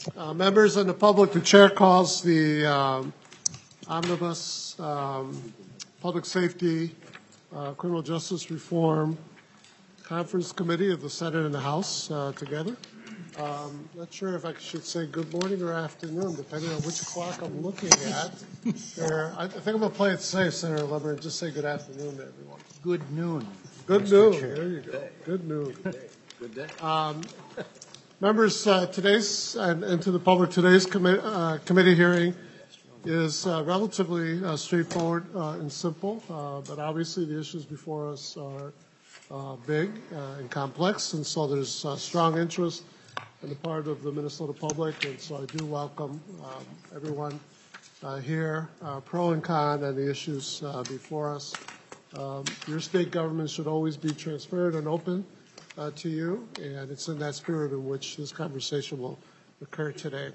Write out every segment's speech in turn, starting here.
Members and the public, the chair calls the Omnibus Public Safety Criminal Justice Reform Conference Committee of the Senate and the House together. Not sure if I should say good morning or afternoon, depending on which clock I'm looking at. I think I'm going to play it safe, Senator Leber, and just say good afternoon to everyone. Good noon. Good noon. There you go. Good noon. Good day. Members, today's and to the public, today's committee hearing is relatively straightforward and simple, but obviously the issues before us are big and complex, and so there's strong interest on the part of the Minnesota public, and so I do welcome everyone here, pro and con, on the issues before us. Your state government should always be transparent and open to you, and it's in that spirit in which this conversation will occur today.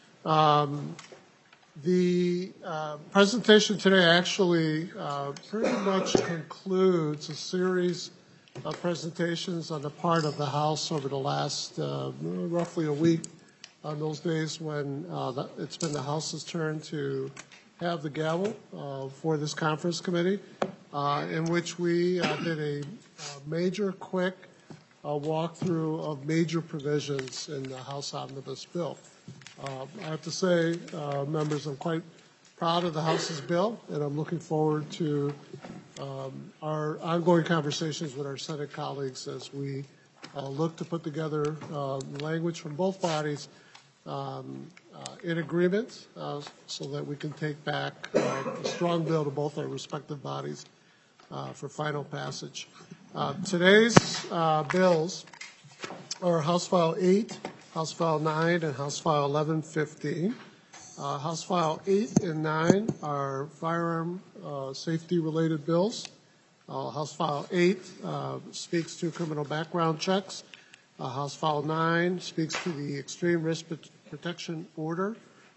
The presentation today actually pretty much concludes a series of presentations on the part of the House over the last roughly a week on those days when it's been the House's turn to have the gavel for this conference committee, in which we did a major, quick walkthrough of major provisions in the House Omnibus bill. I have to say, members, I'm quite proud of the House's bill, and I'm looking forward to our ongoing conversations with our Senate colleagues as we look to put together language from both bodies in agreement so that we can take back a strong bill to both our respective bodies for final passage. Today's bills are House File 8, House File 9, and House File 1115. House File 8 and 9 are firearm safety-related bills. House File 8 speaks to criminal background checks. House File 9 speaks to the extreme risk protection order.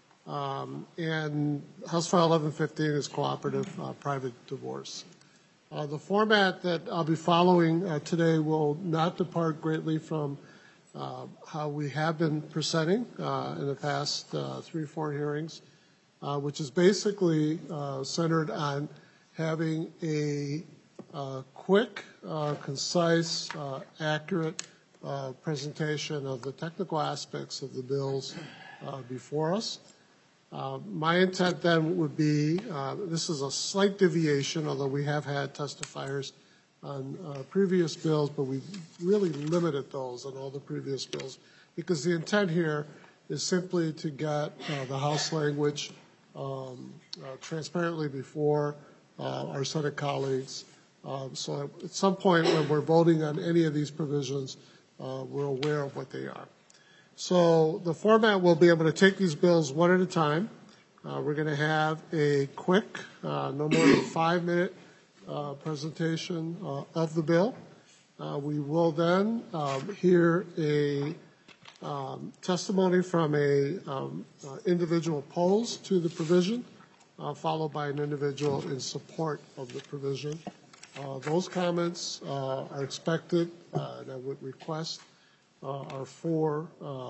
And House File 1115 is cooperative private divorce. The format that I'll be following today will not depart greatly from how we have been presenting in the past 3 or 4 hearings, which is basically centered on having a quick, concise, accurate presentation of the technical aspects of the bills before us. My intent then would be, this is a slight deviation, although we have had testifiers on previous bills, but we've really limited those on all the previous bills, because the intent here is simply to get the House language transparently before our Senate colleagues. So at some point when we're voting on any of these provisions, we're aware of what they are. So the format will be able to take these bills one at a time. We're going to have a quick, no more than 5-minute presentation of the bill. We will then hear a testimony from a individual opposed to the provision, followed by an individual in support of the provision. Those comments are expected, and I would request our 4,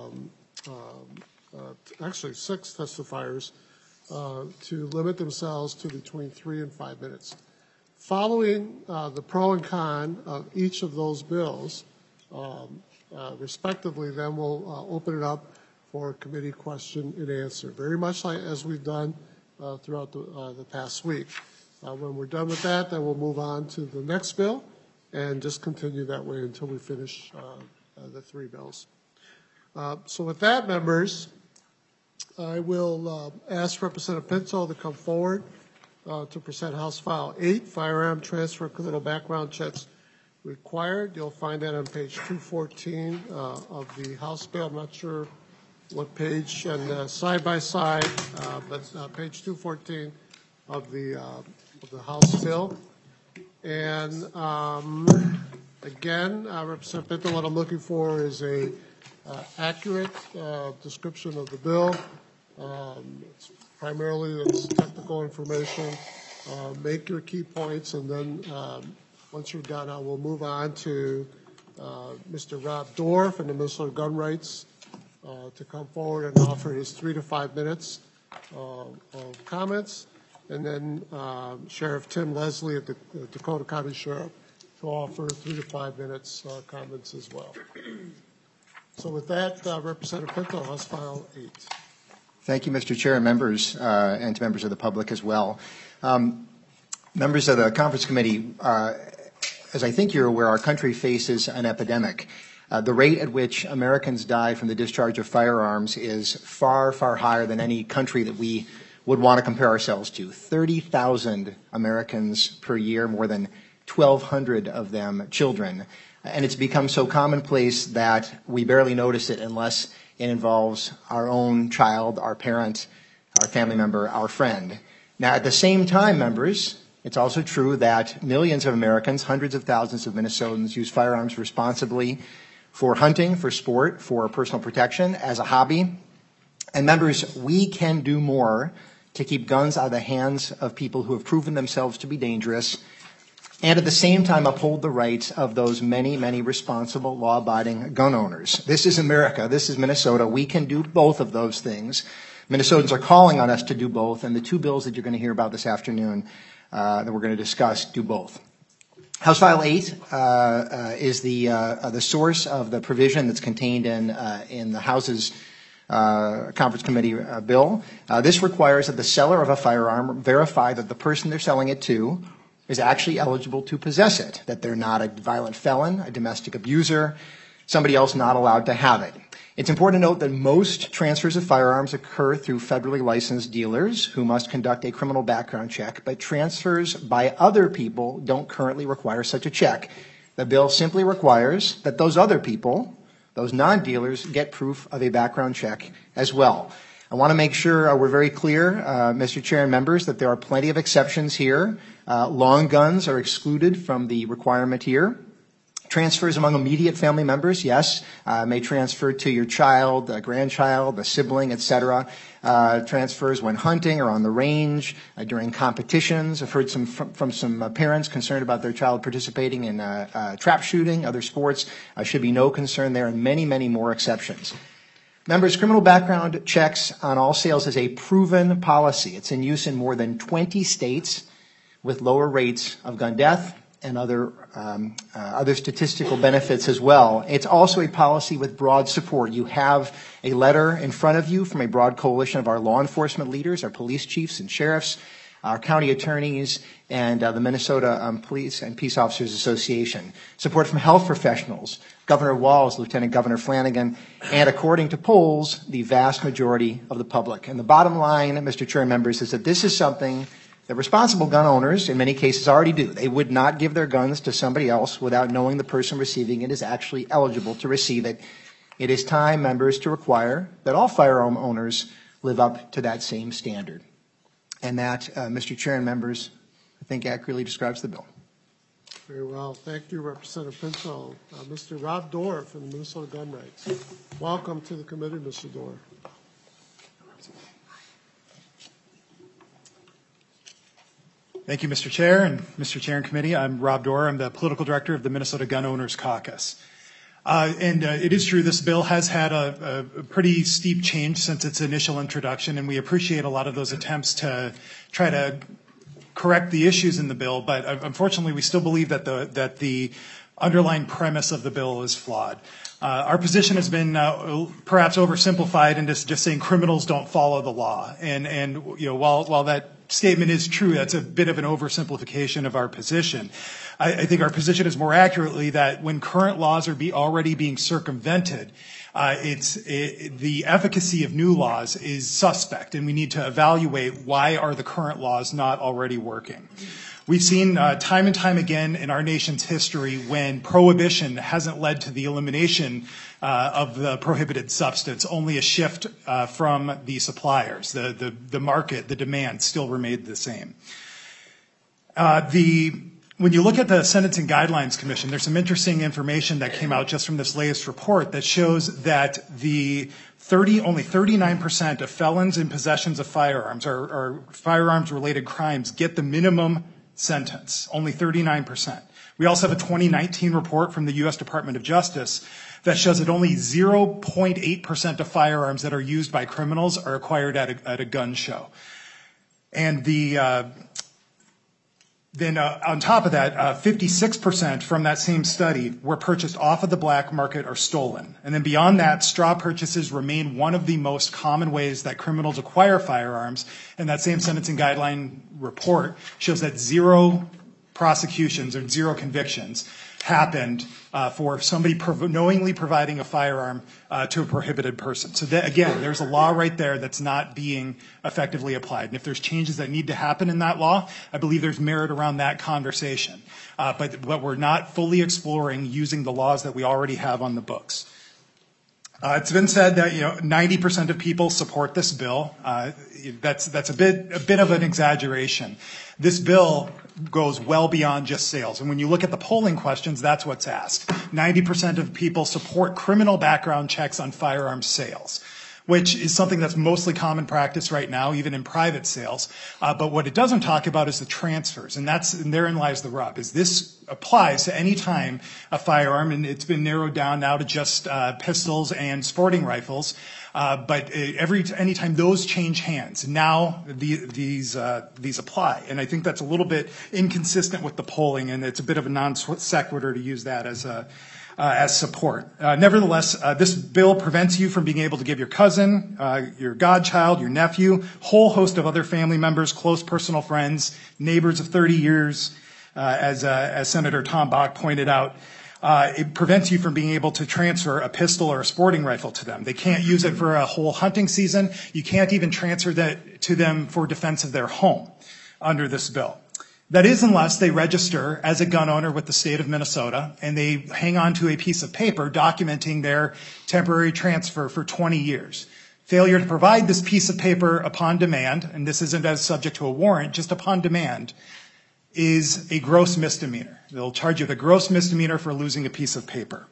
actually 6 testifiers to limit themselves to between 3 and 5 minutes. Following the pro and con of each of those bills, respectively, then we'll open it up for committee question and answer, very much like as we've done throughout the past week. When we're done with that, then we'll move on to the next bill and just continue that way until we finish the 3 bills. So with that, members, I will ask Representative Pinto to come forward to present House File 8, Firearm Transfer Criminal Background Checks Required. You'll find that on page 214 of the House bill. I'm not sure what page, and side by side, but page 214 of the House bill. And again, Representative Pinto, what I'm looking for is a accurate description of the bill. It's primarily it's technical information. Make your key points, and then once you're done, I will move on to Mr. Rob Dorff and the Minnesota Gun Rights to come forward and offer his 3 to 5 minutes of comments, and then Sheriff Tim Leslie at the Dakota County Sheriff to offer 3 to 5 minutes comments as well. So with that, Representative Pinto, House File 8. Thank you, Mr. Chair, and members, and to members of the public as well. Members of the Conference Committee, as I think you're aware, our country faces an epidemic. The rate at which Americans die from the discharge of firearms is far, far higher than any country that we would want to compare ourselves to. 30,000 Americans per year, more than 1,200 of them children. And it's become so commonplace that we barely notice it unless it involves our own child, our parent, our family member, our friend. Now, at the same time, members, it's also true that millions of Americans, hundreds of thousands of Minnesotans, use firearms responsibly for hunting, for sport, for personal protection, as a hobby. And members, we can do more to keep guns out of the hands of people who have proven themselves to be dangerous, and at the same time uphold the rights of those many, many responsible, law-abiding gun owners. This is America. This is Minnesota. We can do both of those things. Minnesotans are calling on us to do both, and the two bills that you're going to hear about this afternoon that we're going to discuss do both. House File 8 is the source of the provision that's contained in the House's Conference Committee bill. This requires that the seller of a firearm verify that the person they're selling it to is actually eligible to possess it, that they're not a violent felon, a domestic abuser, somebody else not allowed to have it. It's important to note that most transfers of firearms occur through federally licensed dealers who must conduct a criminal background check, but transfers by other people don't currently require such a check. The bill simply requires that those other people, those non-dealers, get proof of a background check as well. I want to make sure we're very clear, Mr. Chair and members, that there are plenty of exceptions here. Long guns are excluded from the requirement here. Transfers among immediate family members, yes, may transfer to your child, a grandchild, a sibling, etc. Transfers when hunting or on the range, during competitions. I've heard from some parents concerned about their child participating in trap shooting, other sports. Should be no concern there, and many, many more exceptions. Members, criminal background checks on all sales is a proven policy. It's in use in more than 20 states with lower rates of gun death and other statistical benefits as well. It's also a policy with broad support. You have a letter in front of you from a broad coalition of our law enforcement leaders, our police chiefs and sheriffs, our county attorneys, and the Minnesota Police and Peace Officers Association. Support from health professionals, Governor Walz, Lieutenant Governor Flanagan, and according to polls, the vast majority of the public. And the bottom line, Mr. Chair and members, is that this is something that responsible gun owners in many cases already do. They would not give their guns to somebody else without knowing the person receiving it is actually eligible to receive it. It is time, members, to require that all firearm owners live up to that same standard. And that, Mr. Chair and members, I think accurately describes the bill. Very well. Thank you, Representative Pinto. Mr. Rob Dorr from the Minnesota Gun Rights. Welcome to the committee, Mr. Dorr. Thank you, Mr. Chair and Mr. Chair and Committee. I'm Rob Dorr. I'm the Political Director of the Minnesota Gun Owners Caucus. It is true this bill has had a pretty steep change since its initial introduction, and we appreciate a lot of those attempts to try to correct the issues in the bill, but unfortunately we still believe that the underlying premise of the bill is flawed. Our position has been perhaps oversimplified into just saying criminals don't follow the law, and you know, while that statement is true, that's a bit of an oversimplification of our position. I think our position is more accurately that when current laws are already being circumvented, the efficacy of new laws is suspect, and we need to evaluate why are the current laws not already working. We've seen time and time again in our nation's history when prohibition hasn't led to the elimination of the prohibited substance, only a shift from the suppliers. The market, the demand still remained the same. When you look at the Sentencing Guidelines Commission, there's some interesting information that came out just from this latest report that shows that only 39% of felons in possessions of firearms or firearms-related crimes get the minimum sentence, only 39%, We also have a 2019 report from the U.S. Department of Justice that shows that only 0.8% of firearms that are used by criminals are acquired at a gun show. And then on top of that, 56% from that same study were purchased off of the black market or stolen. And then beyond that, straw purchases remain one of the most common ways that criminals acquire firearms. And that same sentencing guideline report shows that 0 prosecutions or 0 convictions happened for somebody knowingly providing a firearm to a prohibited person. So that, again, there's a law right there that's not being effectively applied. And if there's changes that need to happen in that law, I believe there's merit around that conversation. But we're not fully exploring using the laws that we already have on the books. It's been said that 90% of people support this bill. That's a bit of an exaggeration. This bill goes well beyond just sales. And when you look at the polling questions, that's what's asked. 90% of people support criminal background checks on firearms sales, which is something that's mostly common practice right now, even in private sales. But what it doesn't talk about is the transfers, and therein lies the rub, is this applies to any time a firearm, and it's been narrowed down now to just pistols and sporting rifles, but anytime those change hands, now these apply. And I think that's a little bit inconsistent with the polling, and it's a bit of a non sequitur to use that as support. Nevertheless, this bill prevents you from being able to give your cousin, your godchild, your nephew, whole host of other family members, close personal friends, neighbors of 30 years, as Senator Tom Bach pointed out. It prevents you from being able to transfer a pistol or a sporting rifle to them. They can't use it for a whole hunting season. You can't even transfer that to them for defense of their home under this bill. That is unless they register as a gun owner with the state of Minnesota and they hang on to a piece of paper documenting their temporary transfer for 20 years. Failure to provide this piece of paper upon demand, and this isn't as subject to a warrant, just upon demand, is a gross misdemeanor. They'll charge you the gross misdemeanor for losing a piece of paper.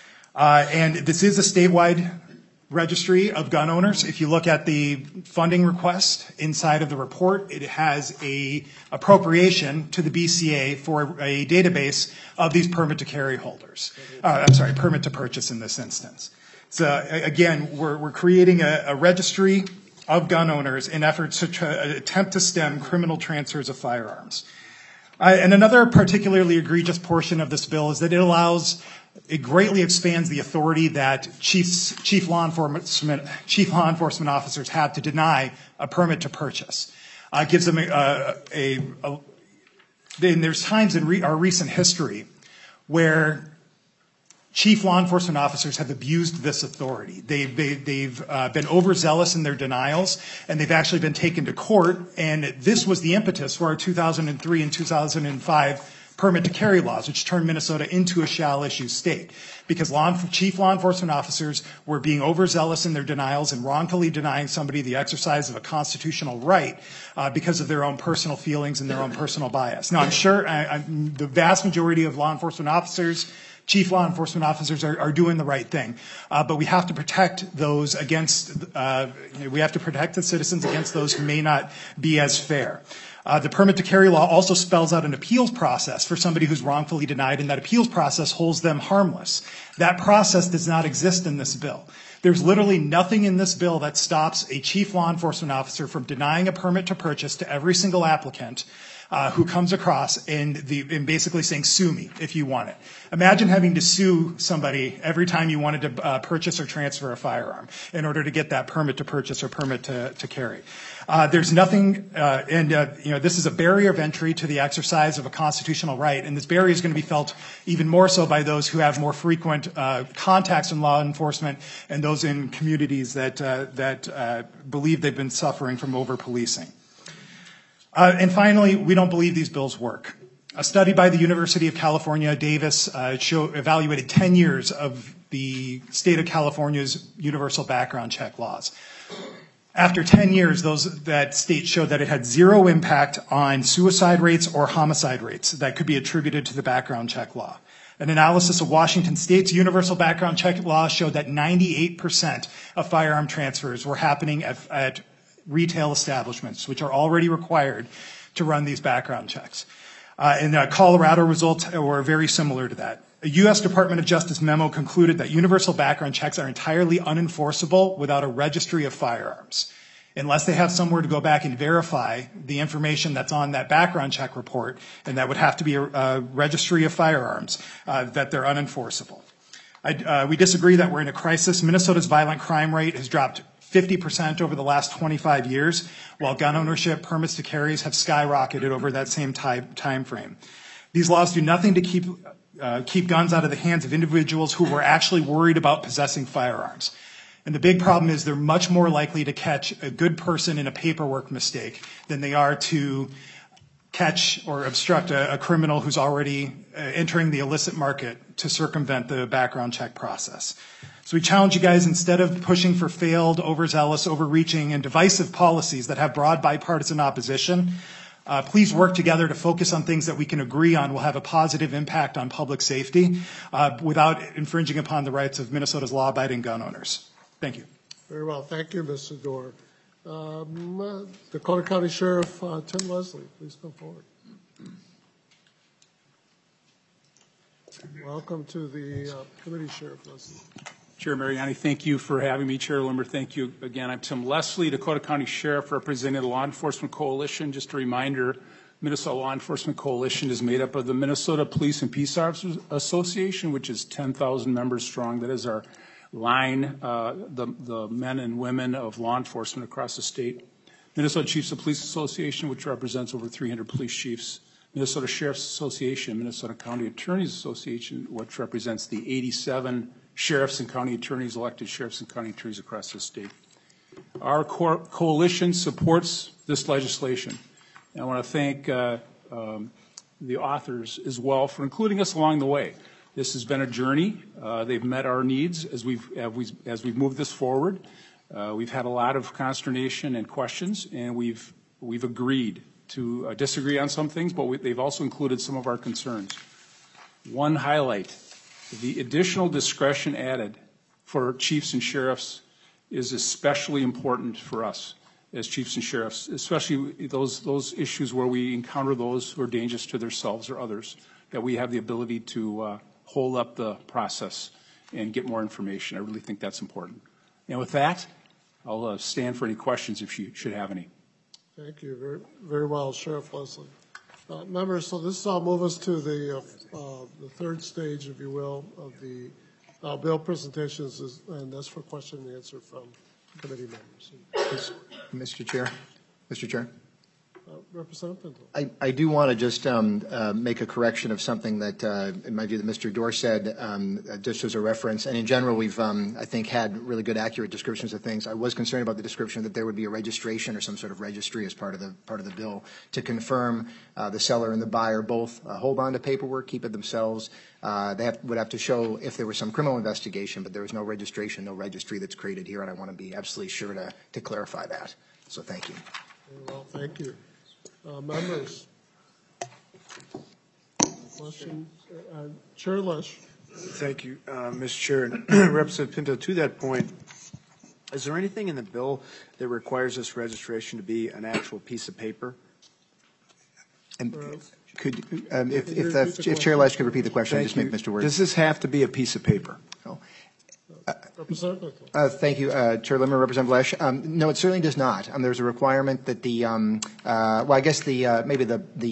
And this is a statewide registry of gun owners. If you look at the funding request inside of the report, it has a appropriation to the BCA for a database of these permit to carry holders. Permit to purchase in this instance. So again, we're creating a registry of gun owners in efforts to attempt to stem criminal transfers of firearms. And another particularly egregious portion of this bill is that it greatly expands the authority that chief law enforcement officers have to deny a permit to purchase. Gives them and there's times in our recent history where chief law enforcement officers have abused this authority. They've been overzealous in their denials, and they've actually been taken to court. And this was the impetus for our 2003 and 2005 permit to carry laws, which turned Minnesota into a shall issue state, because chief law enforcement officers were being overzealous in their denials and wrongfully denying somebody the exercise of a constitutional right because of their own personal feelings and their own personal bias. Now, I'm sure the vast majority of law enforcement officers, chief law enforcement officers, are doing the right thing, but we have to protect those against. We have to protect the citizens against those who may not be as fair. The permit to carry law also spells out an appeals process for somebody who's wrongfully denied, and that appeals process holds them harmless. That process does not exist in this bill. There's literally nothing in this bill that stops a chief law enforcement officer from denying a permit to purchase to every single applicant who comes across and basically saying, sue me if you want it. Imagine having to sue somebody every time you wanted to purchase or transfer a firearm in order to get that permit to purchase or permit to carry. There's nothing, this is a barrier of entry to the exercise of a constitutional right, and this barrier is going to be felt even more so by those who have more frequent contacts in law enforcement and those in communities that believe they've been suffering from over-policing. And finally, we don't believe these bills work. A study by the University of California, Davis, evaluated 10 years of the state of California's universal background check laws. After 10 years, that state showed that it had zero impact on suicide rates or homicide rates that could be attributed to the background check law. An analysis of Washington State's universal background check law showed that 98% of firearm transfers were happening at retail establishments, which are already required to run these background checks. And Colorado results were very similar to that. A U.S. Department of Justice memo concluded that universal background checks are entirely unenforceable without a registry of firearms, unless they have somewhere to go back and verify the information that's on that background check report, and that would have to be a registry of firearms, that they're unenforceable. We disagree that we're in a crisis. Minnesota's violent crime rate has dropped 50% over the last 25 years, while gun ownership permits to carry have skyrocketed over that same time frame. These laws do nothing to keep guns out of the hands of individuals who were actually worried about possessing firearms. And the big problem is they're much more likely to catch a good person in a paperwork mistake than they are to catch or obstruct a criminal who's already entering the illicit market to circumvent the background check process. So we challenge you guys, instead of pushing for failed, overzealous, overreaching, and divisive policies that have broad bipartisan opposition, please work together to focus on things that we can agree on will have a positive impact on public safety without infringing upon the rights of Minnesota's law-abiding gun owners. Thank you. Very well. Thank you, Mr. Doerr. Dakota County Sheriff Tim Leslie, please come forward. Welcome to the committee, Sheriff Leslie. Chair Mariani, thank you for having me. Chair Limmer, thank you again. I'm Tim Leslie, Dakota County Sheriff representing the Law Enforcement Coalition. Just a reminder, Minnesota Law Enforcement Coalition is made up of the Minnesota Police and Peace Officers Association, which is 10,000 members strong. That is our line, the men and women of law enforcement across the state. Minnesota Chiefs of Police Association, which represents over 300 police chiefs. Minnesota Sheriff's Association, Minnesota County Attorneys Association, which represents the 87 sheriffs and county attorneys, elected sheriffs and county attorneys across the state. Our coalition supports this legislation. And I want to thank the authors as well for including us along the way. This has been a journey. They've met our needs as we've moved this forward. We've had a lot of consternation and questions, and we've agreed to disagree on some things, but they've also included some of our concerns. One highlight: the additional discretion added for chiefs and sheriffs is especially important for us as chiefs and sheriffs, especially those issues where we encounter those who are dangerous to themselves or others, that we have the ability to hold up the process and get more information. I really think that's important. And with that, I'll stand for any questions if you should have any. Thank you. Very, very well, Sheriff Leslie. Members, so this will move us to the third stage, if you will, of the bill presentations, and that's for question and answer from committee members. Mr. Chair. Mr. Chair. Representative Pinto. I do want to just make a correction of something that, in my view, that Mr. Doerr said, just as a reference. And in general, we've, I think, had really good, accurate descriptions of things. I was concerned about the description that there would be a registration or some sort of registry as part of the bill to confirm the seller and the buyer both hold on to paperwork, keep it themselves. They would have to show if there was some criminal investigation, but there was no registration, no registry that's created here, and I want to be absolutely sure to clarify that. So thank you. Very well, thank you. Members, question, Chair Lesh. Thank you, Mr. Chair. Representative Pinto, to that point, is there anything in the bill that requires this registration to be an actual piece of paper? And could, if Chair Lesh could repeat the question, just make Mr. Word. Does this have to be a piece of paper? Oh. Representative. Thank you, Chair Limmer, Representative Lesh. No, it certainly does not. There's a requirement that the, well, I guess maybe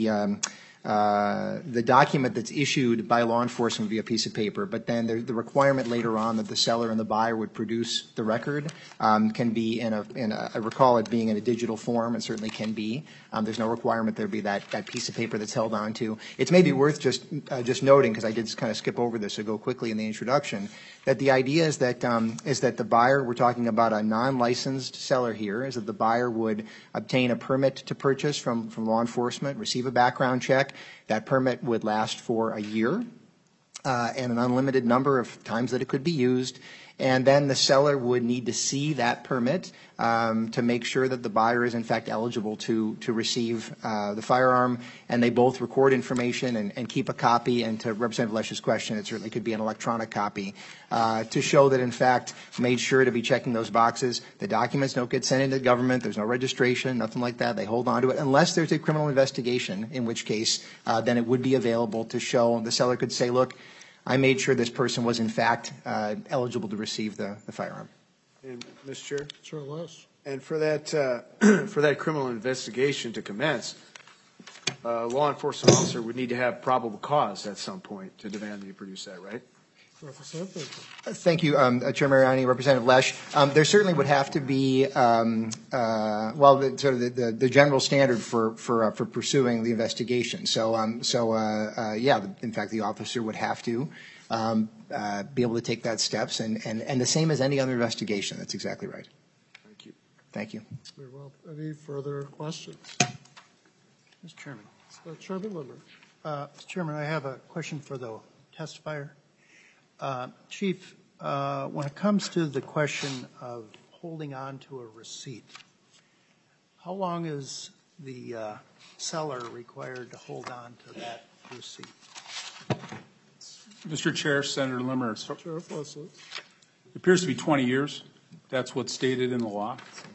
the document that's issued by law enforcement would be a piece of paper, but then the requirement later on that the seller and the buyer would produce the record can be I recall it being in a digital form. It certainly can be. There's no requirement there be that piece of paper that's held on to. It's maybe worth just noting, because I did kind of skip over this or go quickly in the introduction, that the idea is that the buyer, we're talking about a non-licensed seller here, is that the buyer would obtain a permit to purchase from law enforcement, receive a background check. That permit would last for a year and an unlimited number of times that it could be used. and then the seller would need to see that permit to make sure that the buyer is in fact eligible to receive the firearm, and they both record information and keep a copy. And to Representative Lesch's question, it certainly could be an electronic copy to show that in fact made sure to be checking those boxes. The documents don't get sent into the government. There's no registration, nothing like that. They hold on to it unless there's a criminal investigation, in which case then it would be available to show. The seller could say, look, I made sure this person was in fact eligible to receive the firearm. And, Mr. Chair? Chair Lesch. And for that, for that criminal investigation to commence, a law enforcement officer would need to have probable cause at some point to demand that you produce that, right? Representative. Thank you, Chair Mariani, Representative Lesch. There certainly would have to be, well, the general standard for pursuing the investigation. So, yeah, in fact, the officer would have to be able to take that steps, and the same as any other investigation. That's exactly right. Thank you. Thank you. Very well. Any further questions? Mr. Chairman. Chairman Limmer. Mr. Chairman, I have a question for the testifier. Chief, when it comes to the question of holding on to a receipt, how long is the seller required to hold on to that receipt? Mr. Chair, Senator Limmer, Chair Flesland. it appears to be 20 years. That's what's stated in the law.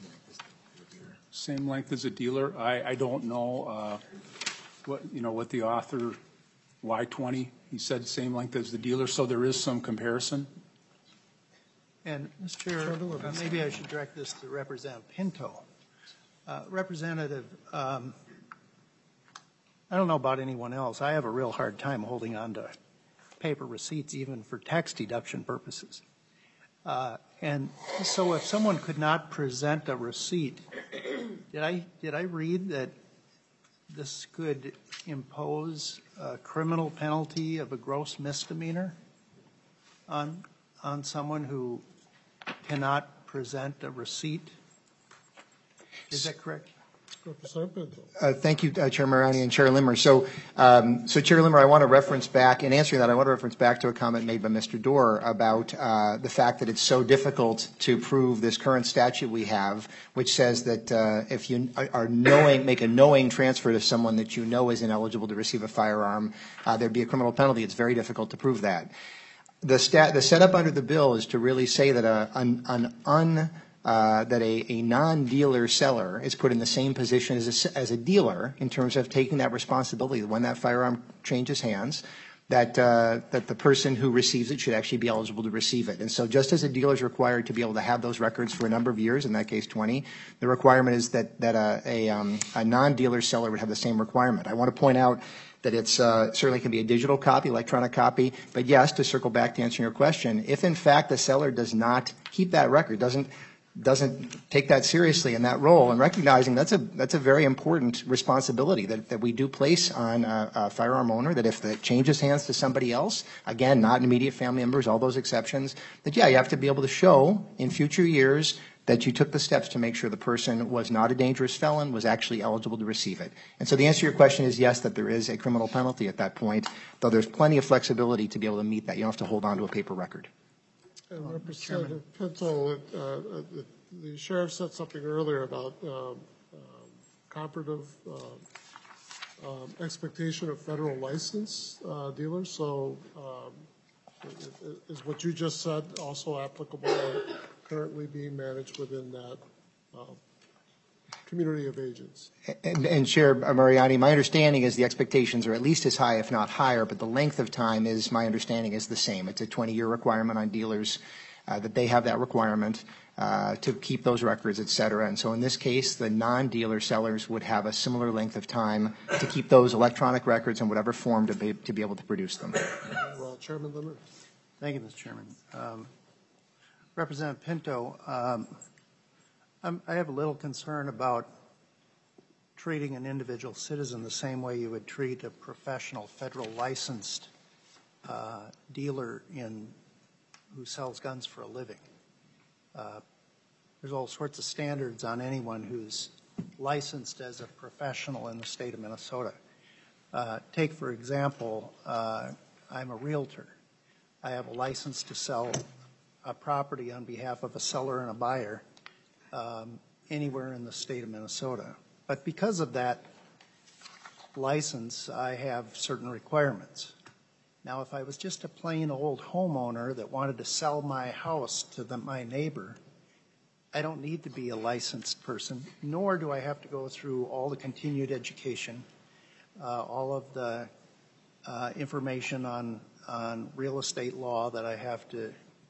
Same length as a dealer. I don't know what the author, why 20? He said same length as the dealer, so there is some comparison. And, Mr. Chair, maybe I should direct this to Representative Pinto. Representative, I don't know about anyone else. I have a real hard time holding on to paper receipts, even for tax deduction purposes. And so if someone could not present a receipt, did I read that this could impose a criminal penalty of a gross misdemeanor on someone who cannot present a receipt? Is that correct? Representative Pinto. Thank you, Chair Mariani and Chair Limmer. So Chair Limmer, I want to reference back, in answering that, I want to reference back to a comment made by Mr. Doar about the fact that it's so difficult to prove this current statute we have, which says that if you make a knowing transfer to someone that you know is ineligible to receive a firearm, there'd be a criminal penalty. It's very difficult to prove that. The setup under the bill is to really say that that a non-dealer seller is put in the same position as a dealer in terms of taking that responsibility when that firearm changes hands, that the person who receives it should actually be eligible to receive it. And so just as a dealer is required to be able to have those records for a number of years, in that case 20, the requirement is that a non-dealer seller would have the same requirement. I want to point out that it's certainly can be a digital copy, electronic copy, but yes, to circle back to answering your question, if in fact the seller does not keep that record, doesn't take that seriously in that role, and recognizing that's a very important responsibility that we do place on a firearm owner, that if it changes hands to somebody else, again, not immediate family members, all those exceptions, that yeah, you have to be able to show in future years that you took the steps to make sure the person was not a dangerous felon, was actually eligible to receive it. And so the answer to your question is yes, that there is a criminal penalty at that point, though there's plenty of flexibility to be able to meet that. You don't have to hold on to a paper record. And Representative Pinto, the sheriff said something earlier about comparative expectation of federal license dealers. So is what you just said also applicable or currently being managed within that community of agents? And Chair Mariani, my understanding is the expectations are at least as high, if not higher, but the length of time is, my understanding, is the same. It's a 20-year requirement on dealers that they have that requirement to keep those records, et cetera. And so in this case, the non-dealer sellers would have a similar length of time to keep those electronic records in whatever form to be able to produce them. Well, Chairman Limmer. Thank you, Mr. Chairman. Representative Pinto, I have a little concern about treating an individual citizen the same way you would treat a professional federal licensed dealer who sells guns for a living. There's all sorts of standards on anyone who's licensed as a professional in the state of Minnesota. Take, for example, I'm a realtor. I have a license to sell a property on behalf of a seller and a buyer anywhere in the state of Minnesota. But because of that license, I have certain requirements. Now, if I was just a plain old homeowner that wanted to sell my house to my neighbor, I don't need to be a licensed person, nor do I have to go through all the continued education, all of the information on real estate law that I have to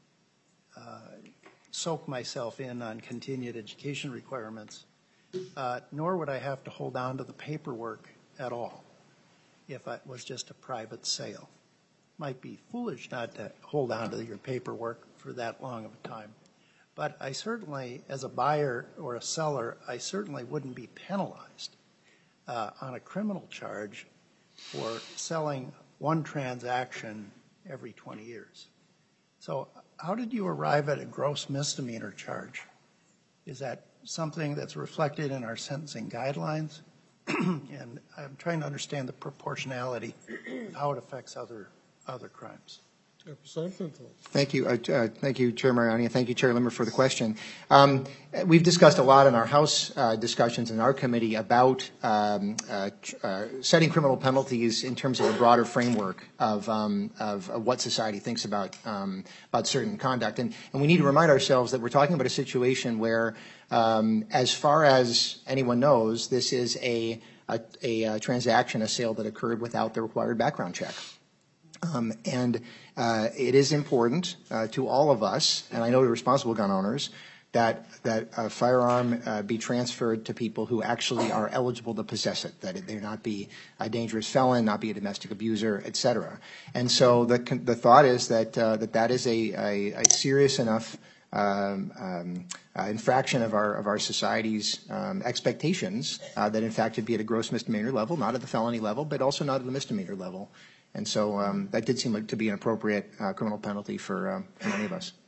soak myself in on continued education requirements, nor would I have to hold on to the paperwork at all if it was just a private sale. Might be foolish not to hold on to your paperwork for that long of a time. But I certainly, as a buyer or a seller, I certainly wouldn't be penalized on a criminal charge for selling one transaction every 20 years. So how did you arrive at a gross misdemeanor charge? Is that something that's reflected in our sentencing guidelines? And I'm trying to understand the proportionality of how it affects other crimes. Thank you. Thank you, Chair Mariani, and thank you, Chair Limmer, for the question. We've discussed a lot in our House discussions in our committee about setting criminal penalties in terms of a broader framework of what society thinks about certain conduct. And we need to remind ourselves that we're talking about a situation where, as far as anyone knows, this is a transaction, a sale that occurred without the required background check. And it is important to all of us, and I know to responsible gun owners, that a firearm be transferred to people who actually are eligible to possess it, that they not be a dangerous felon, not be a domestic abuser, et cetera. And so the thought is that that is a serious enough infraction of our society's expectations that in fact it'd be at a gross misdemeanor level, not at the felony level, but also not at the misdemeanor level. And so that did seem like to be an appropriate criminal penalty for many of us.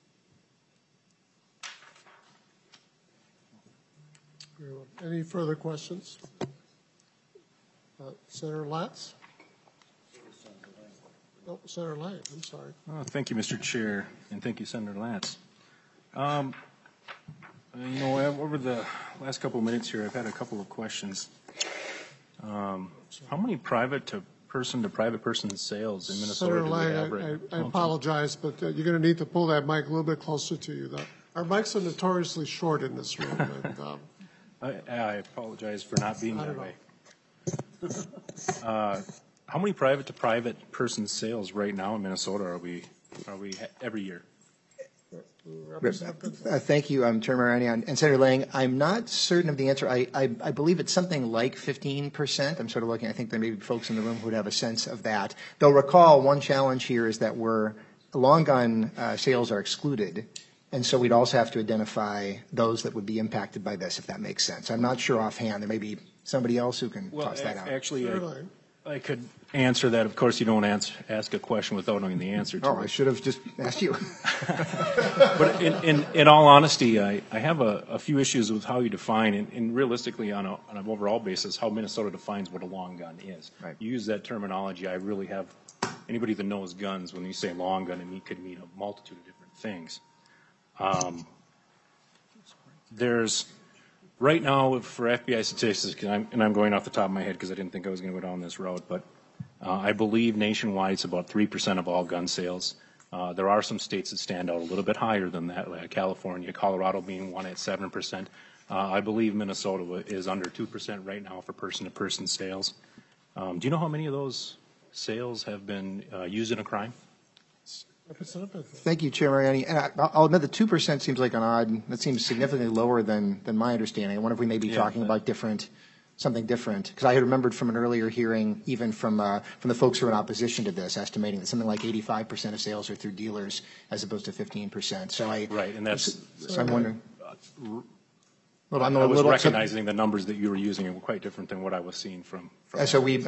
Any further questions? Senator Latz? Oh, Senator Lang, I'm sorry. Oh, thank you, Mr. Chair, and thank you, Senator Latz. Over the last couple of minutes here, I've had a couple of questions. How many private to private person sales in Minnesota Senator do we have right Lang, I apologize, but you're going to need to pull that mic a little bit closer to you. Our mics are notoriously short in this room. And, I apologize for not being that way. How many private to private person sales right now in Minnesota are we every year? Thank you, Chair Mariani. And Senator Lang, I'm not certain of the answer. I believe it's something like 15%. I'm sort of looking, I think there may be folks in the room who would have a sense of that. Though recall, one challenge here is that long gun sales are excluded. And so we'd also have to identify those that would be impacted by this, if that makes sense. I'm not sure offhand. There may be somebody else who can toss that out. Actually, I could answer that. Of course, you don't ask a question without knowing the answer to it. Oh, I should have just asked you. But in all honesty, I have a few issues with how you define, and realistically on an overall basis, how Minnesota defines what a long gun is. Right. You use that terminology. I really have anybody that knows guns, when you say long gun, it could mean a multitude of different things. There's right now for FBI statistics, and I'm going off the top of my head because I didn't think I was going to go down this road, but I believe nationwide it's about 3% of all gun sales. There are some states that stand out a little bit higher than that, like California, Colorado being one at 7%. I believe Minnesota is under 2% right now for person-to-person sales. Do you know how many of those sales have been used in a crime? Thank you, Chair Mariani. And I'll admit that 2% seems like that seems significantly lower than my understanding. I wonder if we may be talking about something different. Because I had remembered from an earlier hearing, even from the folks who are in opposition to this, estimating that something like 85% of sales are through dealers as opposed to 15%. So right, and that's. So I'm wondering. I was recognizing the numbers that you were using and were quite different than what I was seeing from so we,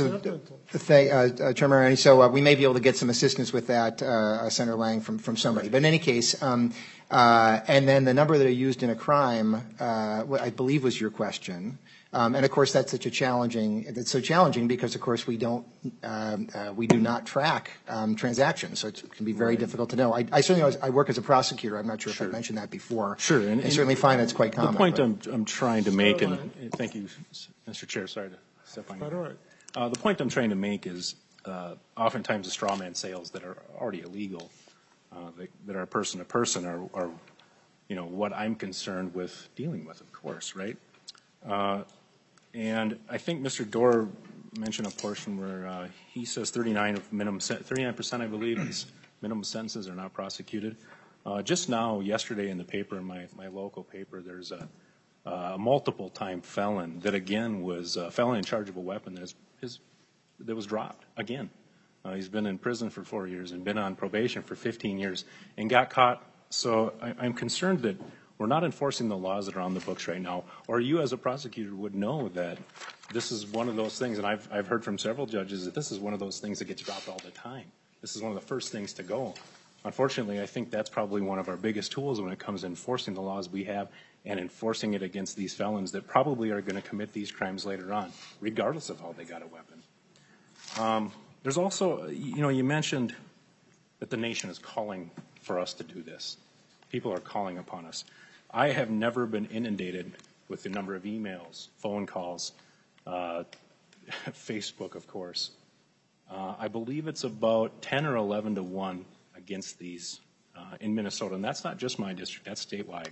Chair Mariani, so we may be able to get some assistance with that, Senator Lang, from somebody. But in any case, and then the number that are used in a crime, what I believe was your question, And of course, that's so challenging because, of course, we do not track transactions, so it can be very difficult to know. I certainly I work as a prosecutor. I'm not sure if I mentioned that before. Sure, and certainly find that's quite common. The point I'm trying to make, and thank you, Mr. Chair. Sorry to step on you. All right. The point I'm trying to make is oftentimes the straw man sales that are already illegal, that are person to person, are what I'm concerned with dealing with, of course, right? And I think Mr. Dorr mentioned a portion where he says 39%, I believe, is minimum sentences are not prosecuted. Just now, yesterday in the paper, in my local paper, there's a multiple-time felon that, again, was a felon in charge of a weapon that was dropped, again. He's been in prison for 4 years and been on probation for 15 years and got caught. So I'm concerned that we're not enforcing the laws that are on the books right now, or you as a prosecutor would know that this is one of those things, and I've heard from several judges that this is one of those things that gets dropped all the time. This is one of the first things to go. Unfortunately, I think that's probably one of our biggest tools when it comes to enforcing the laws we have and enforcing it against these felons that probably are going to commit these crimes later on, regardless of how they got a weapon. There's also, you mentioned that the nation is calling for us to do this. People are calling upon us. I have never been inundated with the number of emails, phone calls, Facebook, of course. I believe it's about 10 or 11 to 1 against these in Minnesota, and that's not just my district, that's statewide.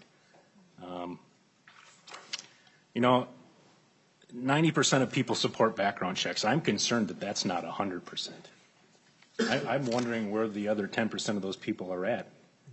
90% of people support background checks. I'm concerned that that's not 100%. I'm wondering where the other 10% of those people are at.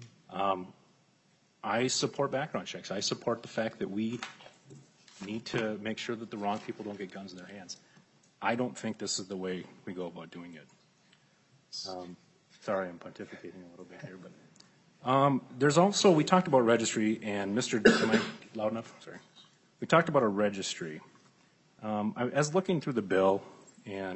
I support background checks. I support the fact that we need to make sure that the wrong people don't get guns in their hands. I don't think this is the way we go about doing it. Sorry, I'm pontificating a little bit here, but there's also, we talked about registry, and am I loud enough? Sorry. We talked about a registry. I was looking through the bill, and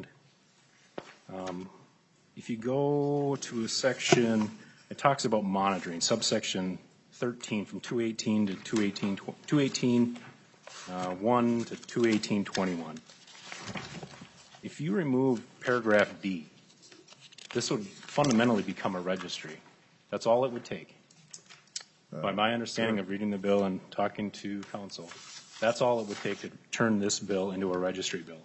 if you go to a section, it talks about monitoring, subsection 13 from 218 to 218, 1 to 218.21. If you remove paragraph D, this would fundamentally become a registry. That's all it would take. By my understanding of reading the bill and talking to counsel, that's all it would take to turn this bill into a registry bill.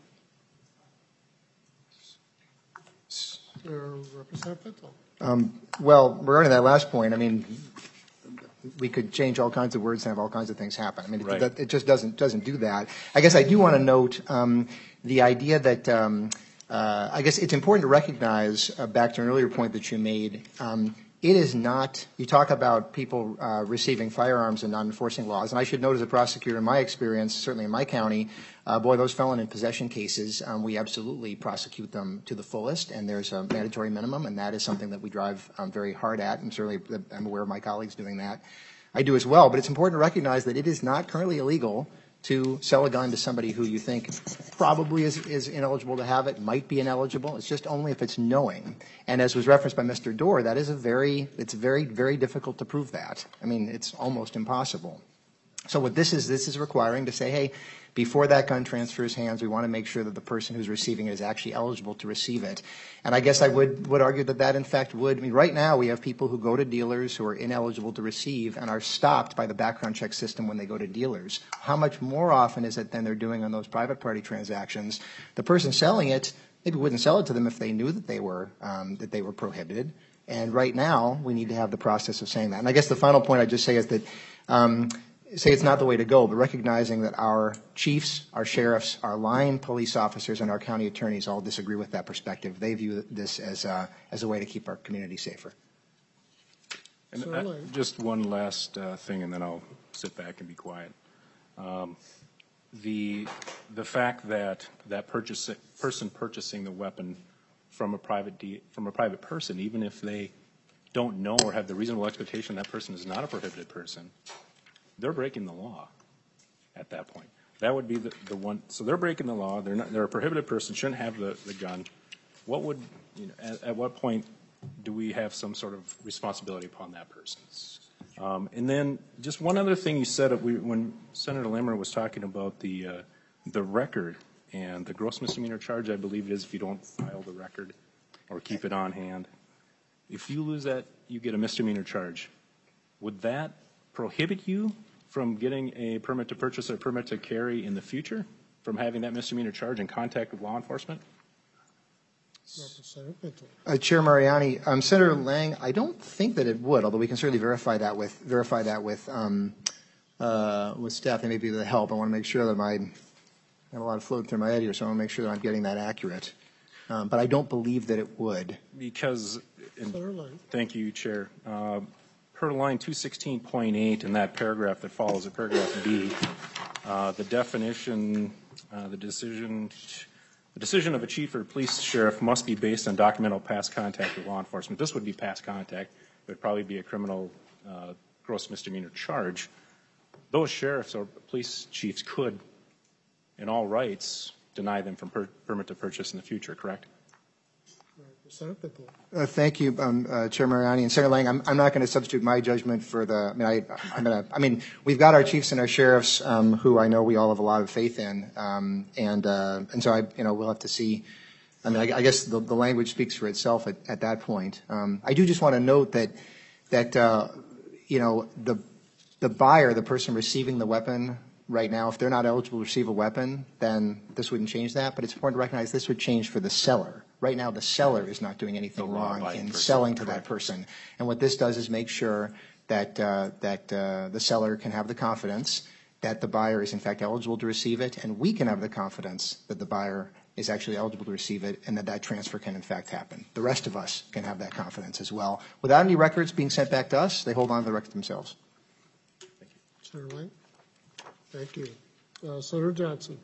Representative Pinto. Well, regarding that last point, I mean, we could change all kinds of words and have all kinds of things happen. I mean, right. it just doesn't do that. I guess I do want to note the idea that I guess it's important to recognize, back to an earlier point that you made, it is not, you talk about people receiving firearms and not enforcing laws, and I should note as a prosecutor in my experience, certainly in my county, boy, those felon in possession cases, we absolutely prosecute them to the fullest, and there's a mandatory minimum, and that is something that we drive very hard at, and certainly I'm aware of my colleagues doing that. I do as well, but it's important to recognize that it is not currently illegal to sell a gun to somebody who you think probably is ineligible to have it, might be ineligible. It's just only if it's knowing. And as was referenced by Mr. Dorr, that is it's very, very difficult to prove that. I mean, it's almost impossible. So what this is requiring to say, hey, before that gun transfers hands, we want to make sure that the person who's receiving it is actually eligible to receive it. And I guess I would argue that in fact would. I mean, right now we have people who go to dealers who are ineligible to receive and are stopped by the background check system when they go to dealers. How much more often is it than they're doing on those private party transactions? The person selling it maybe wouldn't sell it to them if they knew that they were prohibited. And right now we need to have the process of saying that. And I guess the final point I'd just say is that say it's not the way to go, but recognizing that our chiefs, our sheriffs, our line police officers, and our county attorneys all disagree with that perspective. They view this as a way to keep our community safer. And just one last thing, and then I'll sit back and be quiet. The fact that person purchasing the weapon from a private person, even if they don't know or have the reasonable expectation that person is not a prohibited person, they're breaking the law at that point. That would be the one. So they're breaking the law. They're a prohibited person, shouldn't have the gun. What would, at what point do we have some sort of responsibility upon that person? And then just one other thing you said when Senator Limmer was talking about the the record and the gross misdemeanor charge, I believe it is if you don't file the record or keep it on hand. If you lose that, you get a misdemeanor charge. Would that prohibit you from getting a permit to purchase or permit to carry in the future, from having that misdemeanor charge in contact with law enforcement? Representative Pinto. Chair Mariani, Senator Lang, I don't think that it would, although we can certainly verify that with staff and maybe with the help. I want to make sure that I have a lot of float through my head here, so I want to make sure that I'm getting that accurate. But I don't believe that it would. Because, Senator Lang. thank you, Chair. Per line 216.8 in that paragraph that follows it, paragraph B, the definition, the decision of a chief or police sheriff must be based on documental past contact with law enforcement. This would be past contact. It would probably be a criminal gross misdemeanor charge. Those sheriffs or police chiefs could, in all rights, deny them from permit to purchase in the future, correct? Representative Pinto. Thank you, Chair Mariani. And Senator Lang, I'm not going to substitute my judgment for the, I mean, we've got our chiefs and our sheriffs who I know we all have a lot of faith in. And so we'll have to see. I mean, I guess the language speaks for itself at that point. I do just want to note that the buyer, the person receiving the weapon right now, if they're not eligible to receive a weapon, then this wouldn't change that. But it's important to recognize this would change for the seller. Right now, the seller is not doing anything wrong in selling to that person. And what this does is make sure that the seller can have the confidence that the buyer is in fact eligible to receive it, and we can have the confidence that the buyer is actually eligible to receive it, and that transfer can in fact happen. The rest of us can have that confidence as well. Without any records being sent back to us, they hold on to the records themselves. Thank you. Senator Lang. Thank you. Senator Johnson.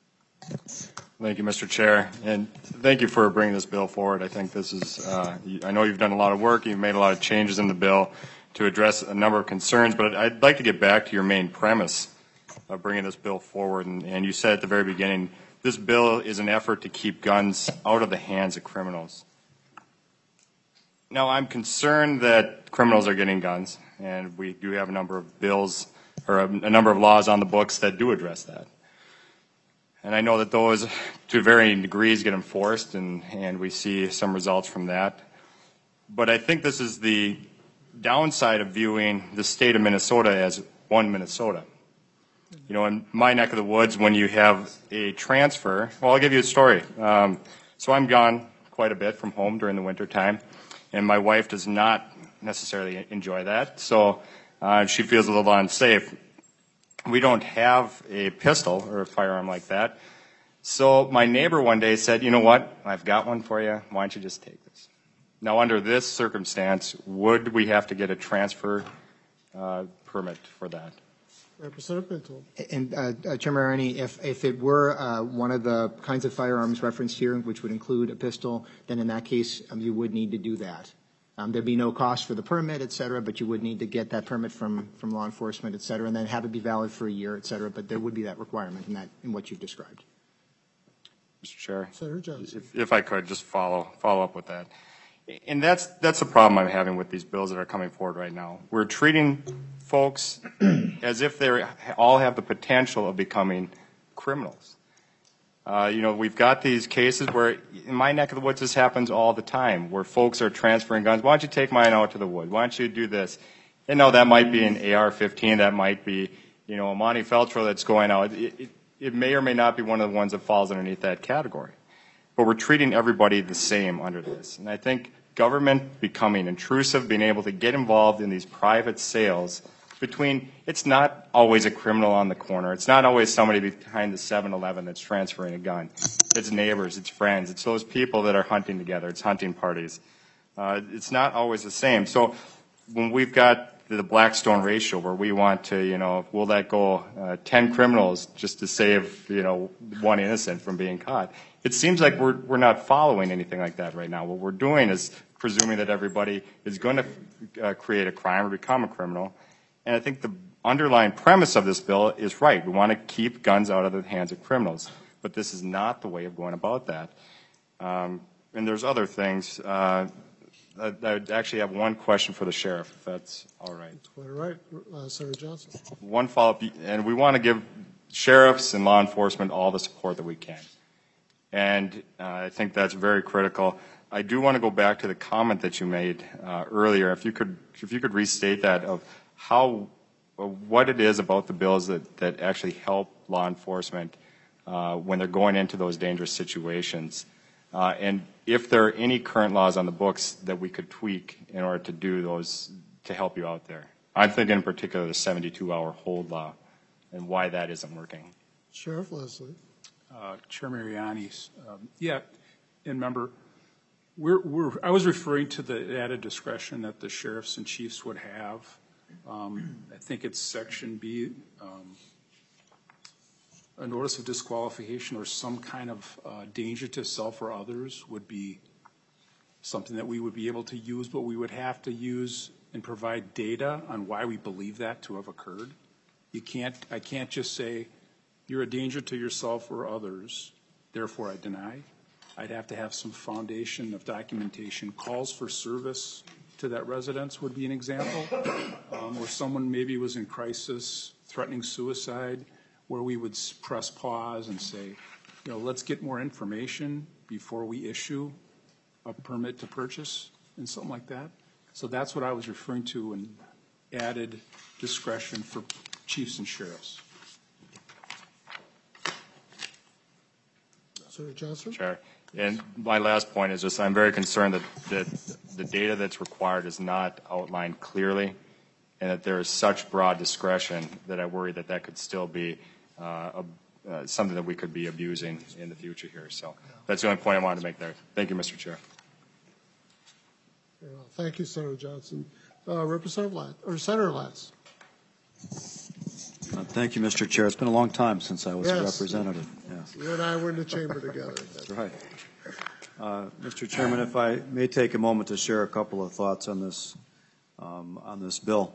Thank you, Mr. Chair, and thank you for bringing this bill forward. I think this is, I know you've done a lot of work, you've made a lot of changes in the bill to address a number of concerns, but I'd like to get back to your main premise of bringing this bill forward, and you said at the very beginning, this bill is an effort to keep guns out of the hands of criminals. Now, I'm concerned that criminals are getting guns, and we do have a number of bills, or a number of laws on the books that do address that. And I know that those, to varying degrees, get enforced, and we see some results from that. But I think this is the downside of viewing the state of Minnesota as one Minnesota. You know, in my neck of the woods, when you have a transfer, well, I'll give you a story. So I'm gone quite a bit from home during the winter time, and my wife does not necessarily enjoy that. So she feels a little unsafe. We don't have a pistol or a firearm like that. So my neighbor one day said, you know what, I've got one for you. Why don't you just take this? Now, under this circumstance, would we have to get a transfer permit for that? Representative Pinto. And Chair Mariani, if it were one of the kinds of firearms referenced here, which would include a pistol, then in that case, you would need to do that. There'd be no cost for the permit, et cetera, but you would need to get that permit from law enforcement, et cetera, and then have it be valid for a year, et cetera. But there would be that requirement in what you've described. Mr. Chair, Senator Johnson. if I could just follow up with that. And that's the problem I'm having with these bills that are coming forward right now. We're treating folks as if they all have the potential of becoming criminals. We've got these cases where, in my neck of the woods, this happens all the time, where folks are transferring guns. Why don't you take mine out to the wood? Why don't you do this? And no, that might be an AR-15. That might be, a Monte Feltro that's going out. It may or may not be one of the ones that falls underneath that category. But we're treating everybody the same under this. And I think government becoming intrusive, being able to get involved in these private sales it's not always a criminal on the corner. It's not always somebody behind the 7-Eleven that's transferring a gun. It's neighbors, it's friends, it's those people that are hunting together, it's hunting parties. It's not always the same. So when we've got the Blackstone ratio where we want to, we'll let go 10 criminals just to save, one innocent from being caught. It seems like we're not following anything like that right now. What we're doing is presuming that everybody is going to create a crime or become a criminal. And I think the underlying premise of this bill is right. We want to keep guns out of the hands of criminals. But this is not the way of going about that. And there's other things. I actually have one question for the sheriff, if that's all right. Quite all right. Senator Johnson. One follow-up, and we want to give sheriffs and law enforcement all the support that we can. And I think that's very critical. I do want to go back to the comment that you made earlier. If you could restate that of what it is about the bills that actually help law enforcement when they're going into those dangerous situations. And if there are any current laws on the books that we could tweak in order to do those to help you out there. I'm thinking in particular the 72-hour hold law and why that isn't working. Sheriff Leslie. Chair Mariani, yeah, and member, I was referring to the added discretion that the sheriffs and chiefs would have. I think it's section B, a notice of disqualification or some kind of danger to self or others would be something that we would be able to use, but we would have to use and provide data on why we believe that to have occurred. I can't just say, you're a danger to yourself or others, therefore I deny. I'd have to have some foundation of documentation. Calls for service to that residence would be an example, where someone maybe was in crisis, threatening suicide, where we would press pause and say, let's get more information before we issue a permit to purchase and something like that. So that's what I was referring to in added discretion for chiefs and sheriffs. Senator Johnson? Chair. And my last point is just I'm very concerned that the data that's required is not outlined clearly and that there is such broad discretion that I worry that could still be something that we could be abusing in the future here. So that's the only point I wanted to make there. Thank you, Mr. Chair. Thank you, Senator Johnson. Representative Latz, or Senator Latz. Thank you, Mr. Chair. It's been a long time since I was a representative. Yes. You and I were in the chamber together. That's right. Mr. Chairman, if I may take a moment to share a couple of thoughts on this bill.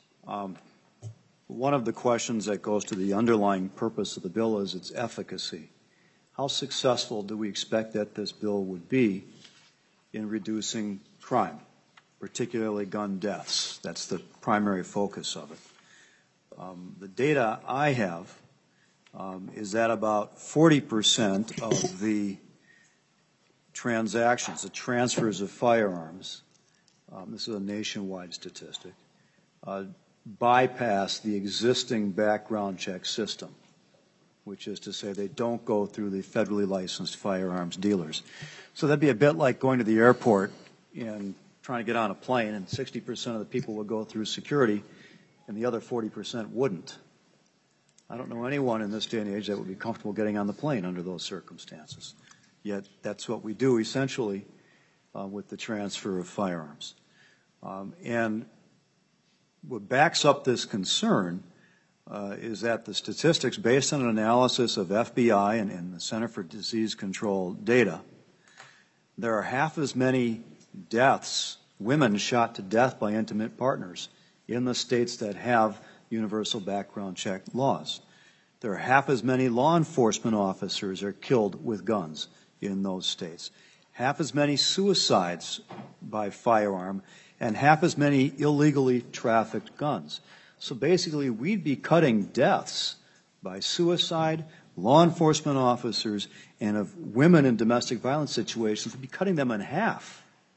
One of the questions that goes to the underlying purpose of the bill is its efficacy. How successful do we expect that this bill would be in reducing crime, particularly gun deaths? That's the primary focus of it. The data I have is that about 40% of the transactions, the transfers of firearms, this is a nationwide statistic, bypass the existing background check system, which is to say they don't go through the federally licensed firearms dealers. So that'd be a bit like going to the airport and trying to get on a plane, and 60% of the people would go through security and the other 40% wouldn't. I don't know anyone in this day and age that would be comfortable getting on the plane under those circumstances. Yet that's what we do essentially with the transfer of firearms. And what backs up this concern is that the statistics based on an analysis of FBI and the Center for Disease Control data, there are half as many deaths, women shot to death by intimate partners in the states that have universal background check laws. There are half as many law enforcement officers are killed with guns in those states. Half as many suicides by firearm and half as many illegally trafficked guns. So basically we'd be cutting deaths by suicide, law enforcement officers, and of women in domestic violence situations, we'd be cutting them in half.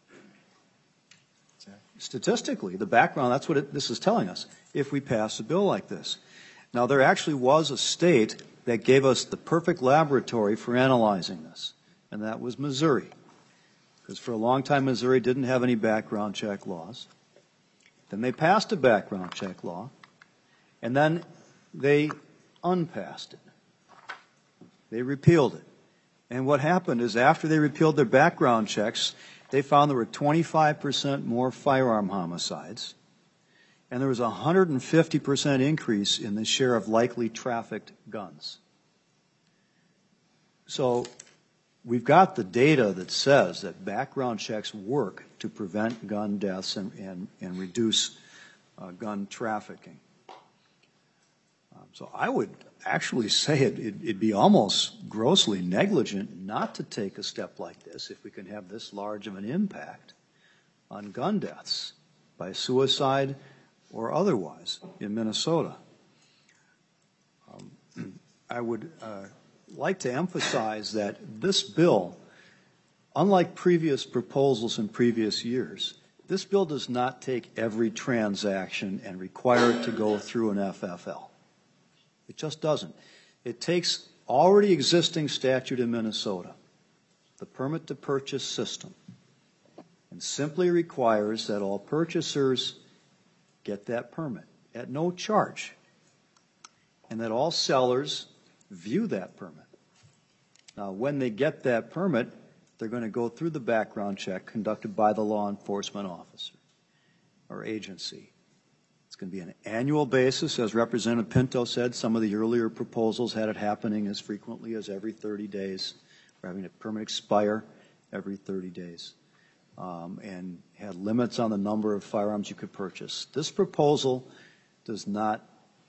Statistically, the background, that's what this is telling us, if we pass a bill like this. Now, there actually was a state that gave us the perfect laboratory for analyzing this, and that was Missouri. Because for a long time, Missouri didn't have any background check laws. Then they passed a background check law, and then they unpassed it. They repealed it. And what happened is after they repealed their background checks, they found there were 25% more firearm homicides, and there was a 150% increase in the share of likely trafficked guns. So we've got the data that says that background checks work to prevent gun deaths and reduce gun trafficking. So I would actually say it'd be almost grossly negligent not to take a step like this if we can have this large of an impact on gun deaths by suicide or otherwise in Minnesota. I would like to emphasize that this bill, unlike previous proposals in previous years, this bill does not take every transaction and require it to go through an FFL. It just doesn't. It takes already existing statute in Minnesota, the permit to purchase system, and simply requires that all purchasers get that permit at no charge, and that all sellers view that permit. Now, when they get that permit, they're going to go through the background check conducted by the law enforcement officer or agency. It's going to be an annual basis. As Representative Pinto said, some of the earlier proposals had it happening as frequently as every 30 days, or having a permit expire every 30 days, and had limits on the number of firearms you could purchase. This proposal is not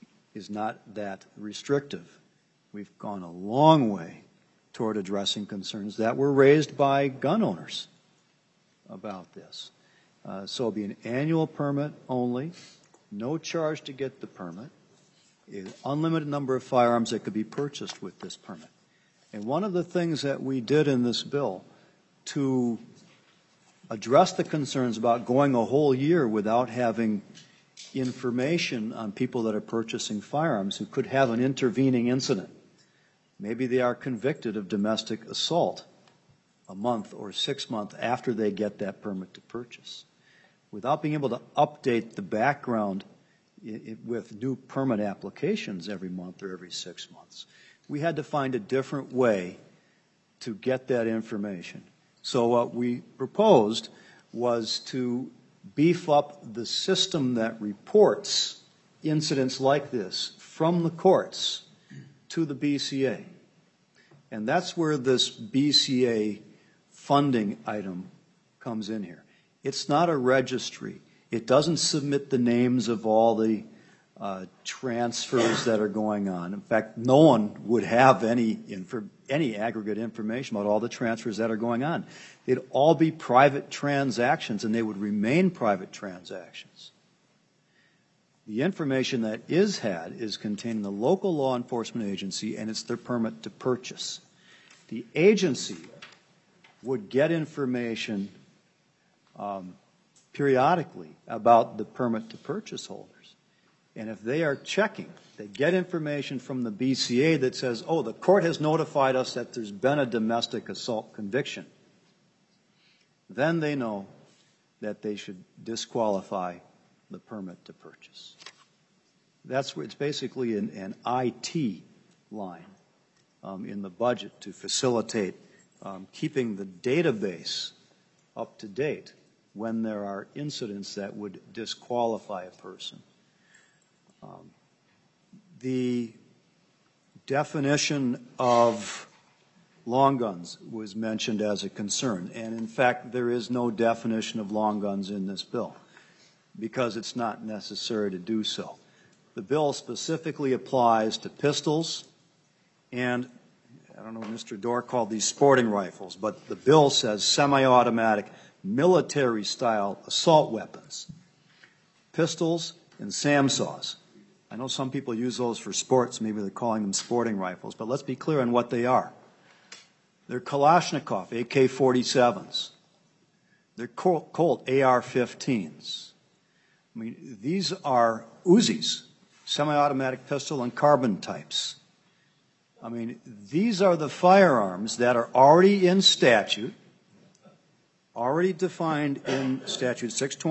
that restrictive. We've gone a long way toward addressing concerns that were raised by gun owners about this. So it'll be an annual permit only, no charge to get the permit, an unlimited number of firearms that could be purchased with this permit. And one of the things that we did in this bill to address the concerns about going a whole year without having information on people that are purchasing firearms who could have an intervening incident. Maybe they are convicted of domestic assault a month or 6 months after they get that permit to purchase. Without being able to update the background with new permit applications every month or every 6 months, we had to find a different way to get that information. So what we proposed was to beef up the system that reports incidents like this from the courts to the BCA. And that's where this BCA funding item comes in here. It's not a registry. It doesn't submit the names of all the transfers that are going on. In fact, no one would have any aggregate information about all the transfers that are going on. They'd all be private transactions, and they would remain private transactions. The information that is had is contained in the local law enforcement agency, and it's their permit to purchase. The agency would get information periodically about the permit to purchase holders. And if they are checking, they get information from the BCA that says, oh, the court has notified us that there's been a domestic assault conviction. Then they know that they should disqualify the permit to purchase. That's where it's basically an IT line in the budget to facilitate keeping the database up to date when there are incidents that would disqualify a person. The definition of long guns was mentioned as a concern, and in fact there is no definition of long guns in this bill because it's not necessary to do so. The bill specifically applies to pistols and, I don't know what Mr. Dorr called these sporting rifles, but the bill says semi-automatic military-style assault weapons, pistols and SAMSAWs. I know some people use those for sports, maybe they're calling them sporting rifles, but let's be clear on what they are. They're Kalashnikov AK-47s. They're Colt AR-15s. I mean, these are Uzis, semi-automatic pistol and carbine types. I mean, these are the firearms that are already in statute, already defined in statute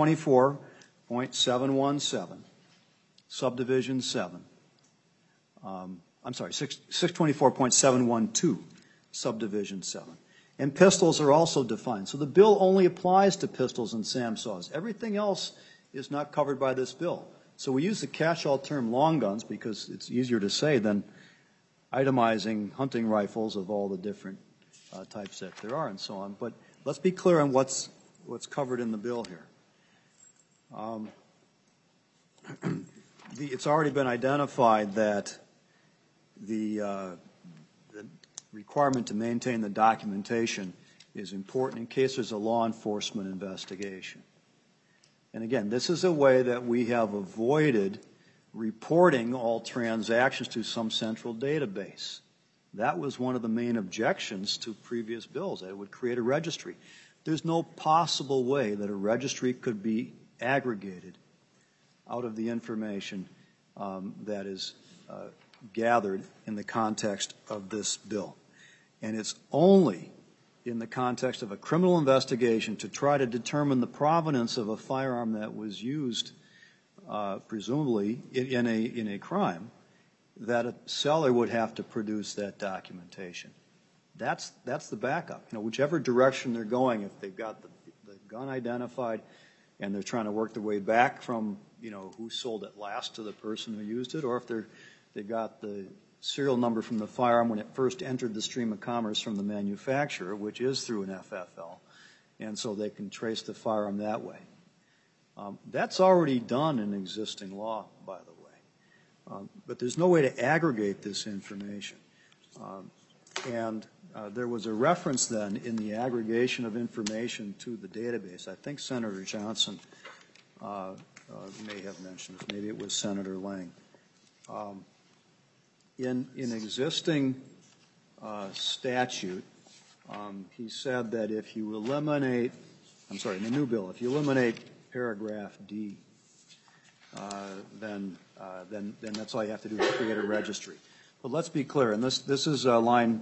624.717, subdivision 7. I'm sorry, 624.712, subdivision 7. And pistols are also defined. So the bill only applies to pistols and SAMSAWs. Everything else is not covered by this bill. So we use the catch-all term long guns because it's easier to say than itemizing hunting rifles of all the different types that there are and so on. But let's be clear on what's covered in the bill here. It's already been identified that the requirement to maintain the documentation is important in case there's a law enforcement investigation. And again, this is a way that we have avoided reporting all transactions to some central database. That was one of the main objections to previous bills, that it would create a registry. There's no possible way that a registry could be aggregated out of the information that is gathered in the context of this bill. And it's only in the context of a criminal investigation to try to determine the provenance of a firearm that was used, presumably in a crime, that a seller would have to produce that documentation. That's the backup. You know, whichever direction they're going, if they've got the gun identified and they're trying to work their way back from, you know, who sold it last to the person who used it, or if they've got the serial number from the firearm when it first entered the stream of commerce from the manufacturer, which is through an FFL, and so they can trace the firearm that way. That's already done in existing law, by the way. But there's no way to aggregate this information. There was a reference then in the aggregation of information to the database. I think Senator Johnson may have mentioned it. Maybe it was Senator Lang. In existing statute, he said that if you eliminate, I'm sorry, in the new bill, if you eliminate paragraph D, then that's all you have to do to create a registry. But let's be clear, and this is lines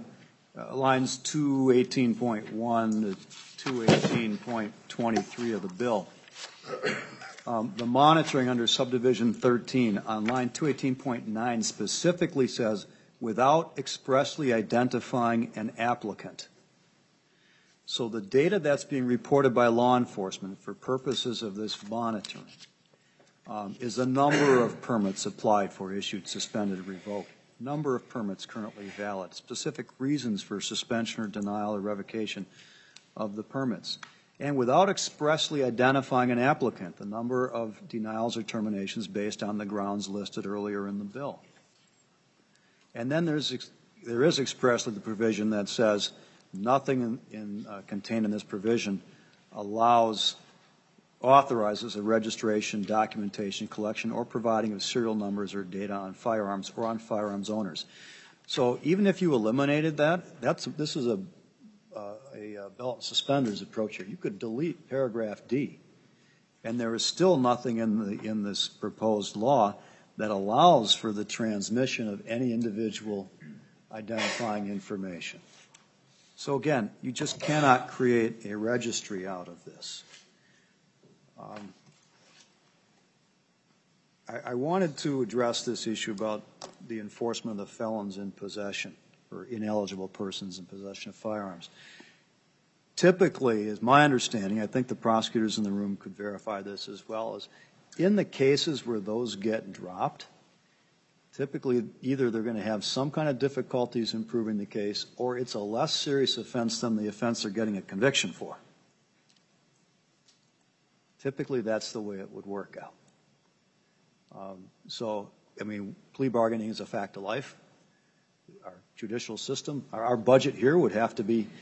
218.1 to 218.23 of the bill. The monitoring under subdivision 13 on line 218.9 specifically says, without expressly identifying an applicant. So the data that's being reported by law enforcement for purposes of this monitoring is the number of permits applied for, issued, suspended, revoked, number of permits currently valid, specific reasons for suspension or denial or revocation of the permits. And without expressly identifying an applicant, the number of denials or terminations based on the grounds listed earlier in the bill. And then there is expressly the provision that says nothing contained in this provision authorizes a registration, documentation, collection, or providing of serial numbers or data on firearms or on firearms owners. So even if you eliminated that, this is a belt and suspenders approach here. You could delete paragraph D, and there is still nothing in this proposed law that allows for the transmission of any individual identifying information. So again, you just cannot create a registry out of this. I wanted to address this issue about the enforcement of the felons in possession or ineligible persons in possession of firearms. Typically, is my understanding, I think the prosecutors in the room could verify this as well, is in the cases where those get dropped, typically either they're going to have some kind of difficulties in proving the case, or it's a less serious offense than the offense they're getting a conviction for. Typically, that's the way it would work out. So, I mean, plea bargaining is a fact of life. Our judicial system, our budget here would have to be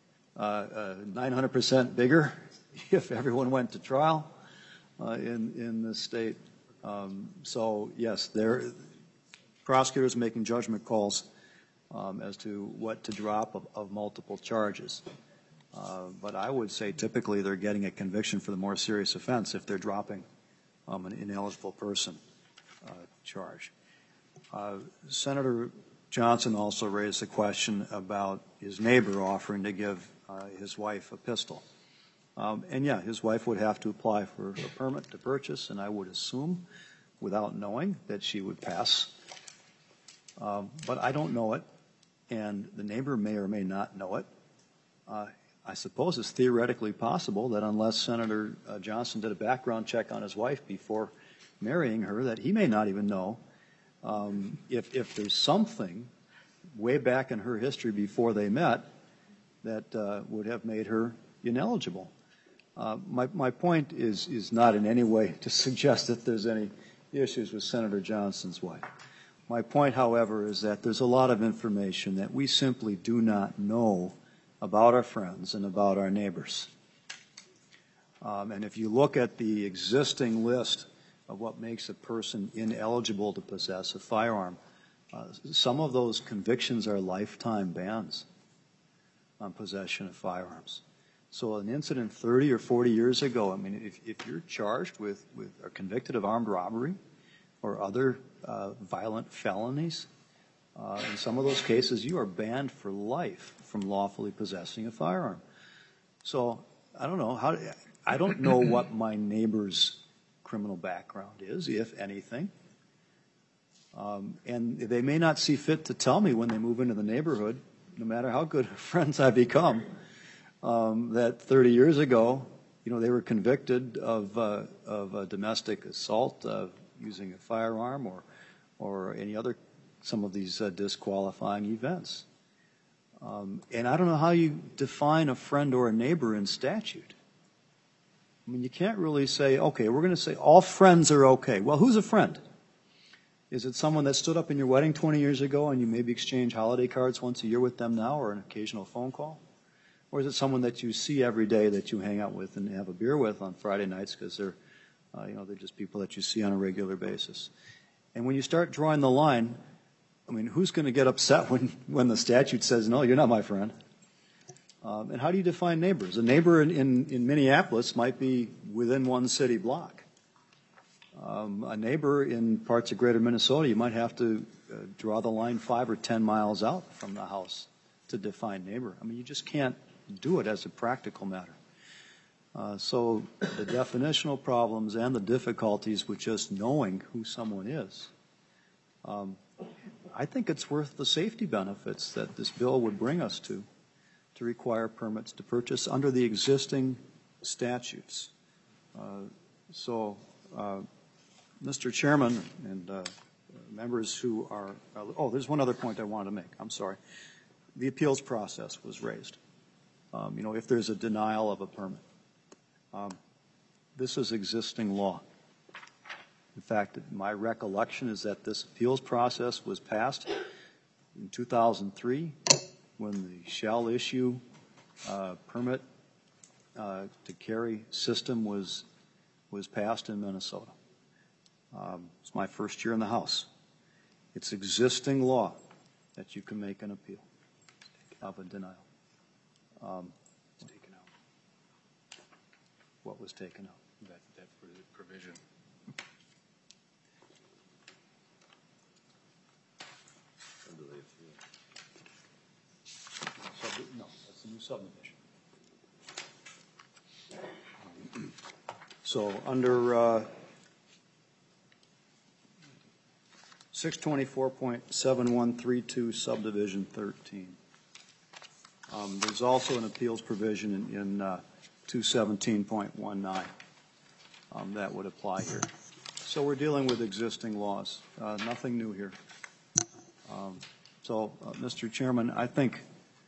900% bigger if everyone went to trial in this state. So, yes, prosecutors making judgment calls as to what to drop of multiple charges. But I would say typically they're getting a conviction for the more serious offense if they're dropping an ineligible person charge. Senator Johnson also raised the question about his neighbor offering to give his wife a pistol. And yeah, his wife would have to apply for a permit to purchase, and I would assume, without knowing, that she would pass. But I don't know it, and the neighbor may or may not know it. I suppose it's theoretically possible that unless Senator Johnson did a background check on his wife before marrying her, that he may not even know if there's something way back in her history before they met that would have made her ineligible. My point is not in any way to suggest that there's any issues with Senator Johnson's wife. My point, however, is that there's a lot of information that we simply do not know about our friends and about our neighbors. And if you look at the existing list of what makes a person ineligible to possess a firearm. Some of those convictions are lifetime bans on possession of firearms. So an incident 30 or 40 years ago, I mean, if you're charged with or convicted of armed robbery or other violent felonies, in some of those cases, you are banned for life from lawfully possessing a firearm. So I don't know I don't know what my neighbor's criminal background is, if anything. And they may not see fit to tell me when they move into the neighborhood, no matter how good friends I become, that 30 years ago, they were convicted of a domestic assault using a firearm or any other, some of these disqualifying events. And I don't know how you define a friend or a neighbor in statute. I mean, you can't really say, okay, we're going to say all friends are okay. Well, who's a friend? Is it someone that stood up in your wedding 20 years ago and you maybe exchange holiday cards once a year with them now or an occasional phone call? Or is it someone that you see every day that you hang out with and have a beer with on Friday nights because they're just people that you see on a regular basis? And when you start drawing the line, I mean, who's going to get upset when the statute says, no, you're not my friend? And how do you define neighbors? A neighbor in Minneapolis might be within one city block. A neighbor in parts of greater Minnesota, you might have to draw the line 5 or 10 miles out from the house to define neighbor. I mean, you just can't do it as a practical matter. So the definitional problems and the difficulties with just knowing who someone is, I think it's worth the safety benefits that this bill would bring us to require permits to purchase under the existing statutes. Mr. Chairman and members who are, there's one other point I wanted to make. I'm sorry. The appeals process was raised. If there's a denial of a permit. This is existing law. In fact, my recollection is that this appeals process was passed in 2003 when the shall issue permit to carry system was passed in Minnesota. It's my first year in the House. It's existing law that you can make an appeal of a denial. Taken out. What was taken out? That provision. No, that's a new subdivision. So under 624.7132 subdivision 13. There's also an appeals provision in 217.19 that would apply here. So we're dealing with existing laws, nothing new here. Mr. Chairman, I think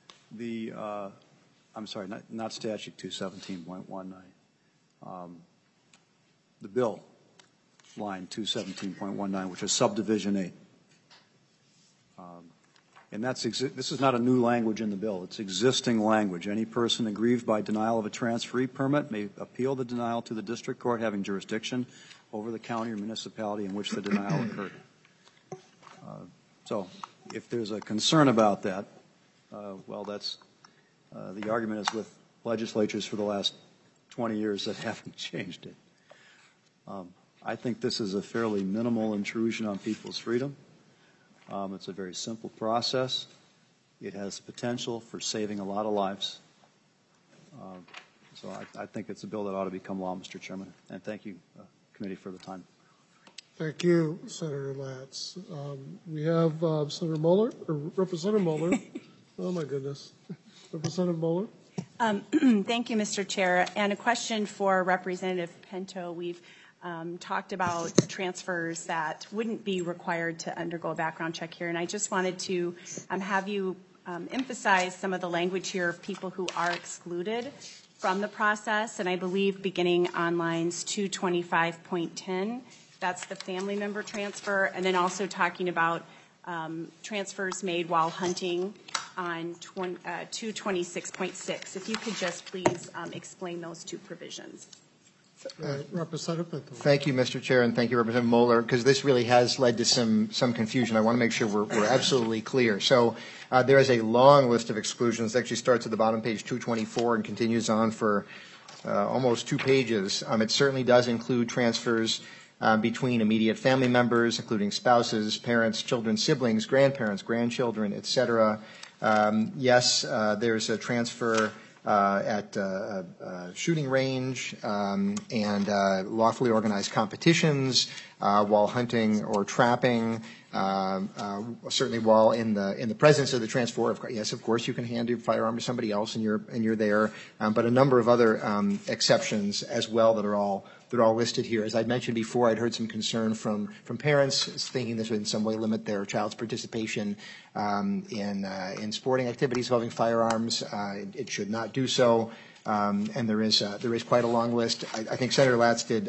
I'm sorry, not statute 217.19. The bill, line 217.19, which is subdivision 8. And this is not a new language in the bill. It's existing language. Any person aggrieved by denial of a transferee permit may appeal the denial to the district court having jurisdiction over the county or municipality in which the denial occurred. So if there's a concern about that, well, that's the argument is with legislatures for the last 20 years that haven't changed it. I think this is a fairly minimal intrusion on people's freedom. It's a very simple process. It has potential for saving a lot of lives. So I think it's a bill that ought to become law, Mr. Chairman. And thank you, committee, for the time. Thank you, Senator Latz. We have Senator Mueller, or Representative Mueller. Oh, my goodness. Representative Mueller. Thank you, Mr. Chair. And a question for Representative Pinto. We've talked about transfers that wouldn't be required to undergo a background check here. And I just wanted to have you emphasize some of the language here of people who are excluded from the process. And I believe beginning on lines 225.10, that's the family member transfer. And then also talking about transfers made while hunting on 226.6. If you could just please explain those two provisions. Representative Pinto. Thank you, Mr. Chair, and thank you, Representative Moeller, because this really has led to some confusion. I want to make sure we're absolutely clear. So there is a long list of exclusions. It actually starts at the bottom, page 224, and continues on for almost 2 pages. It certainly does include transfers between immediate family members, including spouses, parents, children, siblings, grandparents, grandchildren, et cetera. Yes, there's a transfer at shooting range and lawfully organized competitions while hunting or trapping. Certainly, while in the presence of the transfer, yes, of course, you can hand your firearm to somebody else, and you're there. But a number of other exceptions as well that are all listed here. As I mentioned before, I'd heard some concern from parents thinking this would in some way limit their child's participation in sporting activities involving firearms. It should not do so. And there is quite a long list. I think Senator Latz did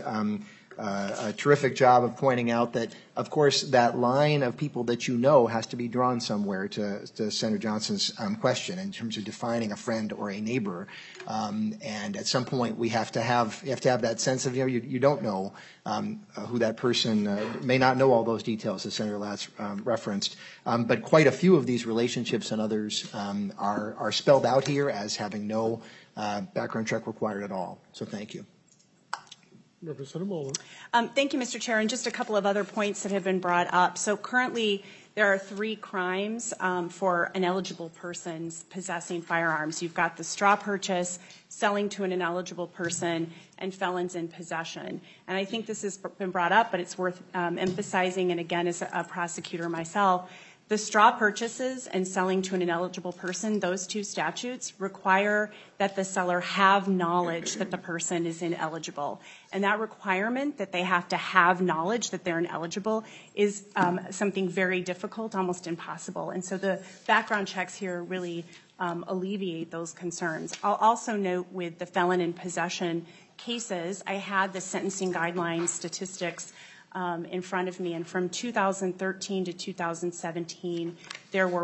a terrific job of pointing out that, of course, that line of people that you know has to be drawn somewhere to Senator Johnson's question in terms of defining a friend or a neighbor. And at some point, we have to have that sense of, you don't know who that person may not know all those details, as Senator Latz referenced. But quite a few of these relationships and others are spelled out here as having no background check required at all. So thank you. Representative Moeller. Thank you, Mr. Chair. And just a couple of other points that have been brought up. So currently, there are 3 crimes for ineligible persons possessing firearms. You've got the straw purchase, selling to an ineligible person, and felons in possession. And I think this has been brought up, but it's worth emphasizing, and again, as a prosecutor myself, the straw purchases and selling to an ineligible person, those 2 statutes require that the seller have knowledge that the person is ineligible. And that requirement that they have to have knowledge that they're ineligible is something very difficult, almost impossible. And so the background checks here really alleviate those concerns. I'll also note with the felon in possession cases, I had the sentencing guidelines statistics in front of me, and from 2013 to 2017, there were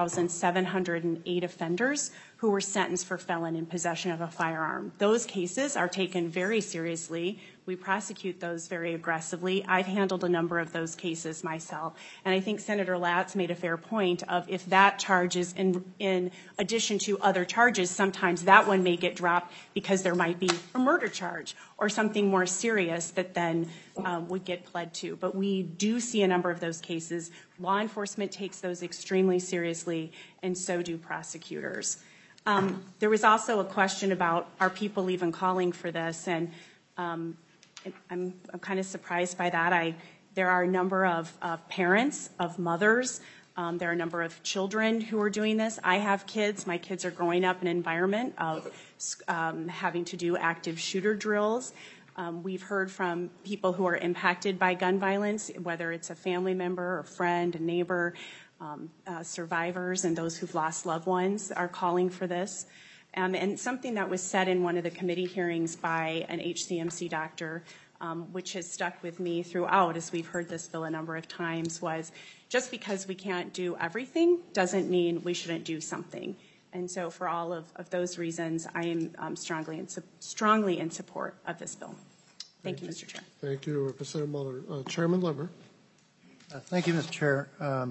1,708 offenders who were sentenced for felon in possession of a firearm. Those cases are taken very seriously. We prosecute those very aggressively. I've handled a number of those cases myself. And I think Senator Latz made a fair point of if that charge is in addition to other charges, sometimes that one may get dropped because there might be a murder charge or something more serious that then would get pled to. But we do see a number of those cases. Law enforcement takes those extremely seriously, and so do prosecutors. There was also a question about are people even calling for this, and I'm kind of surprised by that. There are a number of parents, of mothers. There are a number of children who are doing this. I have kids. My kids are growing up in an environment of having to do active shooter drills. We've heard from people who are impacted by gun violence, whether it's a family member, a friend, a neighbor, survivors, and those who've lost loved ones are calling for this. And something that was said in one of the committee hearings by an HCMC doctor, which has stuck with me throughout as we've heard this bill a number of times, was just because we can't do everything doesn't mean we shouldn't do something. And so for all of those reasons, I am strongly in support of this bill. Thank you, Mr. Chair. Thank you, Representative Muller. Chairman Limmer. Thank you, Mr. Chair.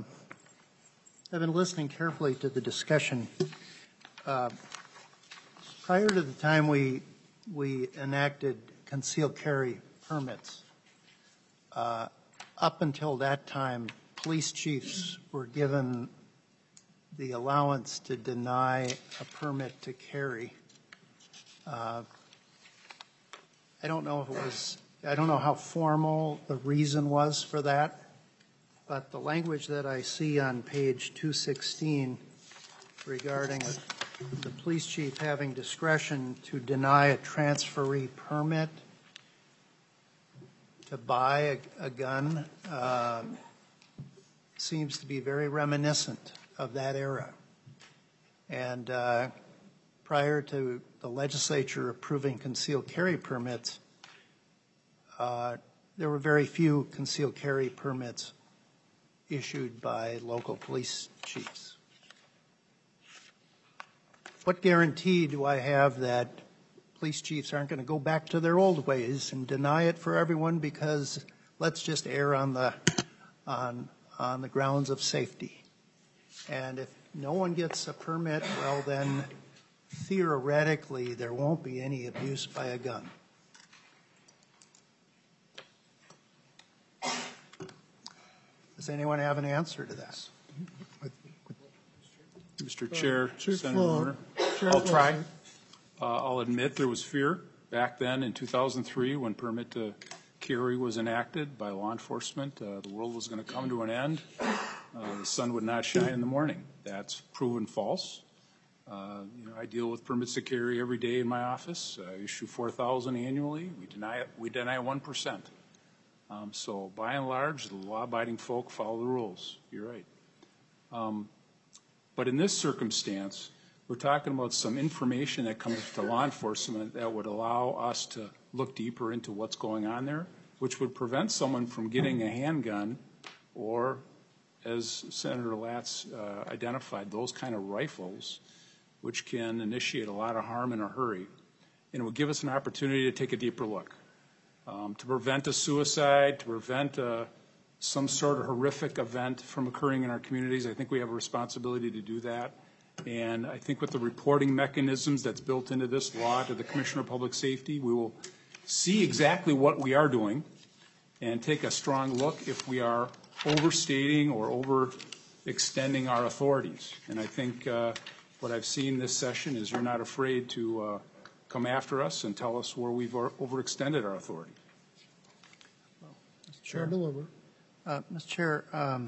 I've been listening carefully to the discussion. Prior to the time we enacted concealed carry permits, up until that time, police chiefs were given the allowance to deny a permit to carry. I don't know how formal the reason was for that, but the language that I see on page 216 regarding the police chief having discretion to deny a transferee permit to buy a gun seems to be very reminiscent of that era. And prior to the legislature approving concealed carry permits, there were very few concealed carry permits issued by local police chiefs. What guarantee do I have that police chiefs aren't going to go back to their old ways and deny it for everyone because let's just err on the grounds of safety. And if no one gets a permit, well then theoretically there won't be any abuse by a gun. Does anyone have an answer to that? Mr. Chair, Chief Senator Floor. Warner, Chair I'll try. Wilson. I'll admit there was fear back then in 2003 when permit to carry was enacted by law enforcement. The world was going to come to an end. The sun would not shine in the morning. That's proven false. I deal with permits to carry every day in my office. I issue 4,000 annually. We deny 1%. So by and large, the law-abiding folk follow the rules. You're right. But in this circumstance, we're talking about some information that comes to law enforcement that would allow us to look deeper into what's going on there, which would prevent someone from getting a handgun or, as Senator Latz identified, those kind of rifles, which can initiate a lot of harm in a hurry. And it would give us an opportunity to take a deeper look, to prevent a suicide, to prevent some sort of horrific event from occurring in our communities. I think we have a responsibility to do that. And I think with the reporting mechanisms that's built into this law to the Commissioner of Public Safety, we will see exactly what we are doing and take a strong look if we are overstating or overextending our authorities. And I think what I've seen this session is you're not afraid to come after us and tell us where we've overextended our authority. Chairman Limmer. Mr. Chair,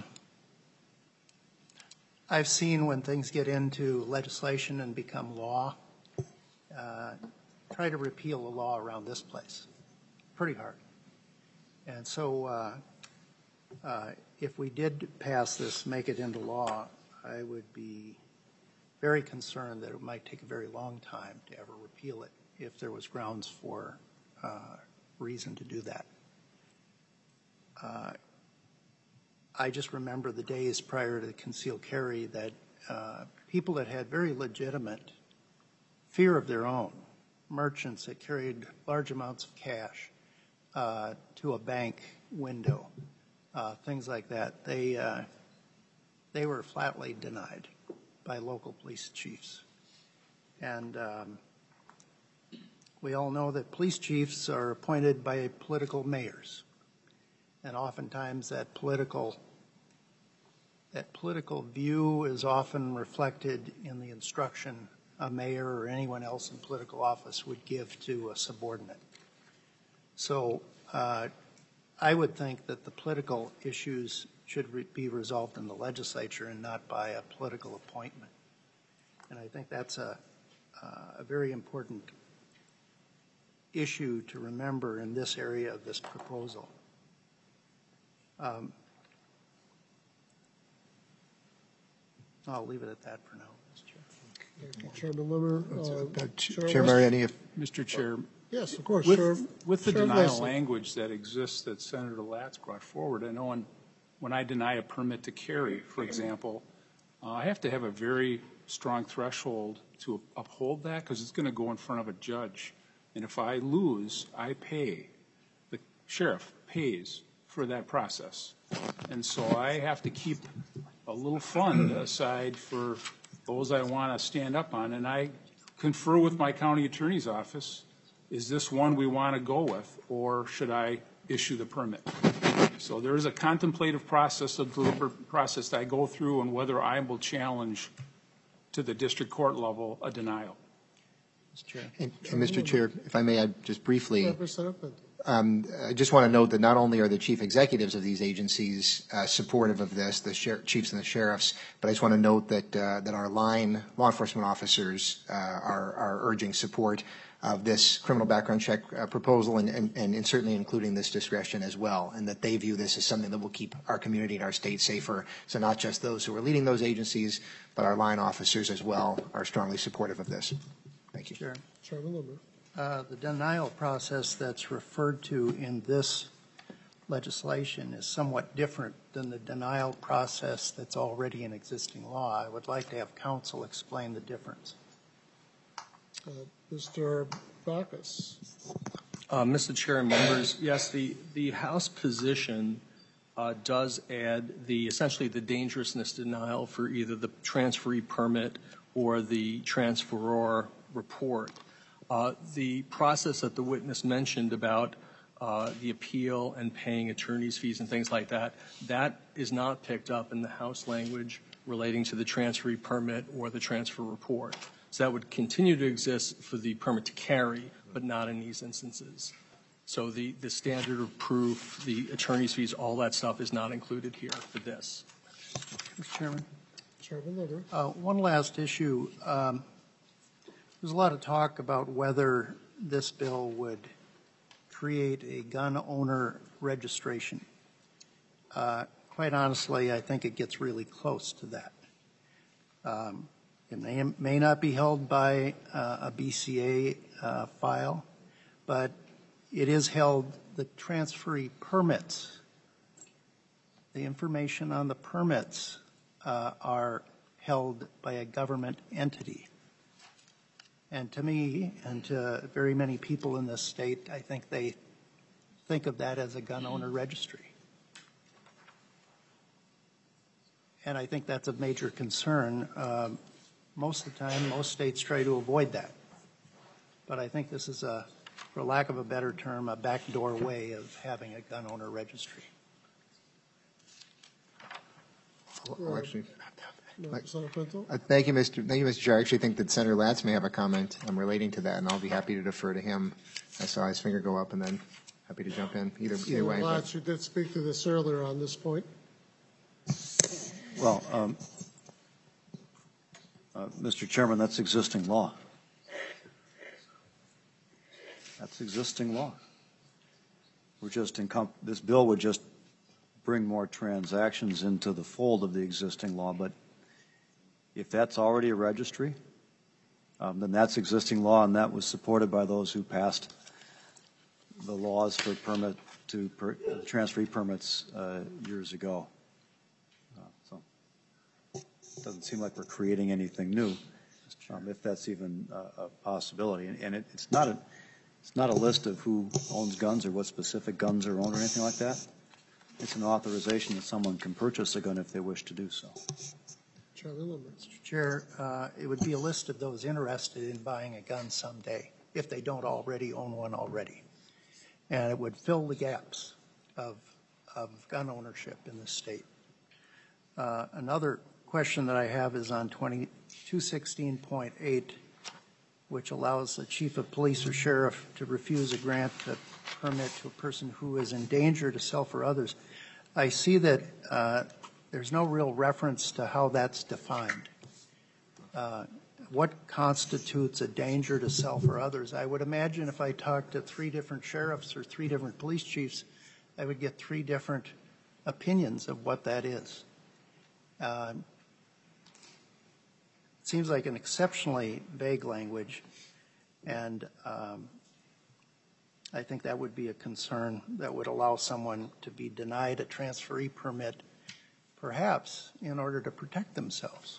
I've seen when things get into legislation and become law, try to repeal the law around this place. Pretty hard. And so if we did pass this, make it into law, I would be very concerned that it might take a very long time to ever repeal it if there was grounds for reason to do that. I just remember the days prior to the concealed carry that people that had very legitimate fear of their own, merchants that carried large amounts of cash to a bank window, things like that, they were flatly denied by local police chiefs. And we all know that police chiefs are appointed by political mayors. And oftentimes that political view is often reflected in the instruction a mayor or anyone else in political office would give to a subordinate. So I would think that the political issues should be resolved in the legislature and not by a political appointment. And I think that's a very important issue to remember in this area of this proposal. I'll leave it at that for now, Mr. Chair. Thank you, Chairman Limmer. Chair Mariani, Mr. Chair, Yes, of course. with the Chair denial Leslie. language that exists that Senator Latz brought forward, I know when I deny a permit to carry, for example, I have to have a very strong threshold to uphold that because it's going to go in front of a judge. And if I lose, I pay. The sheriff pays for that process. And so I have to keep a little fund aside for those I want to stand up on. And I confer with my county attorney's office, is this one we want to go with, or should I issue the permit? So there is a contemplative process, a deliberate process that I go through on whether I will challenge to the district court level a denial. Mr. Chair. and Mr. Chair, if I may add just briefly, Representative. I just want to note that not only are the chief executives of these agencies supportive of this, the chiefs and the sheriffs, but I just want to note that our line law enforcement officers are urging support of this criminal background check proposal and certainly including this discretion as well, and that they view this as something that will keep our community and our state safer. So not just those who are leading those agencies, but our line officers as well are strongly supportive of this. Thank you. Sure. Chairman Limmer. The denial process that's referred to in this legislation is somewhat different than the denial process that's already in existing law. I would like to have counsel explain the difference. Mr. Backus. Mr. Chair and members, yes, the House position does add essentially the dangerousness denial for either the transferee permit or the transferor report. The process that the witness mentioned about the appeal and paying attorney's fees and things like that, that is not picked up in the House language relating to the transferee permit or the transfer report. So that would continue to exist for the permit to carry, but not in these instances. So the standard of proof, the attorney's fees, all that stuff is not included here for this. Mr. Chairman. Chairman Linder. One last issue. There's a lot of talk about whether this bill would create a gun owner registration. Quite honestly, I think it gets really close to that. It may not be held by a BCA file, but it is held, the transferee permits, the information on the permits are held by a government entity. And to me, and to very many people in this state, I think they think of that as a gun owner registry. And I think that's a major concern. Most of the time, most states try to avoid that. But I think this is, for lack of a better term, a backdoor way of having a gun owner registry. Well, actually, Senator Pinto. thank you, Mr. Chair. I actually think that Senator Latz may have a comment relating to that, and I'll be happy to defer to him. I saw his finger go up, and then happy to jump in either way. Latz, you did speak to this earlier on this point. Well, Mr. Chairman, that's existing law. That's existing law. We're just this bill would just bring more transactions into the fold of the existing law, but if that's already a registry, then that's existing law, and that was supported by those who passed the laws for transferee permits years ago. So it doesn't seem like we're creating anything new, if that's even a possibility. And it's not a list of who owns guns or what specific guns are owned or anything like that. It's an authorization that someone can purchase a gun if they wish to do so. Mr. Chair, it would be a list of those interested in buying a gun someday, if they don't already own one already. And it would fill the gaps of gun ownership in the state. Another question that I have is on 216.8, which allows the chief of police or sheriff to refuse a grant to permit to a person who is in danger to self or others. I see that there's no real reference to how that's defined. What constitutes a danger to self or others? I would imagine if I talked to 3 different sheriffs or 3 different police chiefs, I would get 3 different opinions of what that is. It seems like an exceptionally vague language, and I think that would be a concern that would allow someone to be denied a transferee permit, perhaps in order to protect themselves.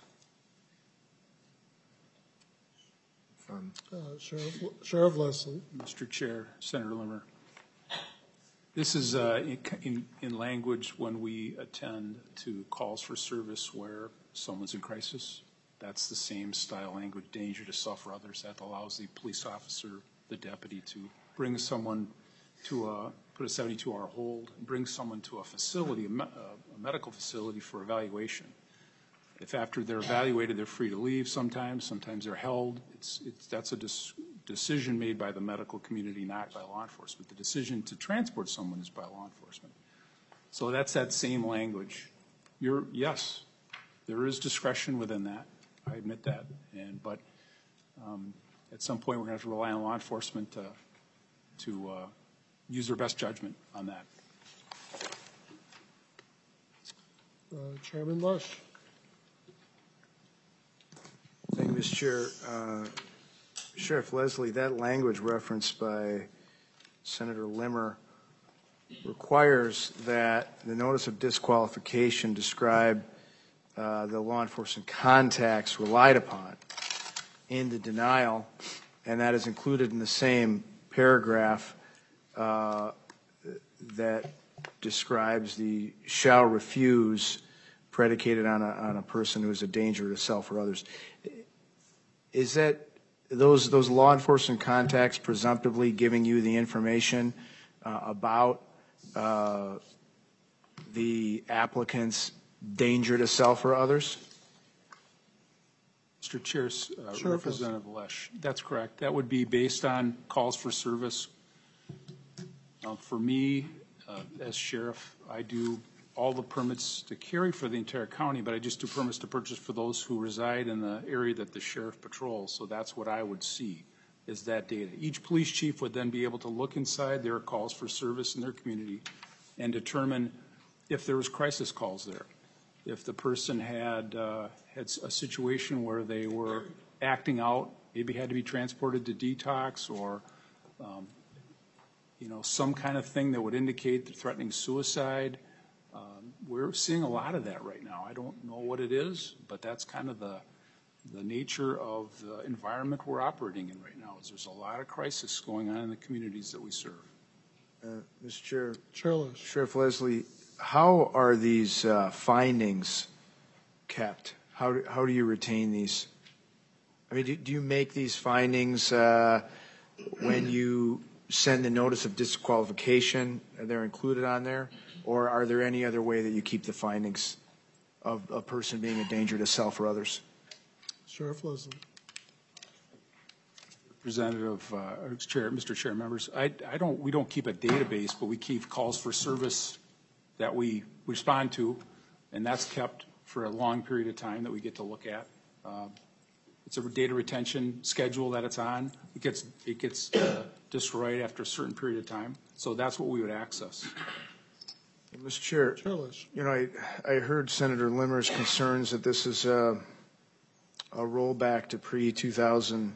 Sheriff Leslie. Mr. Chair, Senator Limmer. This is in language when we attend to calls for service where someone's in crisis. That's the same style language, danger to self or others, that allows the police officer, the deputy, to bring someone to put a 72-hour hold, and bring someone to a facility, a medical facility for evaluation. If after they're evaluated, they're free to leave sometimes they're held. That's a decision made by the medical community, not by law enforcement. The decision to transport someone is by law enforcement. So that's that same language. Yes, there is discretion within that. I admit that. But at some point, we're going to have to rely on law enforcement to use their best judgment on that. Chairman Lush. Thank you, Mr. Chair. Sheriff Leslie, that language referenced by Senator Limmer requires that the notice of disqualification describe the law enforcement contacts relied upon in the denial and that is included in the same paragraph that describes the shall refuse predicated on a person who is a danger to self or others. Is that those law enforcement contacts presumptively giving you the information about the applicant's danger to self or others? Mr. Chair, Representative Lesh, that's correct. That would be based on calls for service. For me, as sheriff, I do all the permits to carry for the entire county, but I just do permits to purchase for those who reside in the area that the sheriff patrols. So that's what I would see, is that data. Each police chief would then be able to look inside their calls for service in their community and determine if there was crisis calls there. If the person had a situation where they were acting out, maybe had to be transported to detox, or some kind of thing that would indicate threatening suicide. We're seeing a lot of that right now. I don't know what it is, but that's kind of the nature of the environment we're operating in right now. Is there's a lot of crisis going on in the communities that we serve. Mr. Chair, Chairless. Sheriff Leslie, how are these findings kept? How do you retain these? I mean, do you make these findings when you send the notice of disqualification? They're included on there? Or are there any other way that you keep the findings of a person being a danger to self or others? Sheriff Leslie. Representative, Mr. Chair, members, we don't keep a database, but we keep calls for service that we respond to, and that's kept for a long period of time that we get to look at. It's a data retention schedule that it's on. It gets destroyed after a certain period of time, so that's what we would access. Mr. Chair, Chairless. I heard Senator Limmer's concerns that this is a rollback to pre-2003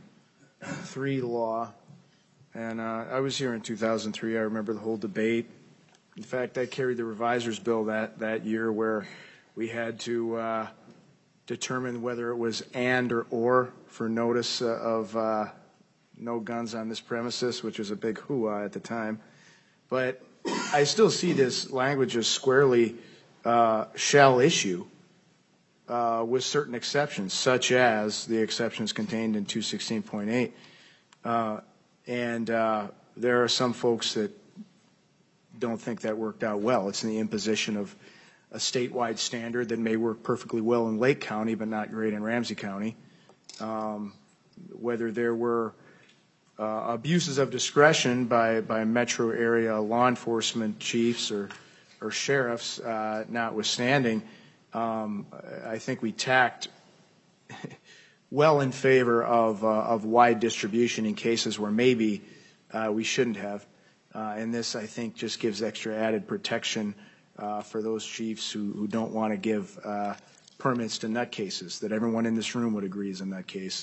law, and I was here in 2003. I remember the whole debate. In fact, I carried the reviser's bill that year where we had to determine whether it was and or for notice of no guns on this premises, which was a big hoo-ah at the time. But I still see this language as squarely shall issue with certain exceptions, such as the exceptions contained in 216.8. And there are some folks that don't think that worked out well. It's the imposition of a statewide standard that may work perfectly well in Lake County but not great in Ramsey County. Whether there were abuses of discretion by metro area law enforcement chiefs or sheriffs notwithstanding, I think we tacked well in favor of wide distribution in cases where maybe we shouldn't have. And this, I think, just gives extra added protection for those chiefs who don't want to give permits to nutcases that everyone in this room would agree is a nutcase.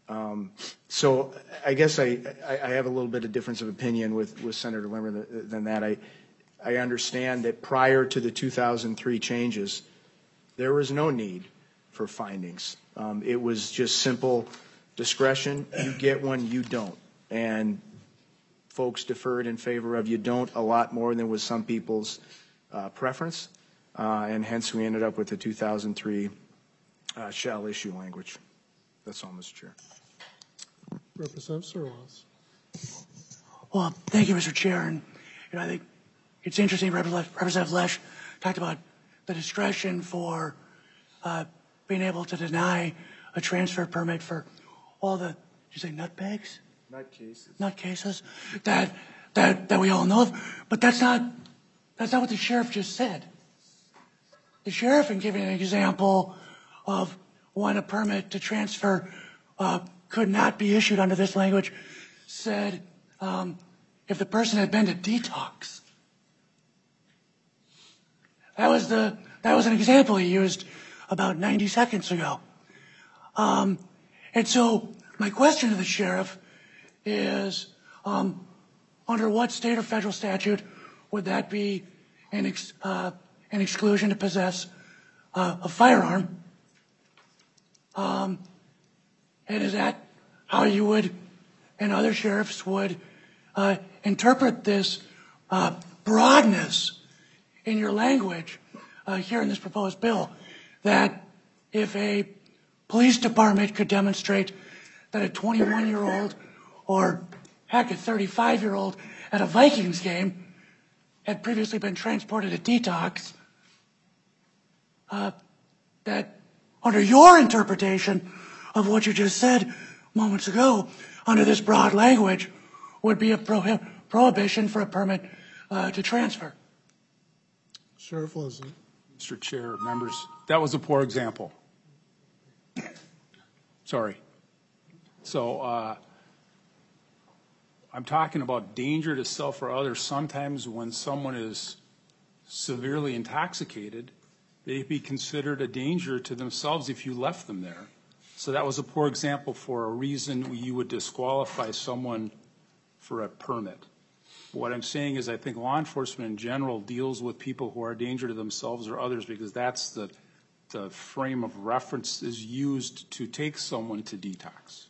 So I guess I have a little bit of difference of opinion with Senator Limmer than that. I understand that prior to the 2003 changes, there was no need for findings. It was just simple discretion. You get one, you don't. And folks deferred in favor of you don't a lot more than was some people's preference. And hence we ended up with the 2003 shall issue language. That's all, Mr. Chair. Representative Sirles. Well, thank you, Mr. Chair. And I think it's interesting, Representative Lesh talked about the discretion for being able to deny a transfer permit for all the, did you say nutbags? Nutcases that we all know of. But that's not what the sheriff just said. The sheriff, in giving an example of when a permit to transfer could not be issued under this language, said if the person had been to detox. That was an example he used about 90 seconds ago. And so my question to the sheriff is, under what state or federal statute would that be an exclusion to possess a firearm? And is that how you would and other sheriffs would interpret this broadness in your language here in this proposed bill, that if a police department could demonstrate that a 21-year-old or heck, a 35-year-old at a Vikings game had previously been transported to detox, that under your interpretation of what you just said moments ago, under this broad language, would be a prohibition for a permit to transfer. Sheriff Leslie. Mr. Chair, members, that was a poor example. Sorry. So I'm talking about danger to self or others. Sometimes when someone is severely intoxicated, they'd be considered a danger to themselves if you left them there. So that was a poor example for a reason you would disqualify someone for a permit. What I'm saying is I think law enforcement in general deals with people who are a danger to themselves or others because that's the frame of reference is used to take someone to detox.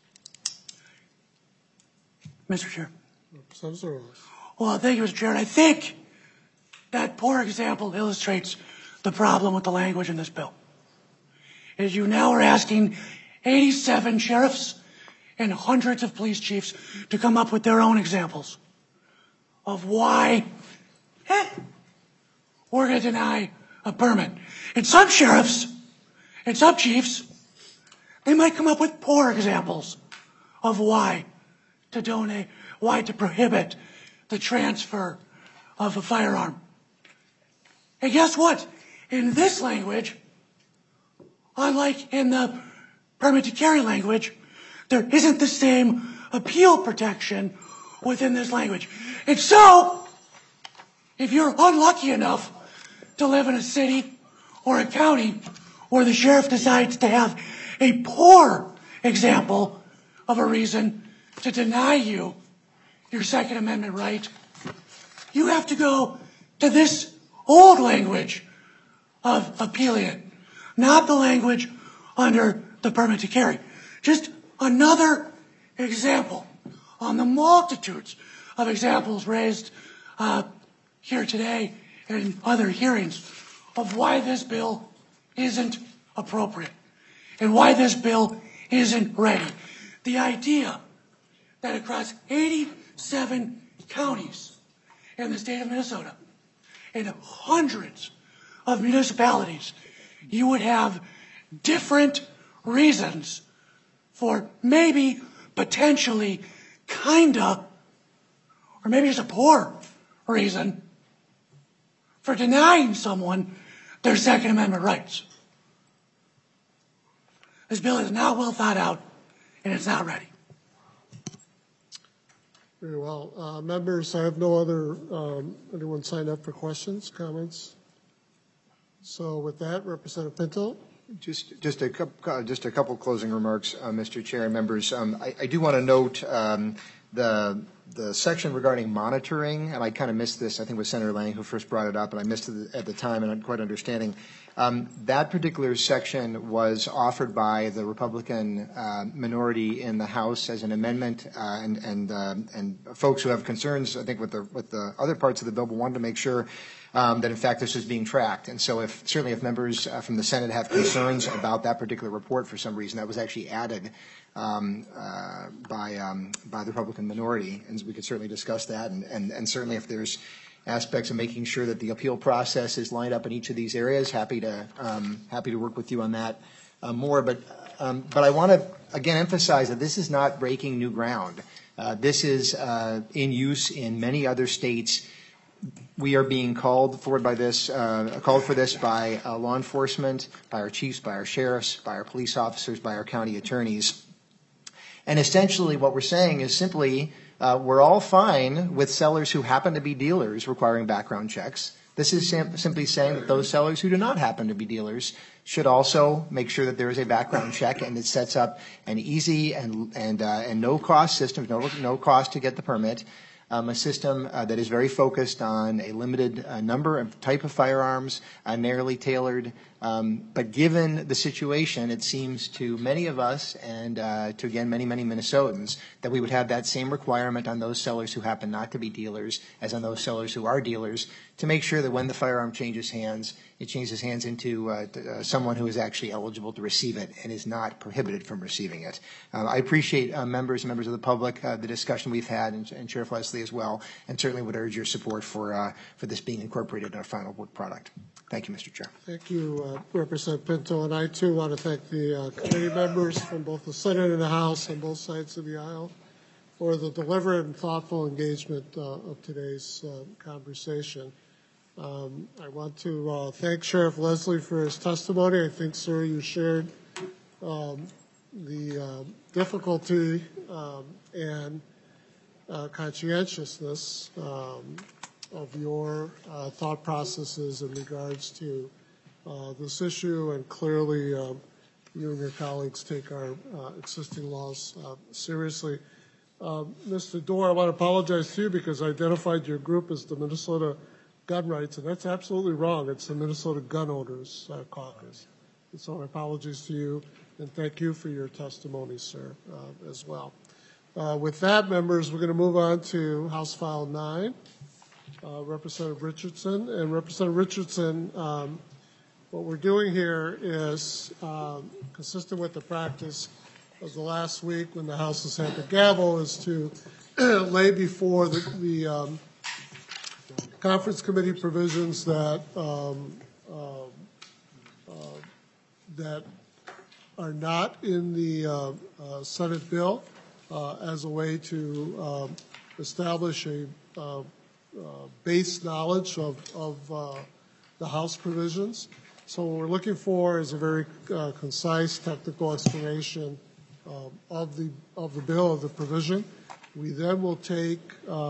Mr. Chair. Representative. Well, thank you, Mr. Chair. And I think that poor example illustrates the problem with the language in this bill. As you now are asking 87 sheriffs and hundreds of police chiefs to come up with their own examples of why we're going to deny a permit. And some sheriffs and some chiefs, they might come up with poor examples of why to donate, why to prohibit the transfer of a firearm. And guess what? In this language, unlike in the permit to carry language, there isn't the same appeal protection within this language. And so, if you're unlucky enough to live in a city or a county where the sheriff decides to have a poor example of a reason to deny you your Second Amendment right, you have to go to this old language of appealing it, not the language under the permit to carry. Just another example on the multitudes of examples raised here today and other hearings of why this bill isn't appropriate and why this bill isn't ready. The idea that across 87 counties in the state of Minnesota and hundreds of municipalities, you would have different reasons for maybe, potentially, kinda, or maybe just a poor reason for denying someone their Second Amendment rights. This bill is not well thought out, and it's not ready. Very well. Members, I have no other, anyone signed up for questions, comments? So with that, Representative Pinto. Just a couple closing remarks, Mr. Chair and members. I do want to note the section regarding monitoring, and I kind of missed this. I think it was Senator Lang who first brought it up, and I missed it at the time, and I'm quite understanding. That particular section was offered by the Republican minority in the House as an amendment, and folks who have concerns, I think, with the other parts of the bill, but wanted to make sure that in fact this is being tracked. And so certainly if members from the Senate have concerns about that particular report for some reason, that was actually added by the Republican minority, and we could certainly discuss that, and certainly if there's aspects of making sure that the appeal process is lined up in each of these areas, happy to work with you on that more. But I want to again emphasize that this is not breaking new ground. This is in use in many other states. We are being called for this by law enforcement, by our chiefs, by our sheriffs, by our police officers, by our county attorneys. And essentially what we're saying is simply we're all fine with sellers who happen to be dealers requiring background checks. This is simply saying that those sellers who do not happen to be dealers should also make sure that there is a background check, and it sets up an easy and no-cost system, no cost to get the permit. A system that is very focused on a limited number and type of firearms, narrowly tailored, But given the situation, it seems to many of us and to, again, many, many Minnesotans that we would have that same requirement on those sellers who happen not to be dealers as on those sellers who are dealers to make sure that when the firearm changes hands, it changes hands into someone who is actually eligible to receive it and is not prohibited from receiving it. I appreciate members of the public, the discussion we've had, and Sheriff Leslie as well, and certainly would urge your support for this being incorporated in our final work product. Thank you, Mr. Chair. Thank you, Representative Pinto. And I, too, want to thank the committee members from both the Senate and the House on both sides of the aisle for the deliberate and thoughtful engagement of today's conversation. I want to thank Sheriff Leslie for his testimony. I think, sir, you shared the difficulty and conscientiousness of your thought processes in regards to this issue, and clearly you and your colleagues take our existing laws seriously. Mr. Doar, I want to apologize to you because I identified your group as the Minnesota Gun Rights, and that's absolutely wrong. It's the Minnesota Gun Owners Caucus. And so my apologies to you, and thank you for your testimony, sir, as well. With that, members, we're going to move on to House File 9. Representative Richardson. And Representative Richardson, what we're doing here is consistent with the practice of the last week when the House has had the gavel, is to lay before the conference committee provisions that that are not in the Senate bill as a way to establish a base knowledge of the House provisions. So what we're looking for is a very concise technical explanation of the bill, of the provision. We then will take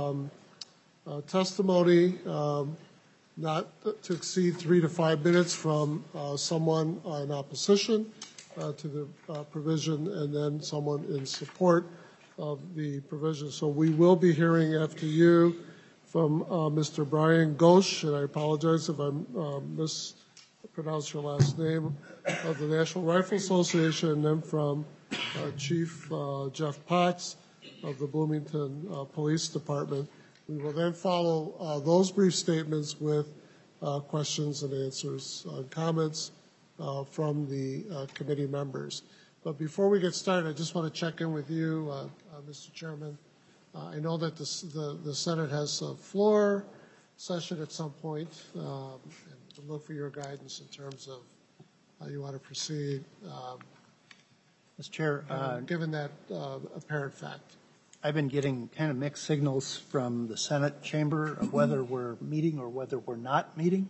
testimony not to exceed 3 to 5 minutes from someone in opposition to the provision, and then someone in support of the provision. So we will be hearing after you from Mr. Brian Ghosh, and I apologize if I mispronounce your last name, of the National Rifle Association, and then from Chief Jeff Potts of the Bloomington Police Department. We will then follow those brief statements with questions and answers, comments from the committee members. But before we get started, I just want to check in with you, Mr. Chairman. I know that the Senate has a floor session at some point, and we'll look for your guidance in terms of how you want to proceed. Mr. Chair, given that apparent fact. I've been getting kind of mixed signals from the Senate chamber of whether we're meeting or whether we're not meeting.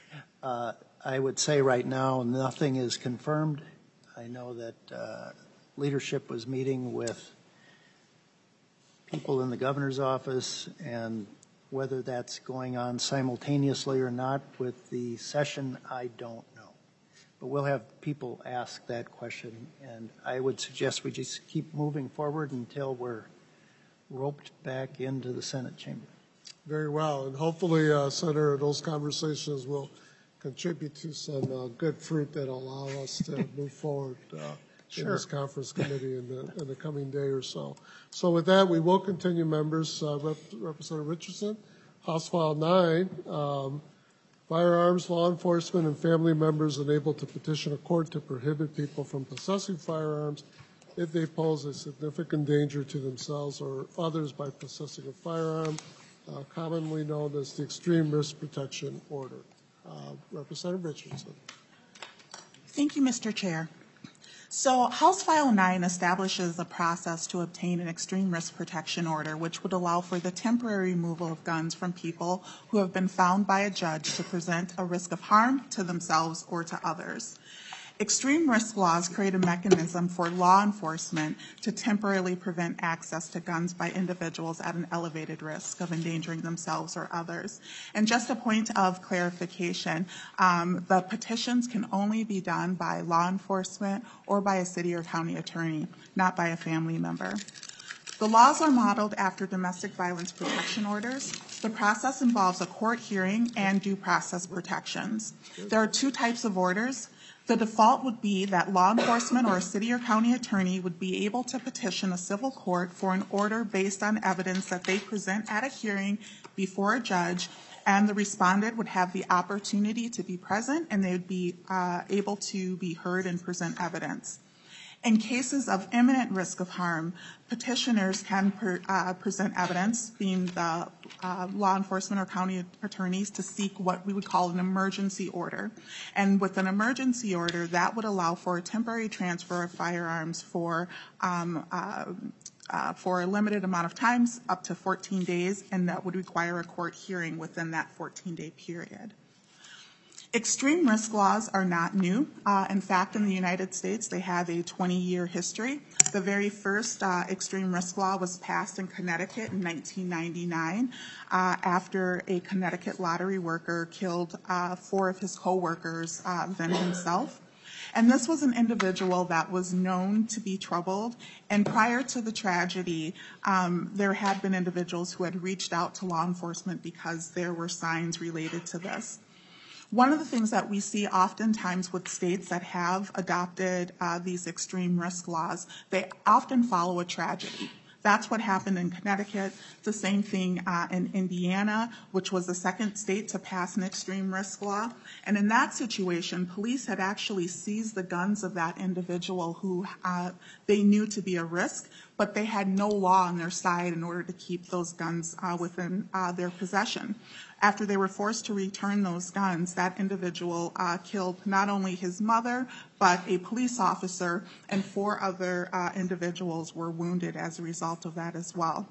I would say right now nothing is confirmed. I know that leadership was meeting with people in the governor's office, and whether that's going on simultaneously or not with the session, I don't know. But we'll have people ask that question, and I would suggest we just keep moving forward until we're roped back into the Senate chamber. Very well, and hopefully, Senator, those conversations will contribute to some good fruit that will allow us to move forward in this conference committee in the coming day or so. So with that, we will continue, members. Representative Richardson, House File 9, firearms, law enforcement, and family members unable to petition a court to prohibit people from possessing firearms if they pose a significant danger to themselves or others by possessing a firearm, commonly known as the Extreme Risk Protection Order. Representative Richardson. Thank you, Mr. Chair. So House File 9 establishes a process to obtain an extreme risk protection order, which would allow for the temporary removal of guns from people who have been found by a judge to present a risk of harm to themselves or to others. Extreme risk laws create a mechanism for law enforcement to temporarily prevent access to guns by individuals at an elevated risk of endangering themselves or others. And just a point of clarification, the petitions can only be done by law enforcement or by a city or county attorney, not by a family member. The laws are modeled after domestic violence protection orders. The process involves a court hearing and due process protections. There are two types of orders. The default would be that law enforcement or a city or county attorney would be able to petition a civil court for an order based on evidence that they present at a hearing before a judge, and the respondent would have the opportunity to be present and they would be able to be heard and present evidence. In cases of imminent risk of harm, petitioners can present evidence, being the law enforcement or county attorneys, to seek what we would call an emergency order. And with an emergency order, that would allow for a temporary transfer of firearms for a limited amount of times, up to 14 days, and that would require a court hearing within that 14-day period. Extreme risk laws are not new. In fact, in the United States, they have a 20-year history. The very first extreme risk law was passed in Connecticut in 1999 after a Connecticut lottery worker killed 4 of his co-workers, then himself. And this was an individual that was known to be troubled. And prior to the tragedy, there had been individuals who had reached out to law enforcement because there were signs related to this. One of the things that we see oftentimes with states that have adopted these extreme risk laws, they often follow a tragedy. That's what happened in Connecticut. The same thing in Indiana, which was the second state to pass an extreme risk law. And in that situation, police had actually seized the guns of that individual who they knew to be a risk, but they had no law on their side in order to keep those guns within their possession. After they were forced to return those guns, that individual killed not only his mother, but a police officer, and 4 other individuals were wounded as a result of that as well.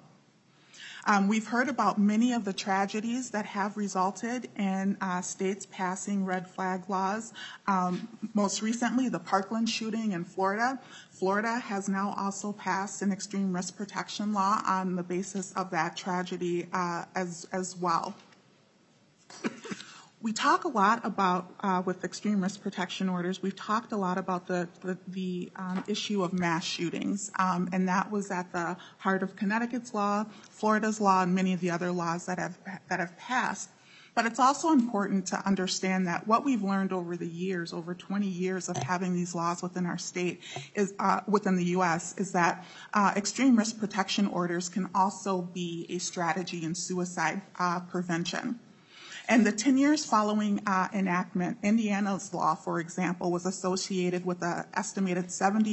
We've heard about many of the tragedies that have resulted in states passing red flag laws. Most recently, the Parkland shooting in Florida. Florida has now also passed an extreme risk protection law on the basis of that tragedy as well. We talk a lot about, with extreme risk protection orders, we've talked a lot about the issue of mass shootings, and that was at the heart of Connecticut's law, Florida's law, and many of the other laws that have passed. But it's also important to understand that what we've learned over the years, over 20 years of having these laws within our state, is within the U.S., is that extreme risk protection orders can also be a strategy in suicide prevention. And the 10 years following enactment, Indiana's law, for example, was associated with an estimated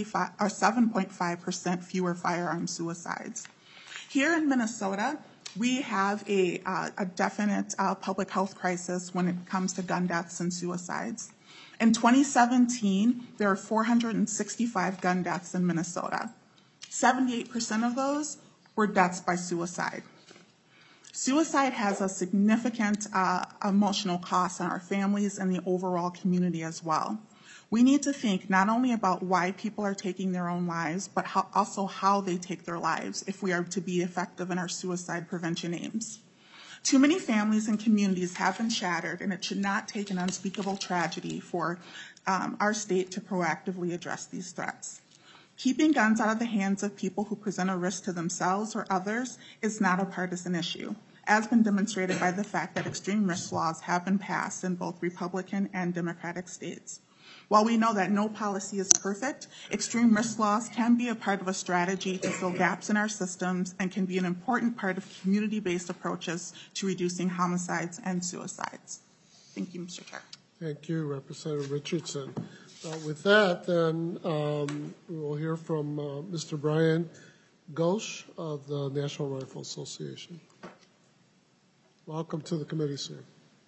7.5% fewer firearm suicides. Here in Minnesota, we have a definite public health crisis when it comes to gun deaths and suicides. In 2017, there are 465 gun deaths in Minnesota. 78% of those were deaths by suicide. Suicide has a significant emotional cost on our families and the overall community as well. We need to think not only about why people are taking their own lives, but also how they take their lives if we are to be effective in our suicide prevention aims. Too many families and communities have been shattered, and it should not take an unspeakable tragedy for our state to proactively address these threats. Keeping guns out of the hands of people who present a risk to themselves or others is not a partisan issue, as been demonstrated by the fact that extreme risk laws have been passed in both Republican and Democratic states. While we know that no policy is perfect, extreme risk laws can be a part of a strategy to fill gaps in our systems and can be an important part of community-based approaches to reducing homicides and suicides. Thank you, Mr. Chair. Thank you, Representative Richardson. With that, then, we will hear from Mr. Brian Ghosh of the National Rifle Association. Welcome to the committee, sir.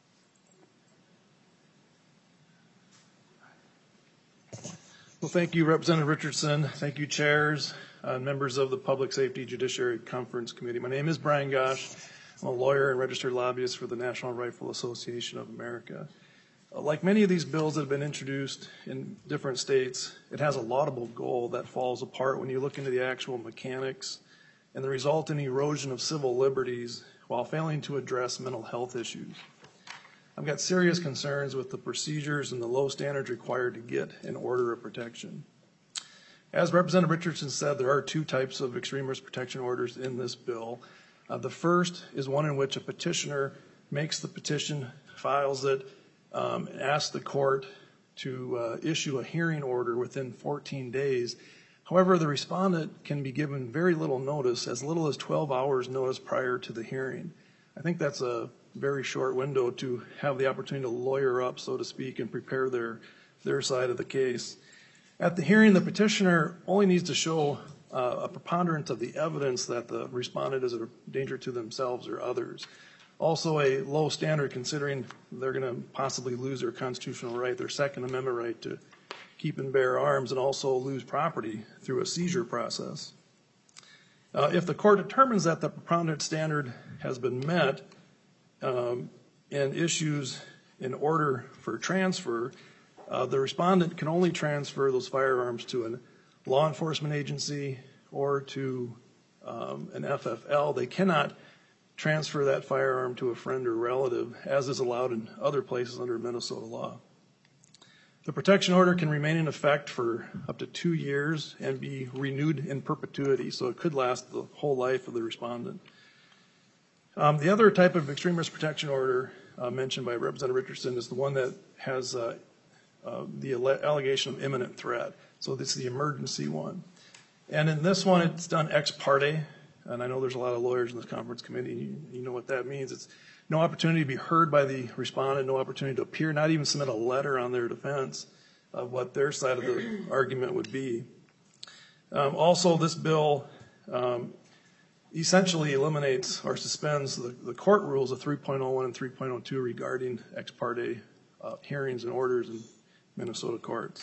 Well, thank you, Representative Richardson. Thank you, chairs, members of the Public Safety Judiciary Conference Committee. My name is Brian Ghosh. I'm a lawyer and registered lobbyist for the National Rifle Association of America. Like many of these bills that have been introduced in different states, it has a laudable goal that falls apart when you look into the actual mechanics and the resultant erosion of civil liberties while failing to address mental health issues. I've got serious concerns with the procedures and the low standards required to get an order of protection. As Representative Richardson said, there are 2 types of extreme risk protection orders in this bill. The first is one in which a petitioner makes the petition, files it, and asks the court to issue a hearing order within 14 days. However, the respondent can be given very little notice, as little as 12 hours notice prior to the hearing. I think that's a very short window to have the opportunity to lawyer up, so to speak, and prepare their side of the case. At the hearing, the petitioner only needs to show a preponderance of the evidence that the respondent is a danger to themselves or others. Also a low standard, considering they're going to possibly lose their constitutional right, their Second Amendment right to keep and bear arms, and also lose property through a seizure process. If the court determines that the preponderance standard has been met and issues an order for transfer, the respondent can only transfer those firearms to a law enforcement agency or to an FFL. They cannot transfer that firearm to a friend or relative, as is allowed in other places under Minnesota law. The protection order can remain in effect for up to 2 years and be renewed in perpetuity, so it could last the whole life of the respondent. The other type of extreme risk protection order mentioned by Representative Richardson is the one that has the allegation of imminent threat. So this is the emergency one. And in this one, it's done ex parte. And I know there's a lot of lawyers in this conference committee. You know what that means. It's no opportunity to be heard by the respondent, no opportunity to appear, not even submit a letter on their defense of what their side of the argument would be. Also, this bill essentially eliminates or suspends the court rules of 3.01 and 3.02 regarding ex parte hearings and orders in Minnesota courts.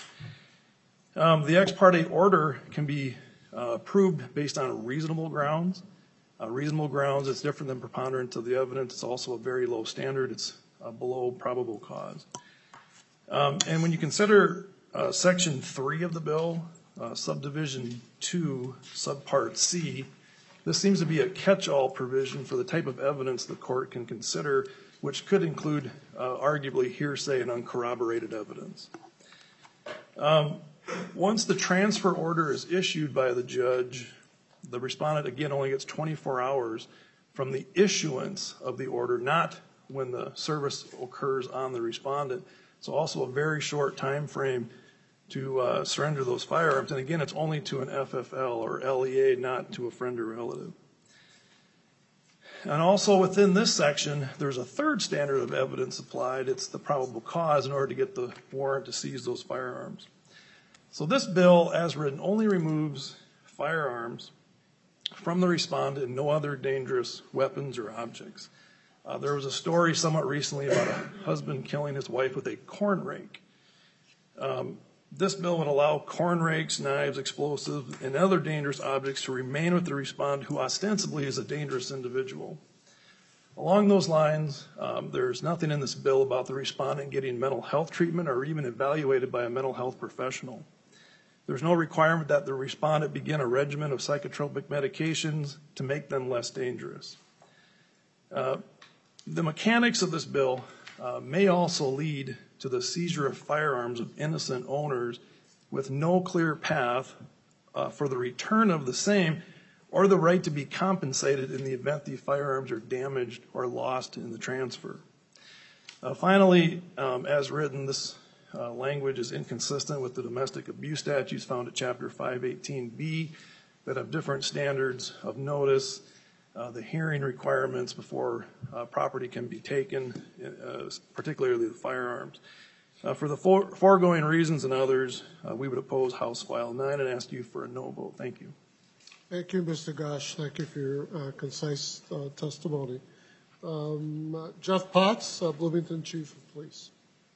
The ex parte order can be approved based on reasonable grounds. Reasonable grounds is different than preponderance of the evidence. It's also a very low standard. It's below probable cause. And when you consider Section 3 of the bill, Subdivision 2, Subpart C, this seems to be a catch-all provision for the type of evidence the court can consider, which could include arguably hearsay and uncorroborated evidence. Once the transfer order is issued by the judge, the respondent, again, only gets 24 hours from the issuance of the order, not when the service occurs on the respondent. So also a very short time frame to surrender those firearms. And again, it's only to an FFL or LEA, not to a friend or relative. And also within this section, there's a third standard of evidence applied. It's the probable cause in order to get the warrant to seize those firearms. So this bill, as written, only removes firearms from the respondent and no other dangerous weapons or objects. There was a story somewhat recently about a husband killing his wife with a corn rake. This bill would allow corn rakes, knives, explosives, and other dangerous objects to remain with the respondent, who ostensibly is a dangerous individual. Along those lines, there's nothing in this bill about the respondent getting mental health treatment or even evaluated by a mental health professional. There's no requirement that the respondent begin a regimen of psychotropic medications to make them less dangerous. The mechanics of this bill may also lead to the seizure of firearms of innocent owners with no clear path for the return of the same or the right to be compensated in the event the firearms are damaged or lost in the transfer. Finally, as written, this language is inconsistent with the domestic abuse statutes found at Chapter 518B that have different standards of notice, the hearing requirements before property can be taken, particularly the firearms. For the foregoing reasons and others, we would oppose House File 9 and ask you for a no vote. Thank you. Thank you, Mr. Gosch. Thank you for your concise testimony. Jeff Potts, Bloomington Chief of Police.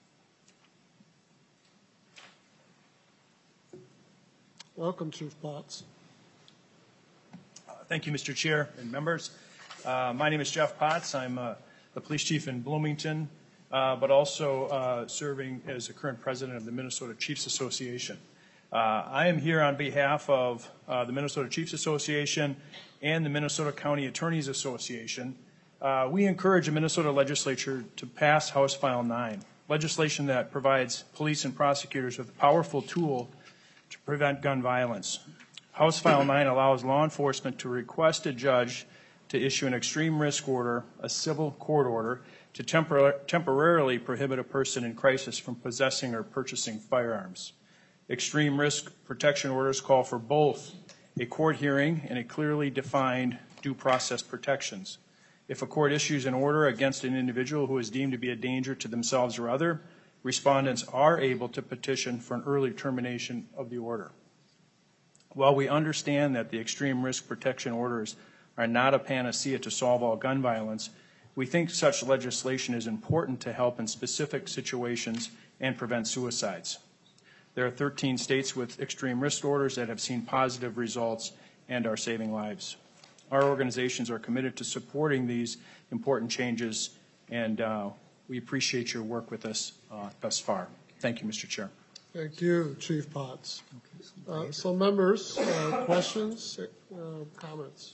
Welcome, Chief Potts. Thank you, Mr. Chair and members. My name is Jeff Potts. I'm the police chief in Bloomington, but also serving as the current president of the Minnesota Chiefs Association. I am here on behalf of the Minnesota Chiefs Association and the Minnesota County Attorneys Association. We encourage the Minnesota legislature to pass House File 9, legislation that provides police and prosecutors with a powerful tool to prevent gun violence. House File 9 allows law enforcement to request a judge to issue an extreme risk order, a civil court order, to temporarily prohibit a person in crisis from possessing or purchasing firearms. Extreme risk protection orders call for both a court hearing and a clearly defined due process protections. If a court issues an order against an individual who is deemed to be a danger to themselves or other, respondents are able to petition for an early termination of the order. While we understand that the extreme risk protection orders are not a panacea to solve all gun violence, we think such legislation is important to help in specific situations and prevent suicides. There are 13 states with extreme risk orders that have seen positive results and are saving lives. Our organizations are committed to supporting these important changes, and we appreciate your work with us thus far. Thank you, Mr. Chair. Thank you, Chief Potts. So members, questions, comments?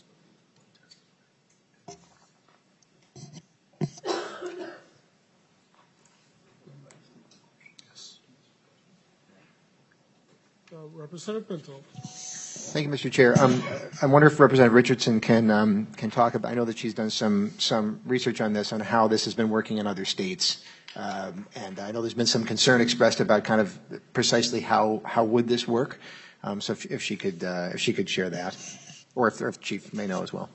Representative Pinto. Thank you, Mr. Chair. I wonder if Representative Richardson can talk about, I know that she's done some research on this, on how this has been working in other states. And I know there's been some concern expressed about kind of precisely how would this work. So if she could share that, or if the Chief may know as well.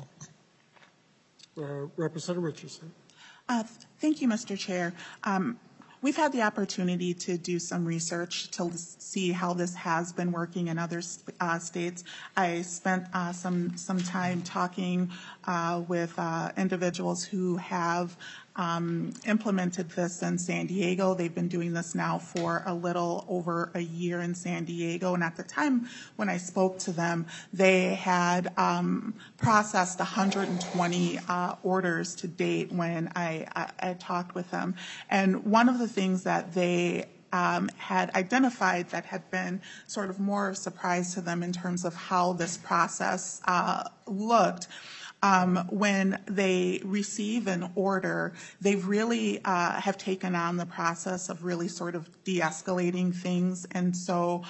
Representative Richardson. Thank you, Mr. Chair. We've had the opportunity to do some research to see how this has been working in other states. I spent some time talking with individuals who have implemented this in San Diego. They've been doing this now for a little over a year in San Diego. And at the time when I spoke to them, they had processed 120 orders to date when I talked with them. And one of the things that they had identified that had been sort of more surprise to them in terms of how this process looked. When they receive an order, they really have taken on the process of really sort of de-escalating things. And so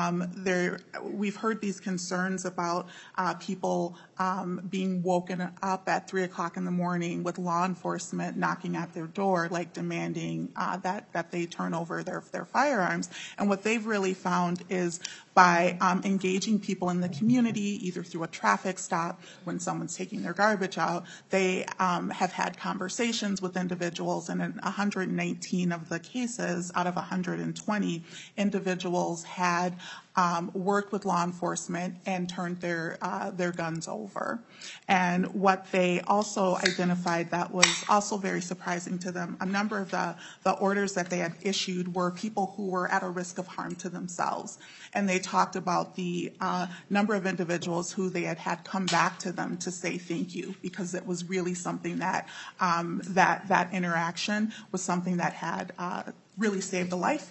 we've heard these concerns about people being woken up at 3 o'clock in the morning with law enforcement knocking at their door, like demanding that they turn over their firearms. And what they've really found is by engaging people in the community, either through a traffic stop when someone's taking their garbage out, they have had conversations with individuals, and in 119 of the cases out of 120, individuals had worked with law enforcement and turned their guns over. And what they also identified that was also very surprising to them, a number of the orders that they had issued were people who were at a risk of harm to themselves. And they talked about the number of individuals who they had come back to them to say thank you, because it was really something that that interaction was something that had really saved a life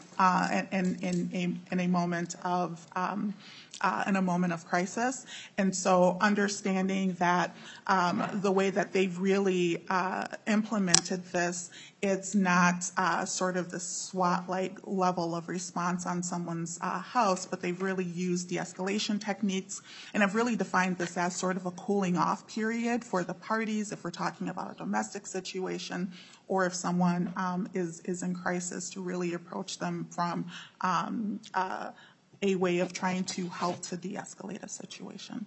in a moment of crisis. And so understanding that the way that they've really implemented this, it's not sort of the SWAT-like level of response on someone's house, but they've really used de-escalation techniques and have really defined this as sort of a cooling off period for the parties if we're talking about a domestic situation, or if someone is in crisis, to really approach them from a way of trying to help to de-escalate a situation.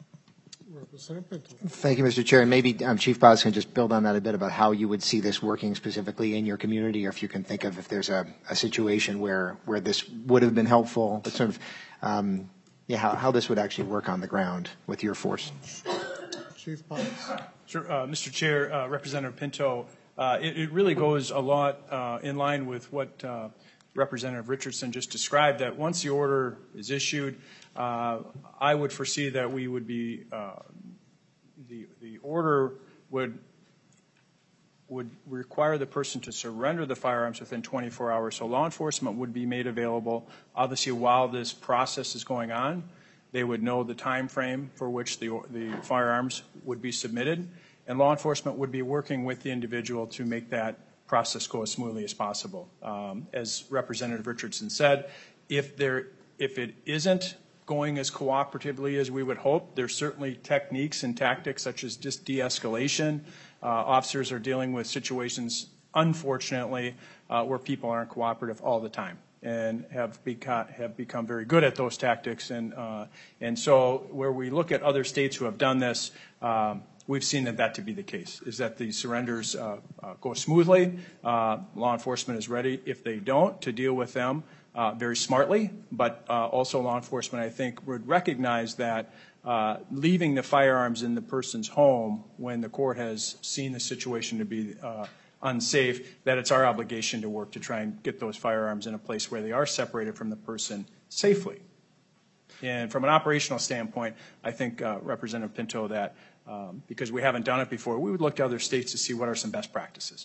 Thank you, Mr. Chair. And maybe Chief Potts can just build on that a bit about how you would see this working specifically in your community, or if you can think of if there's a situation where this would have been helpful, but sort of how this would actually work on the ground with your force. Chief Potts. Sure, Mr. Chair, Representative Pinto, it really goes a lot in line with what Representative Richardson just described, that once the order is issued, I would foresee that we would be, the order would require the person to surrender the firearms within 24 hours. So law enforcement would be made available. Obviously, while this process is going on, they would know the time frame for which the firearms would be submitted, and law enforcement would be working with the individual to make that process go as smoothly as possible. As Representative Richardson said, if it isn't going as cooperatively as we would hope. There's certainly techniques and tactics such as just de-escalation. Officers are dealing with situations, unfortunately, where people aren't cooperative all the time and have become very good at those tactics. And so where we look at other states who have done this, we've seen that to be the case, is that the surrenders go smoothly. Law enforcement is ready, if they don't, to deal with them very smartly. But also law enforcement, I think, would recognize that leaving the firearms in the person's home when the court has seen the situation to be unsafe, that it's our obligation to work to try and get those firearms in a place where they are separated from the person safely. And from an operational standpoint, I think, Representative Pinto, that because we haven't done it before, we would look to other states to see what are some best practices.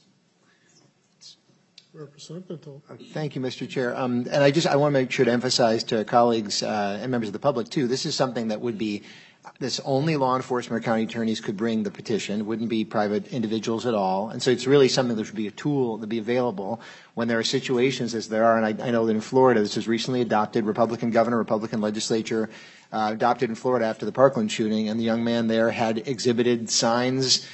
Representative Pinto. Thank you, Mr. Chair. And I want to make sure to emphasize to colleagues and members of the public, too, this is something that would be, this only law enforcement or county attorneys could bring the petition. It wouldn't be private individuals at all. And so it's really something that should be a tool to be available when there are situations as there are. And I know that in Florida, this was recently adopted, Republican governor, Republican legislature, adopted in Florida after the Parkland shooting, and the young man there had exhibited signs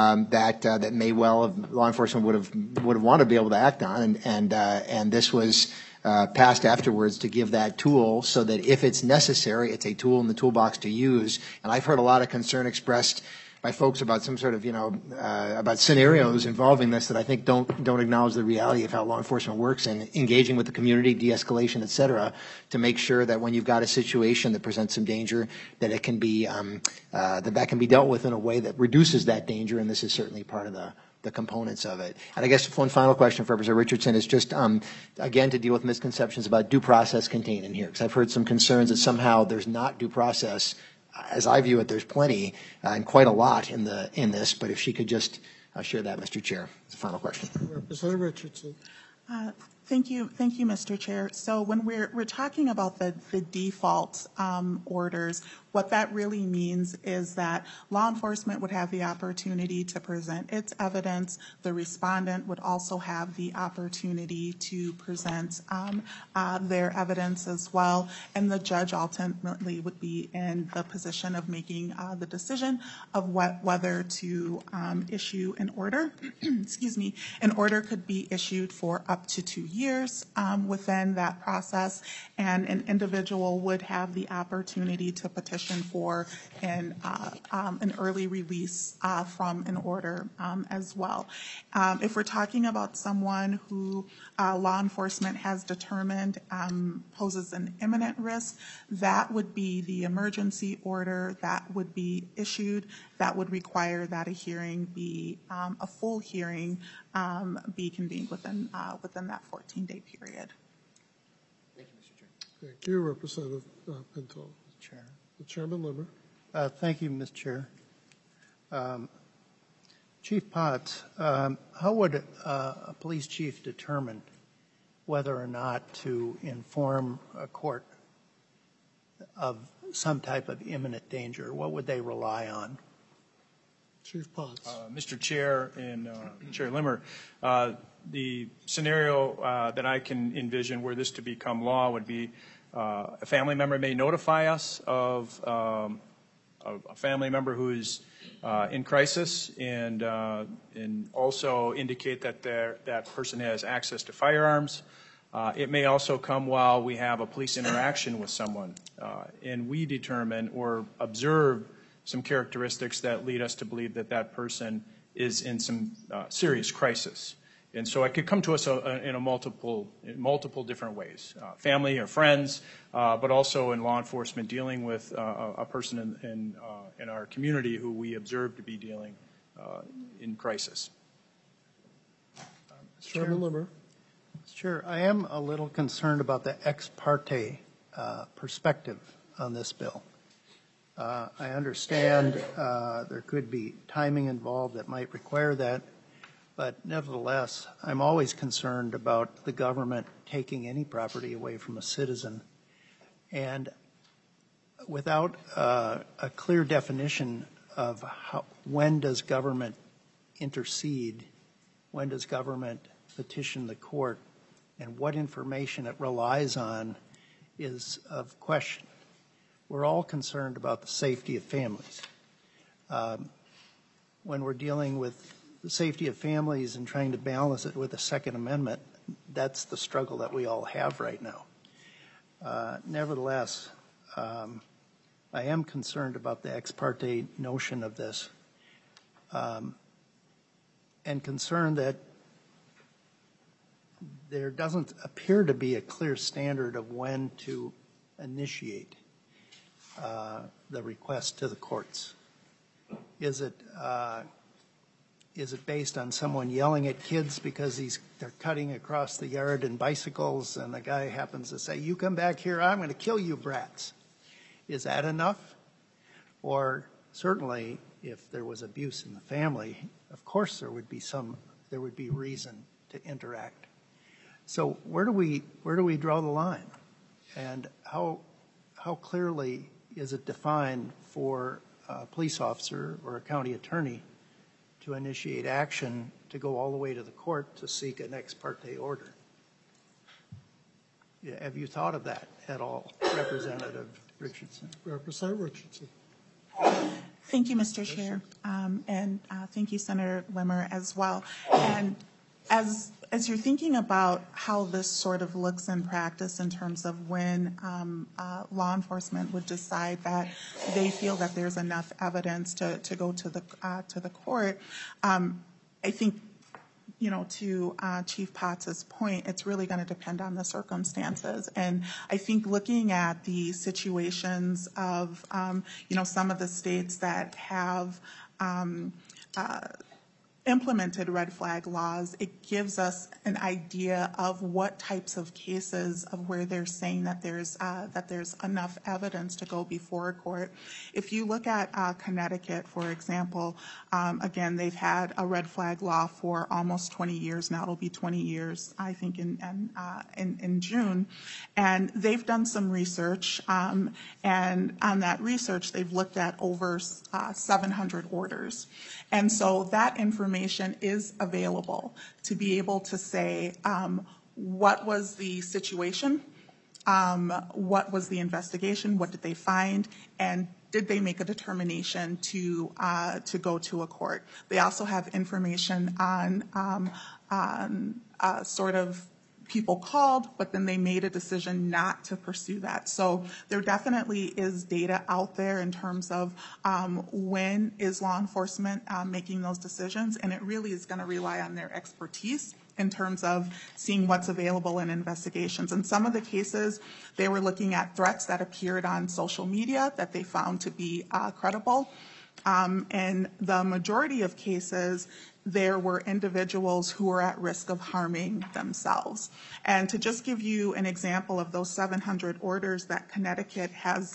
that may well law enforcement would have wanted to be able to act on, and this was passed afterwards to give that tool so that if it's necessary, it's a tool in the toolbox to use. And I've heard a lot of concern expressed by folks about some sort of, about scenarios involving this that I think don't acknowledge the reality of how law enforcement works and engaging with the community, de-escalation, et cetera, to make sure that when you've got a situation that presents some danger, that it can be, that can be dealt with in a way that reduces that danger, and this is certainly part of the components of it. And I guess one final question for Representative Richardson is just, again, to deal with misconceptions about due process contained in here, because I've heard some concerns that somehow there's not due process. As I view it, there's plenty and quite a lot in this, but if she could just share that, Mr. Chair. It's a final question. Representative Richardson. Thank you, Mr. Chair. So when we're talking about the default orders, what that really means is that law enforcement would have the opportunity to present its evidence. The respondent would also have the opportunity to present their evidence as well, and the judge ultimately would be in the position of making the decision of whether to issue an order. Excuse me. An order could be issued for up to 2 years within that process, and an individual would have the opportunity to petition for an early release from an order as well. If we're talking about someone who law enforcement has determined poses an imminent risk, that would be the emergency order that would be issued. That would require that a hearing be, a full hearing be convened within that 14-day period. Thank you, Mr. Chair. Thank you, Representative Pinto. Chair. Chairman Limmer. Thank you, Mr. Chair. Chief Potts, how would a police chief determine whether or not to inform a court of some type of imminent danger? What would they rely on? Chief Potts. Mr. Chair and Chair Limmer, the scenario that I can envision where this to become law would be a family member may notify us of a family member who is in crisis, and also indicate that that person has access to firearms. It may also come while we have a police interaction with someone, and we determine or observe some characteristics that lead us to believe that that person is in some serious crisis. And so it could come to us in multiple different ways, family or friends, but also in law enforcement dealing with a person in our community who we observe to be dealing in crisis. Chairman Limmer. Sure. I am a little concerned about the ex parte perspective on this bill. I understand there could be timing involved that might require that. But nevertheless, I'm always concerned about the government taking any property away from a citizen. And without a clear definition of when does government intercede, when does government petition the court, and what information it relies on is of question. we're all concerned about the safety of families. When we're dealing with the safety of families and trying to balance it with the Second Amendment, that's the struggle that we all have right now. Nevertheless, I am concerned about the ex parte notion of this, and concerned that there doesn't appear to be a clear standard of when to initiate the request to the courts. Is it based on someone yelling at kids because they're cutting across the yard in bicycles and the guy happens to say, "You come back here, I'm going to kill you brats"? Is that enough? Or certainly if there was abuse in the family, of course there would be reason to interact. So where do we draw the line? And how clearly is it defined for a police officer or a county attorney to initiate action to go all the way to the court to seek an ex parte order? Have you thought of that at all, Representative Richardson? Representative Richardson. Thank you, Mr. Chair, and thank you, Senator Limmer, as well. And as you're thinking about how this sort of looks in practice in terms of when law enforcement would decide that they feel that there's enough evidence to go to the court, I think, you know, to Chief Potts' point, it's really going to depend on the circumstances. And I think looking at the situations of, you know, some of the states that have implemented red flag laws, it gives us an idea of what types of cases of where they're saying that there's enough evidence to go before a court. If you look at Connecticut, for example, again, they've had a red flag law for almost 20 years now. It'll be 20 years, I think, in June. And they've done some research, and on that research, they've looked at over 700 orders. And so that information is available to be able to say what was the situation, what was the investigation, what did they find, and did they make a determination to go to a court. They also have information on sort of people called, but then they made a decision not to pursue that. So there definitely is data out there in terms of when is law enforcement making those decisions, and it really is going to rely on their expertise in terms of seeing what's available in investigations. In some of the cases, they were looking at threats that appeared on social media that they found to be credible. In the majority of cases, there were individuals who were at risk of harming themselves. And to just give you an example of those 700 orders that Connecticut has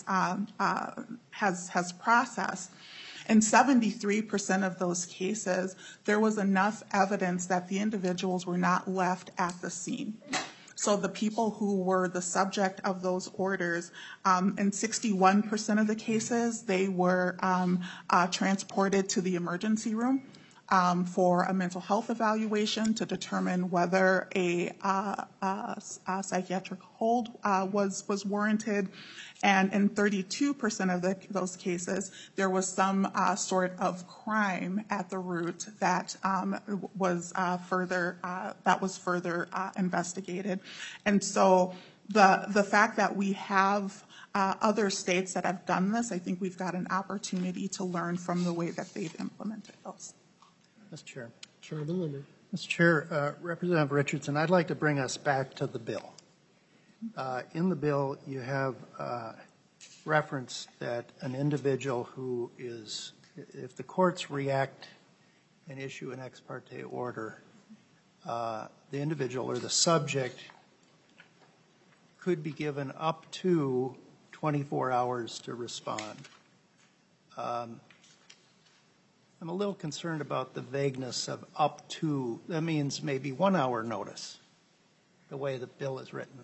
processed, in 73% of those cases, there was enough evidence that the individuals were not left at the scene. So the people who were the subject of those orders, in 61% of the cases, they were transported to the emergency room for a mental health evaluation to determine whether a psychiatric hold was warranted. And in 32% of those cases, there was some sort of crime at the root that was further investigated. And so the fact that we have other states that have done this, I think we've got an opportunity to learn from the way that they've implemented those. Mr. Chair. Chairman Limmer. Mr. Chair, Representative Richardson, I'd like to bring us back to the bill. In the bill, you have reference that an individual who is, if the courts react and issue an ex parte order, the individual or the subject could be given up to 24 hours to respond. I'm a little concerned about the vagueness of up to. That means maybe 1 hour notice, the way the bill is written.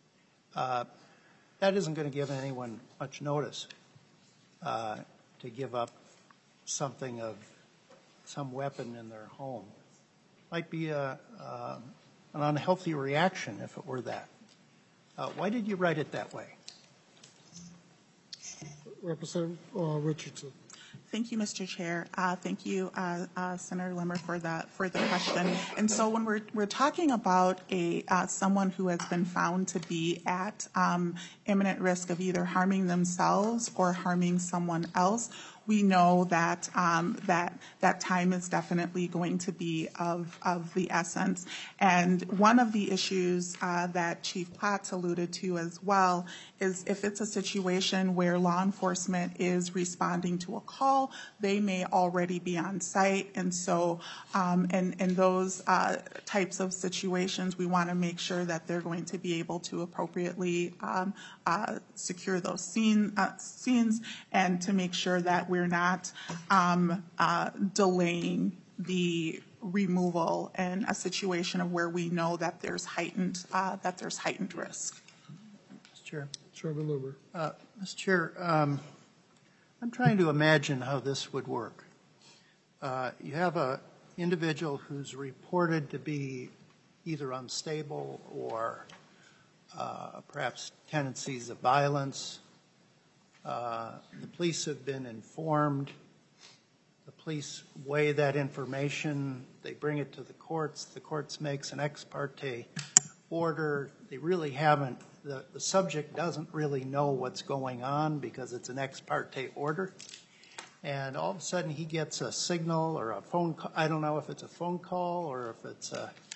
That isn't going to give anyone much notice to give up something of some weapon in their home. Might be an unhealthy reaction if it were that. Why did you write it that way? Representative Richardson. Thank you, Mr. Chair. Thank you, Senator Limmer, for the question. And so when we're talking about someone who has been found to be at imminent risk of either harming themselves or harming someone else, we know that that time is definitely going to be of the essence. And one of the issues that Chief Potts alluded to as well is if it's a situation where law enforcement is responding to a call, they may already be on site. And so in those types of situations, we want to make sure that they're going to be able to appropriately secure those scenes and to make sure that we're not delaying the removal in a situation of where we know that there's heightened risk. Mr. Chair. Chairman Limmer. Mr. Chair, I'm trying to imagine how this would work. You have an individual who's reported to be either unstable or perhaps tendencies of violence. The police have been informed. The police weigh that information. They bring it to the courts. The courts makes an ex parte order. They really haven't, the subject doesn't really know what's going on because it's an ex parte order. And all of a sudden he gets a signal or a phone call. I don't know if it's a phone call or if it's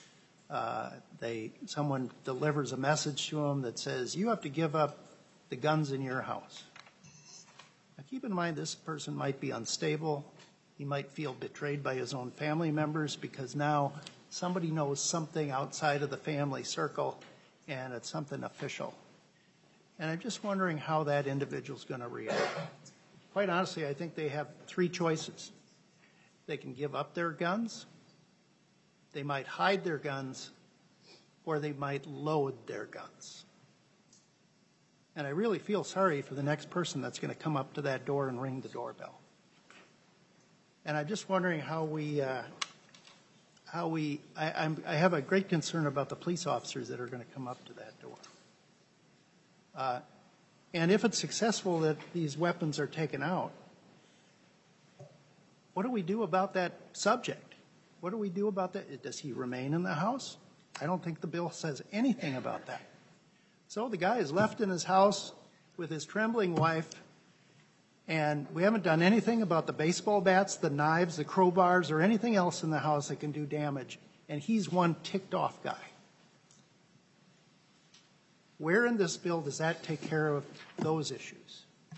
someone delivers a message to him that says, you have to give up the guns in your house. Now keep in mind this person might be unstable. He might feel betrayed by his own family members because now somebody knows something outside of the family circle and it's something official. And I'm just wondering how that individual's going to react. Quite honestly, I think they have three choices. They can give up their guns, they might hide their guns, or they might load their guns. And I really feel sorry for the next person that's going to come up to that door and ring the doorbell. And I'm just wondering I have a great concern about the police officers that are going to come up to that door. And if it's successful that these weapons are taken out, what do we do about that subject? What do we do about that? Does he remain in the house? I don't think the bill says anything about that. So the guy is left in his house with his trembling wife, and we haven't done anything about the baseball bats, the knives, the crowbars, or anything else in the house that can do damage, and he's one ticked off guy. Where in this bill does that take care of those issues?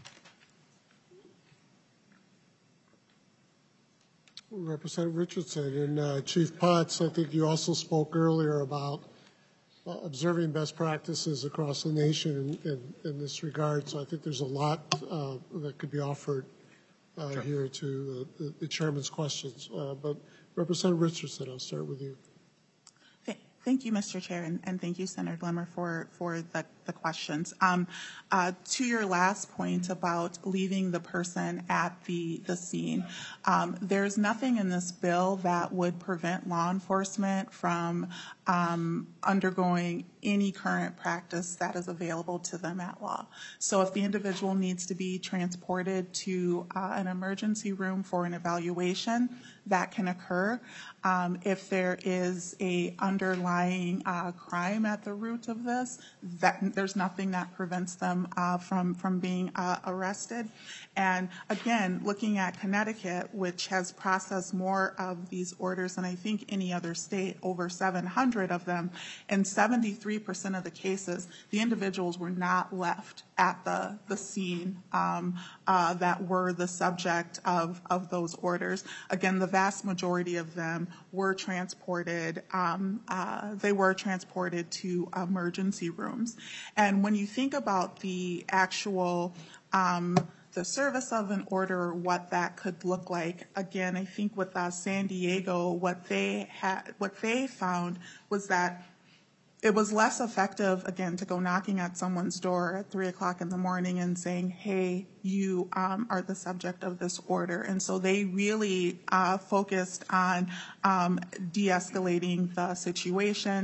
Representative Richardson and Chief Potts, I think you also spoke earlier about observing best practices across the nation in this regard. So I think there's a lot that could be offered here to the chairman's questions. But Representative Richardson, I'll start with you. Thank you, Mr. Chair, and thank you, Senator Glimmer, for the questions. To your last point about leaving the person at the scene, there's nothing in this bill that would prevent law enforcement from undergoing any current practice that is available to them at law. So if the individual needs to be transported to an emergency room for an evaluation, that can occur. If there is a underlying crime at the root of this, there's nothing that prevents them from being arrested. And again, looking at Connecticut, which has processed more of these orders than I think any other state, over 700 of them, in 73% of the cases, the individuals were not left at the scene that were the subject of those orders. Again, the vast majority of them were transported. They were transported to emergency rooms. And when you think about the actual the service of an order, what that could look like, again, I think with San Diego, what they found was that it was less effective, again, to go knocking at someone's door at 3 o'clock in the morning and saying, hey, you are the subject of this order. And so they really focused on de-escalating the situation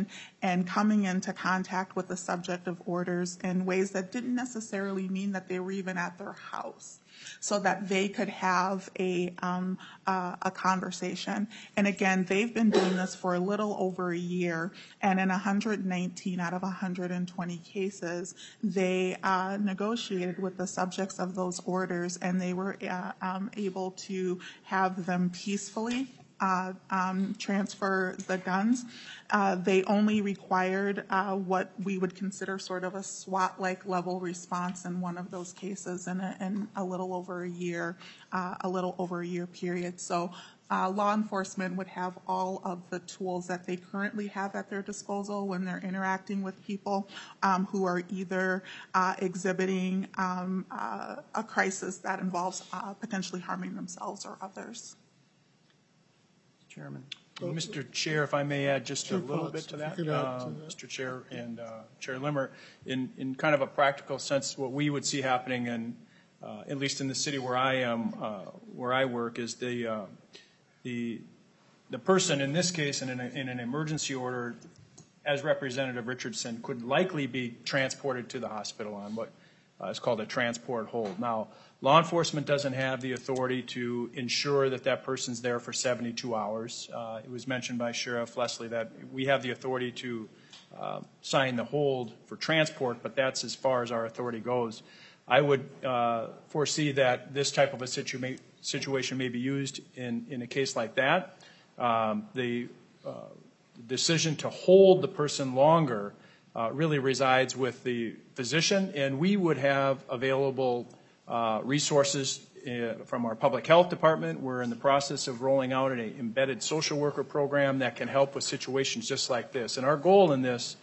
and coming into contact with the subject of orders in ways that didn't necessarily mean that they were even at their house, so that they could have a conversation. And again, they've been doing this for a little over a year, and in 119 out of 120 cases, they negotiated with the subjects of those orders, and they were able to have them peacefully transfer the guns. They only required what we would consider sort of a SWAT-like level response in one of those cases in a little over a year period. So law enforcement would have all of the tools that they currently have at their disposal when they're interacting with people who are either exhibiting a crisis that involves potentially harming themselves or others. Chairman. Mr. Chair, if I may add just a little bit to that, Mr. Chair and Chair Limmer, in kind of a practical sense, what we would see happening, and at least in the city where I am, where I work, is the person in this case in an emergency order, as Representative Richardson, could likely be transported to the hospital on what is called a transport hold. Now, law enforcement doesn't have the authority to ensure that that person's there for 72 hours. It was mentioned by Sheriff Leslie that we have the authority to sign the hold for transport, but that's as far as our authority goes. I would foresee that this type of a situation may be used in a case like that. The decision to hold the person longer really resides with the physician, and we would have available resources from our public health department. We're in the process of rolling out an embedded social worker program that can help with situations just like this. And our goal in this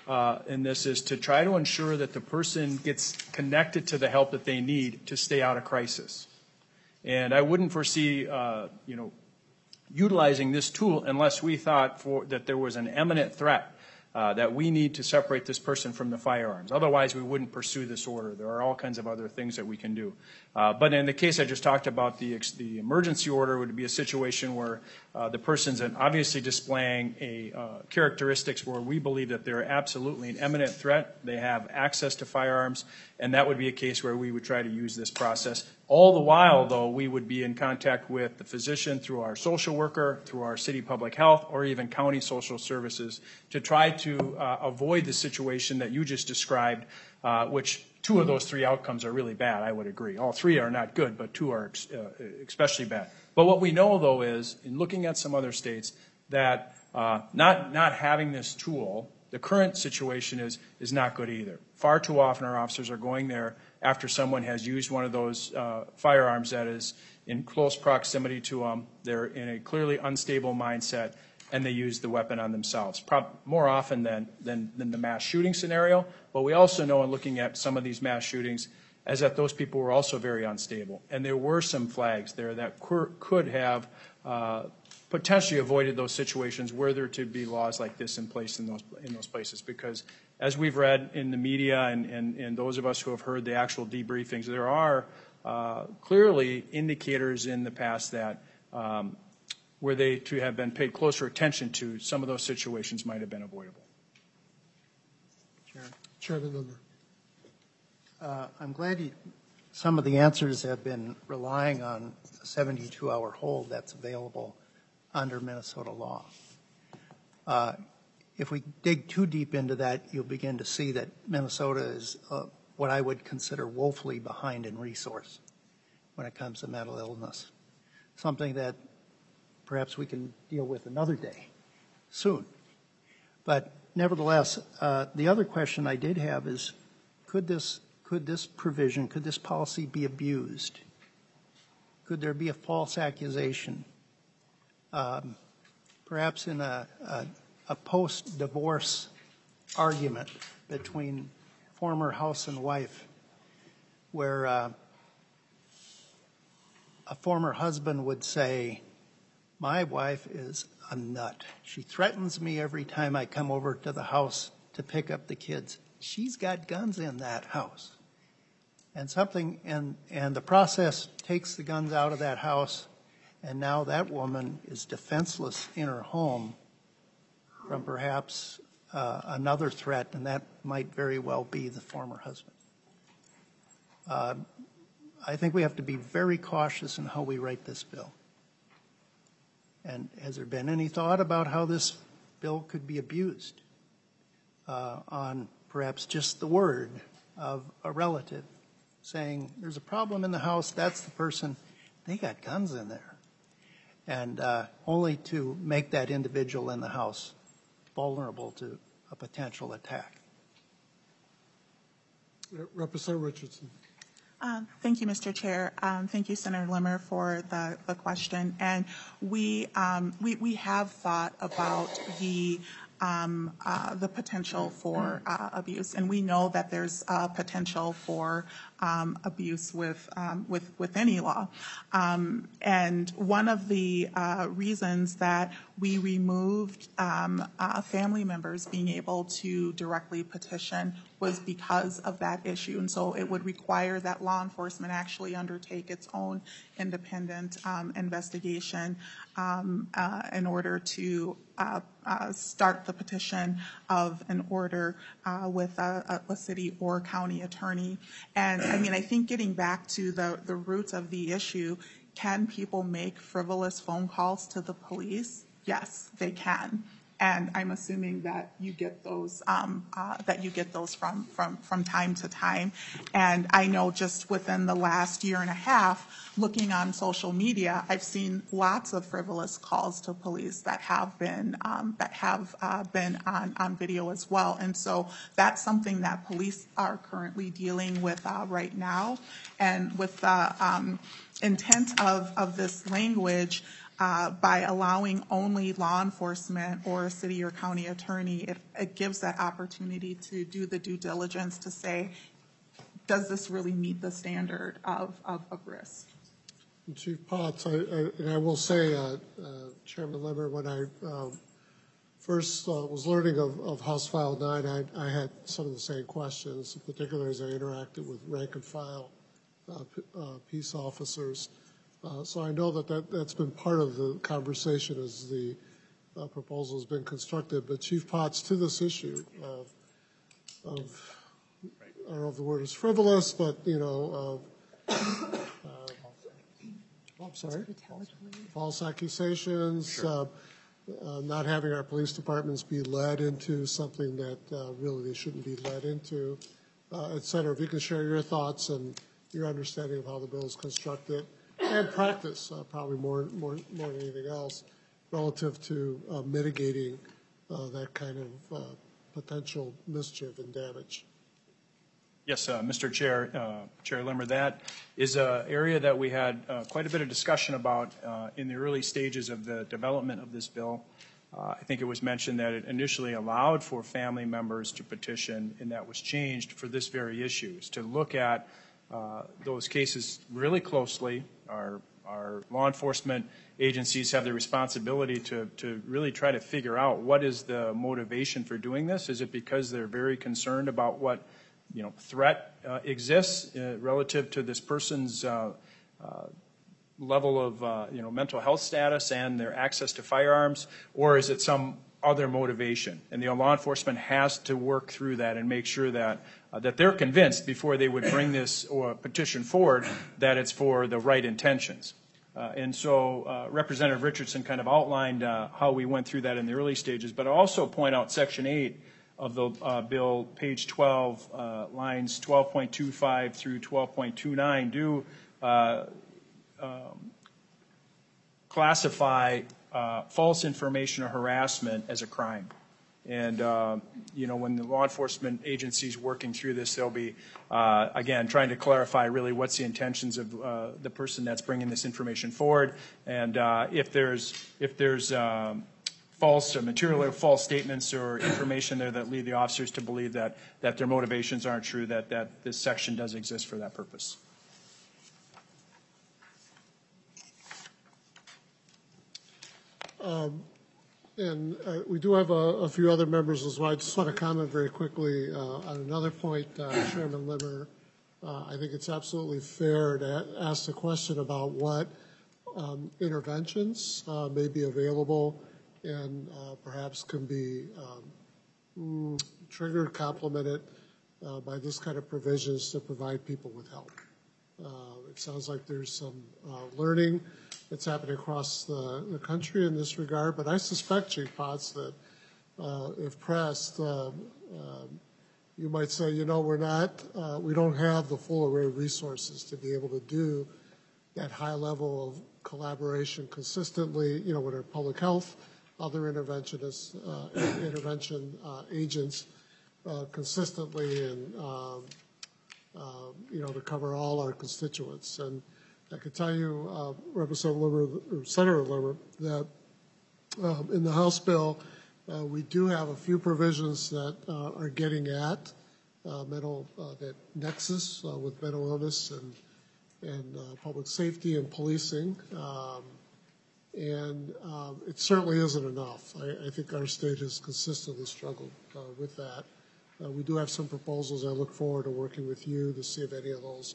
is to try to ensure that the person gets connected to the help that they need to stay out of crisis. And I wouldn't foresee, utilizing this tool unless we thought that there was an imminent threat that we need to separate this person from the firearms. Otherwise, we wouldn't pursue this order. There are all kinds of other things that we can do. But in the case I just talked about, the emergency order would be a situation where the person's obviously displaying characteristics where we believe that they're absolutely an imminent threat. They have access to firearms, and that would be a case where we would try to use this process. All the while, though, we would be in contact with the physician through our social worker, through our city public health, or even county social services to try to avoid the situation that you just described, which two of those three outcomes are really bad, I would agree. All three are not good, but two are especially bad. But what we know, though, is, in looking at some other states, that not having this tool, the current situation is not good either. Far too often our officers are going there after someone has used one of those firearms that is in close proximity to them. They're in a clearly unstable mindset, and they use the weapon on themselves, more often than the mass shooting scenario. But we also know, in looking at some of these mass shootings, as that those people were also very unstable. And there were some flags there that could have potentially avoided those situations were there to be laws like this in place in those places. Because as we've read in the media and those of us who have heard the actual debriefings, there are clearly indicators in the past that were they to have been paid closer attention to, some of those situations might have been avoidable. Chairman Limmer. I'm glad some of the answers have been relying on a 72-hour hold that's available under Minnesota law. If we dig too deep into that, you'll begin to see that Minnesota is what I would consider woefully behind in resource when it comes to mental illness, something that perhaps we can deal with another day, soon. But nevertheless, the other question I did have is, could this provision, could this policy be abused? Could there be a false accusation? Perhaps in a post-divorce argument between former house and wife, where a former husband would say, "My wife is a nut. She threatens me every time I come over to the house to pick up the kids. She's got guns in that house." And the process takes the guns out of that house, and now that woman is defenseless in her home from perhaps another threat, and that might very well be the former husband. I think we have to be very cautious in how we write this bill. And has there been any thought about how this bill could be abused on perhaps just the word of a relative saying, there's a problem in the house, that's the person, they got guns in there. And only to make that individual in the house vulnerable to a potential attack. Representative Richardson. Thank you, Mr. Chair. Thank you, Senator Limmer, for the question. And we have thought about the potential for abuse, and we know that there's potential for abuse with any law. And one of the reasons that we removed family members being able to directly petition was because of that issue. And so it would require that law enforcement actually undertake its own independent investigation in order to start the petition of an order with a city or county attorney. And I mean, I think getting back to the roots of the issue, can people make frivolous phone calls to the police? Yes, they can. And I'm assuming that you get those from time to time. And I know just within the last year and a half, looking on social media, I've seen lots of frivolous calls to police that have been on video as well. And so that's something that police are currently dealing with right now. And with the intent of this language, by allowing only law enforcement or a city or county attorney, it gives that opportunity to do the due diligence to say, does this really meet the standard of risk? Chief Potts, and I will say, Chairman Limmer, when I first was learning of House File 9, I had some of the same questions, particularly as I interacted with rank and file peace officers. So I know that's been part of the conversation as the proposal has been constructed. But Chief Potts, to this issue of I don't know if the word is frivolous, but I'm sorry, false accusations, not having our police departments be led into something that really they shouldn't be led into, et cetera. If you can share your thoughts and your understanding of how the bill is constructed. And practice, probably more than anything else, relative to mitigating that kind of potential mischief and damage. Yes, Mr. Chair, Chair Limmer, that is an area that we had quite a bit of discussion about in the early stages of the development of this bill. I think it was mentioned that it initially allowed for family members to petition, and that was changed for this very issue, is to look at those cases really closely. Our law enforcement agencies have the responsibility to really try to figure out what is the motivation for doing this. Is it because they're very concerned about what threat exists relative to this person's level of mental health status and their access to firearms, or is it some other motivation? And the law enforcement has to work through that and make sure that they're convinced before they would bring this or petition forward that it's for the right intentions. And so Representative Richardson kind of outlined how we went through that in the early stages, but I'll also point out Section 8 of the bill, page 12, lines 12.25 through 12.29 do classify false information or harassment as a crime. And, when the law enforcement agencies working through this, they'll be, again, trying to clarify really what's the intentions of the person that's bringing this information forward. And if there's false material or false statements or information there that lead the officers to believe that their motivations aren't true, that this section does exist for that purpose. And we do have a few other members as well. I just want to comment very quickly on another point, Chairman Limmer. I think it's absolutely fair to ask the question about what interventions may be available and perhaps can be triggered, complemented by this kind of provisions to provide people with help. It sounds like there's some learning that's happening across the country in this regard, but I suspect, Chief Potts, that if pressed, you might say, we don't have the full array of resources to be able to do that high level of collaboration consistently, with our public health, other interventionists, intervention agents consistently and, to cover all our constituents. And I can tell you, Representative Limmer, or Senator Limmer, that in the House bill, we do have a few provisions that are getting at that nexus with mental illness and public safety and policing. It certainly isn't enough. I think our state has consistently struggled with that. We do have some proposals. I look forward to working with you to see if any of those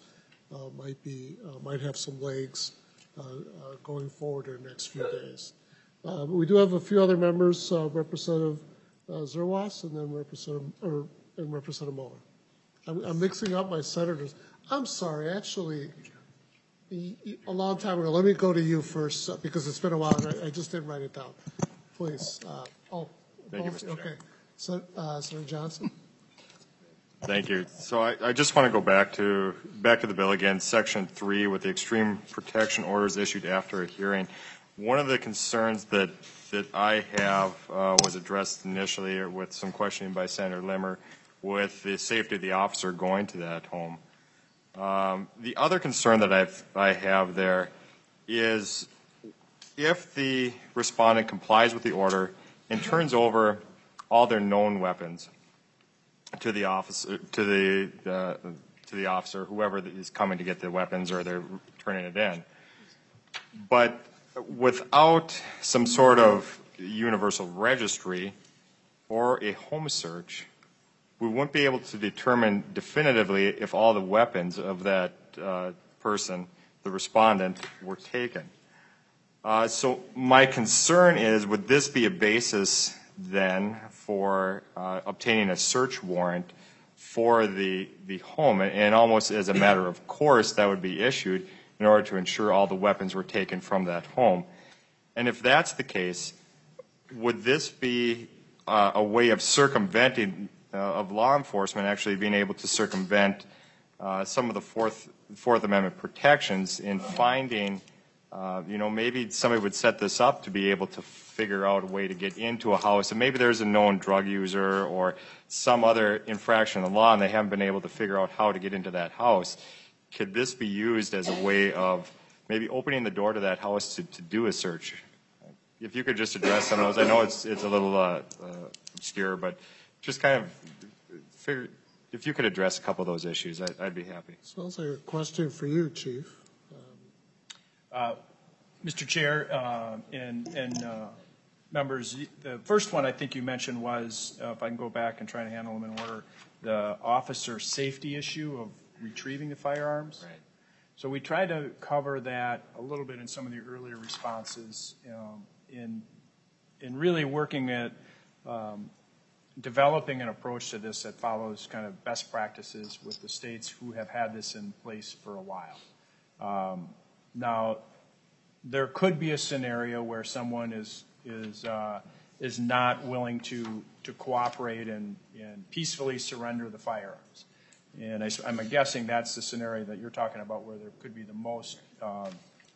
might have some legs going forward in the next few days. We do have a few other members, Representative Zerwas and then Representative Muller. I'm mixing up my senators. I'm sorry, actually, a long time ago. Let me go to you first because it's been a while and I just didn't write it down. Please. Thank you, Mr. Okay. Senator Johnson. Thank you. So I just want to go back to the bill again, Section 3, with the extreme protection orders issued after a hearing. One of the concerns that I have was addressed initially with some questioning by Senator Limmer with the safety of the officer going to that home. The other concern that I have there is if the respondent complies with the order and turns over all their known weapons to the officer, to the officer, whoever is coming to get the weapons, or they're turning it in, but without some sort of universal registry or a home search, we wouldn't be able to determine definitively if all the weapons of that person, the respondent, were taken. So my concern is, would this be a basis then for obtaining a search warrant for the home, and almost as a matter of course that would be issued in order to ensure all the weapons were taken from that home? And if that's the case, would this be a way of circumventing, of law enforcement actually being able to circumvent some of the Fourth Amendment protections in finding, maybe somebody would set this up to be able to figure out a way to get into a house, and maybe there's a known drug user or some other infraction of the law and they haven't been able to figure out how to get into that house. Could this be used as a way of maybe opening the door to that house to do a search? If you could just address some of those. I know it's a little obscure, but just kind of figure, if you could address a couple of those issues, I'd be happy. Sounds like a question for you, Chief. Mr. Chair and members, the first one I think you mentioned was, if I can go back and try to handle them in order, the officer safety issue of retrieving the firearms. Right. So we tried to cover that a little bit in some of the earlier responses in really working at developing an approach to this that follows kind of best practices with the states who have had this in place for a while. Now, there could be a scenario where someone is not willing to cooperate and peacefully surrender the firearms. And I'm guessing that's the scenario that you're talking about, where there could be the most, the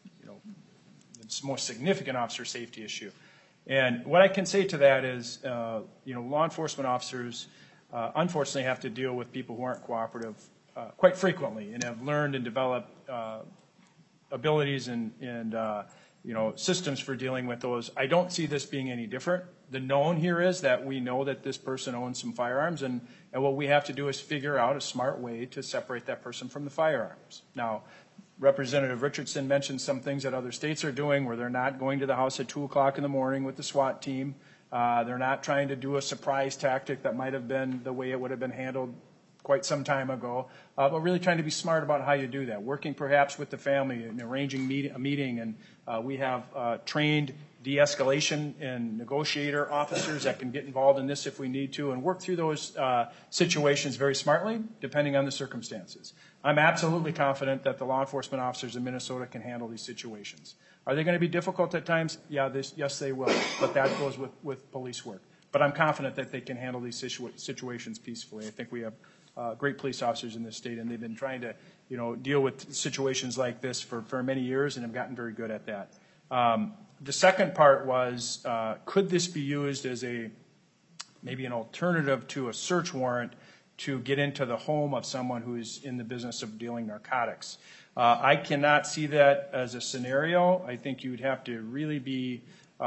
most significant officer safety issue. And what I can say to that is, law enforcement officers unfortunately have to deal with people who aren't cooperative quite frequently and have learned and developed abilities and systems for dealing with those. I don't see this being any different. The known here is that we know that this person owns some firearms, and what we have to do is figure out a smart way to separate that person from the firearms. Now, Representative Richardson mentioned some things that other states are doing where they're not going to the house at 2 o'clock in the morning with the SWAT team. They're not trying to do a surprise tactic that might have been the way it would have been handled quite some time ago, but really trying to be smart about how you do that, working perhaps with the family and arranging a meeting. And we have trained de-escalation and negotiator officers that can get involved in this if we need to and work through those situations very smartly, depending on the circumstances. I'm absolutely confident that the law enforcement officers in Minnesota can handle these situations. Are they going to be difficult at times? Yeah, yes, they will. But that goes with police work. But I'm confident that they can handle these situations peacefully. I think we have great police officers in this state, and they've been trying to, deal with situations like this for many years, and have gotten very good at that. The second part was, could this be used as maybe an alternative to a search warrant to get into the home of someone who's in the business of dealing narcotics? I cannot see that as a scenario. I think you would have to really be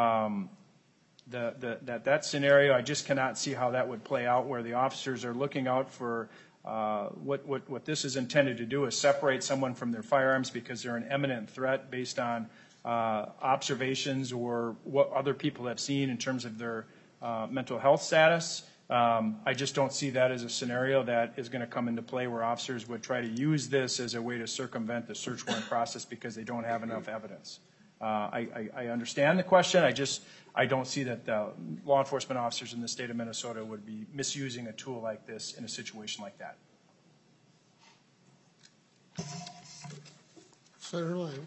that scenario. I just cannot see how that would play out, where the officers are looking out for what this is intended to do is separate someone from their firearms because they're an imminent threat based on observations or what other people have seen in terms of their mental health status. I just don't see that as a scenario that is going to come into play where officers would try to use this as a way to circumvent the search warrant process because they don't have enough evidence. I understand the question. I don't see that law enforcement officers in the state of Minnesota would be misusing a tool like this in a situation like that. Senator Lang.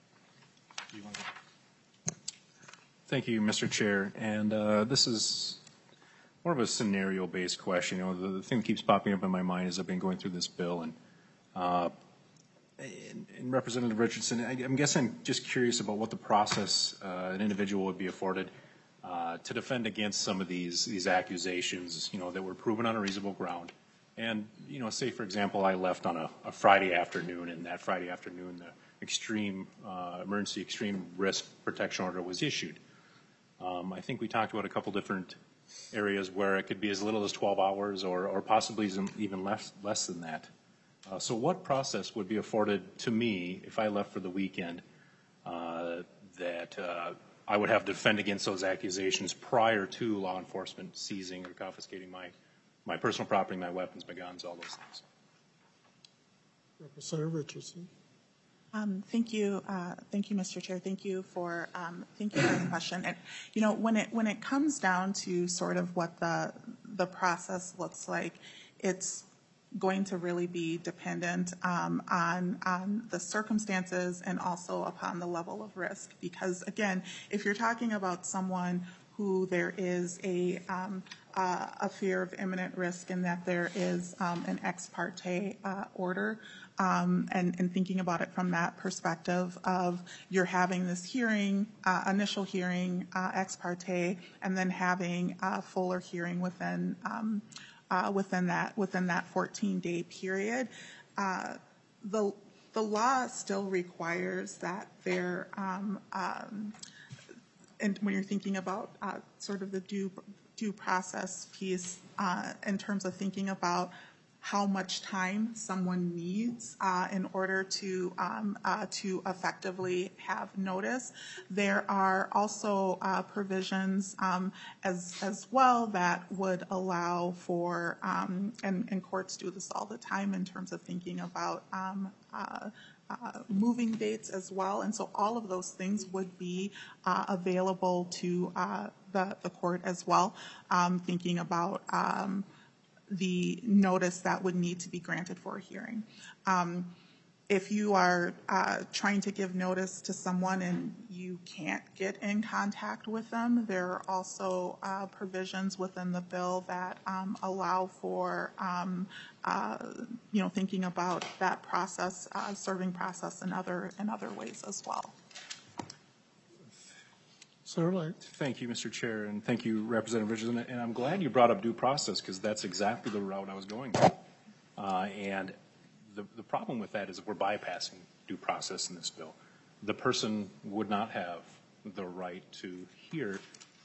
Thank you, Mr. Chair. And this is more of a scenario-based question. The thing that keeps popping up in my mind as I've been going through this bill, and Representative Richardson, I'm guessing I'm just curious about what the process an individual would be afforded to defend against some of these accusations, that were proven on a reasonable ground. And, say, for example, I left on a Friday afternoon, and that Friday afternoon the emergency extreme risk protection order was issued. I think we talked about a couple different areas where it could be as little as 12 hours or possibly even less than that. So what process would be afforded to me if I left for the weekend that I would have to defend against those accusations prior to law enforcement seizing or confiscating my personal property, my weapons, my guns, all those things? Representative Richardson. Thank you, Mr. Chair. Thank you for the question. And when it comes down to sort of what the process looks like, it's going to really be dependent on the circumstances and also upon the level of risk. Because again, if you're talking about someone who there is a fear of imminent risk and that there is an ex parte order, and thinking about it from that perspective of you're having this hearing, initial hearing, ex parte, and then having a fuller hearing within that 14-day period. The law still requires that there, and when you're thinking about sort of the due process piece, in terms of thinking about how much time someone needs in order to effectively have notice. There are also provisions as well that would allow for, and courts do this all the time in terms of thinking about moving dates as well. And so all of those things would be available to the court as well, thinking about the notice that would need to be granted for a hearing. If you are trying to give notice to someone and you can't get in contact with them, there are also provisions within the bill that allow for thinking about that process, serving process in other ways as well. Thank you, Mr. Chair, and thank you, Representative Richardson. And I'm glad you brought up due process because that's exactly the route I was going with. And the problem with that is that we're bypassing due process in this bill. The person would not have the right to hear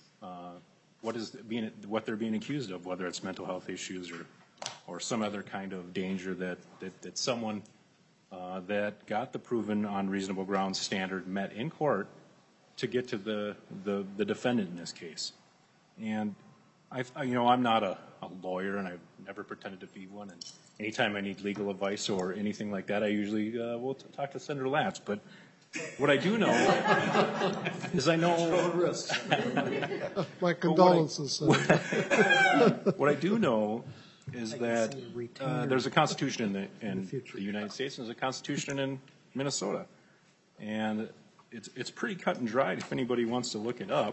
what they're being accused of, whether it's mental health issues or some other kind of danger that someone that got the proven on reasonable grounds standard met in court to get to the defendant in this case. And I'm not a lawyer, and I've never pretended to be one. anytime I need legal advice or anything like that, I usually will talk to Senator Latz. But what I do know is I know. My condolences. What I do know is that there's a Constitution in the United States and there's a Constitution in Minnesota. And it's pretty cut and dried if anybody wants to look it up.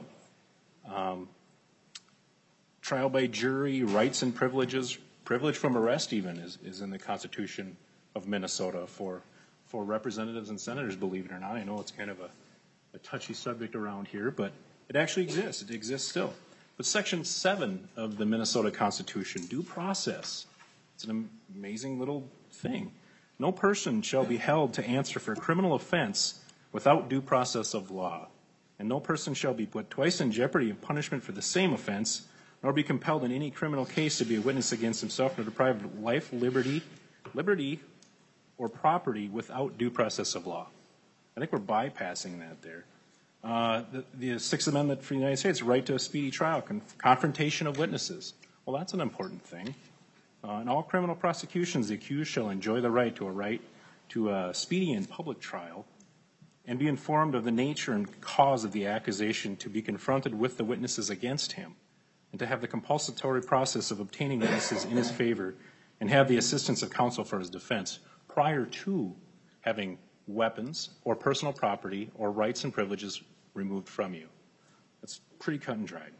Trial by jury, rights and privileges, privilege from arrest even is in the Constitution of Minnesota for representatives and senators, believe it or not. I know it's kind of a touchy subject around here, but it actually exists. It exists still. But Section 7 of the Minnesota Constitution, due process, it's an amazing little thing. No person shall be held to answer for a criminal offense without due process of law, and no person shall be put twice in jeopardy of punishment for the same offense, nor be compelled in any criminal case to be a witness against himself, nor deprived of life, liberty, or property without due process of law. I think we're bypassing that there. The Sixth Amendment for the United States, right to a speedy trial, confrontation of witnesses. Well, that's an important thing. In all criminal prosecutions, the accused shall enjoy the right to a speedy and public trial, and be informed of the nature and cause of the accusation, to be confronted with the witnesses against him, and to have the compulsory process of obtaining witnesses in his favor, and have the assistance of counsel for his defense prior to having weapons or personal property or rights and privileges removed from you. That's pretty cut and dried.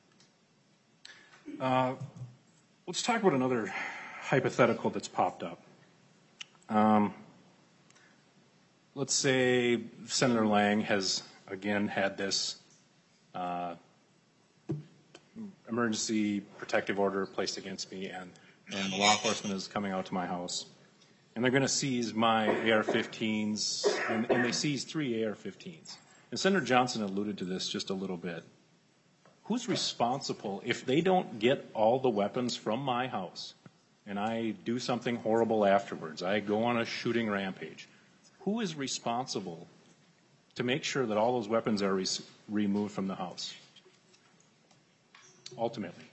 Let's talk about another hypothetical that's popped up. Let's say Senator Lang has, again, had this emergency protective order placed against me, and the law enforcement is coming out to my house. And they're going to seize my AR-15s, and they seized 3 AR-15s. And Senator Johnson alluded to this just a little bit. Who's responsible if they don't get all the weapons from my house and I do something horrible afterwards? I go on a shooting rampage. Who is responsible to make sure that all those weapons are removed from the house? Ultimately.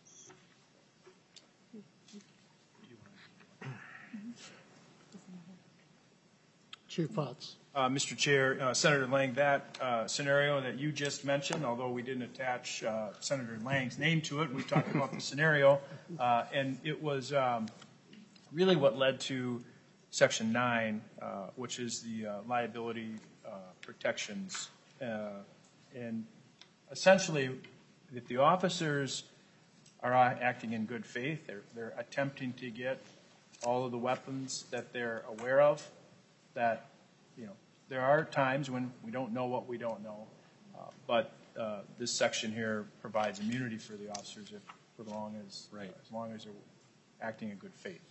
Chief Potts. Mr. Chair, Senator Lang, that scenario that you just mentioned, although we didn't attach Senator Lang's name to it, we talked about the scenario, and it was really what led to Section 9, which is the liability protections. And essentially, if the officers are acting in good faith, they're attempting to get all of the weapons that they're aware of, that, you know, there are times when we don't know what we don't know, but this section here provides immunity for the officers as long as they're acting in good faith.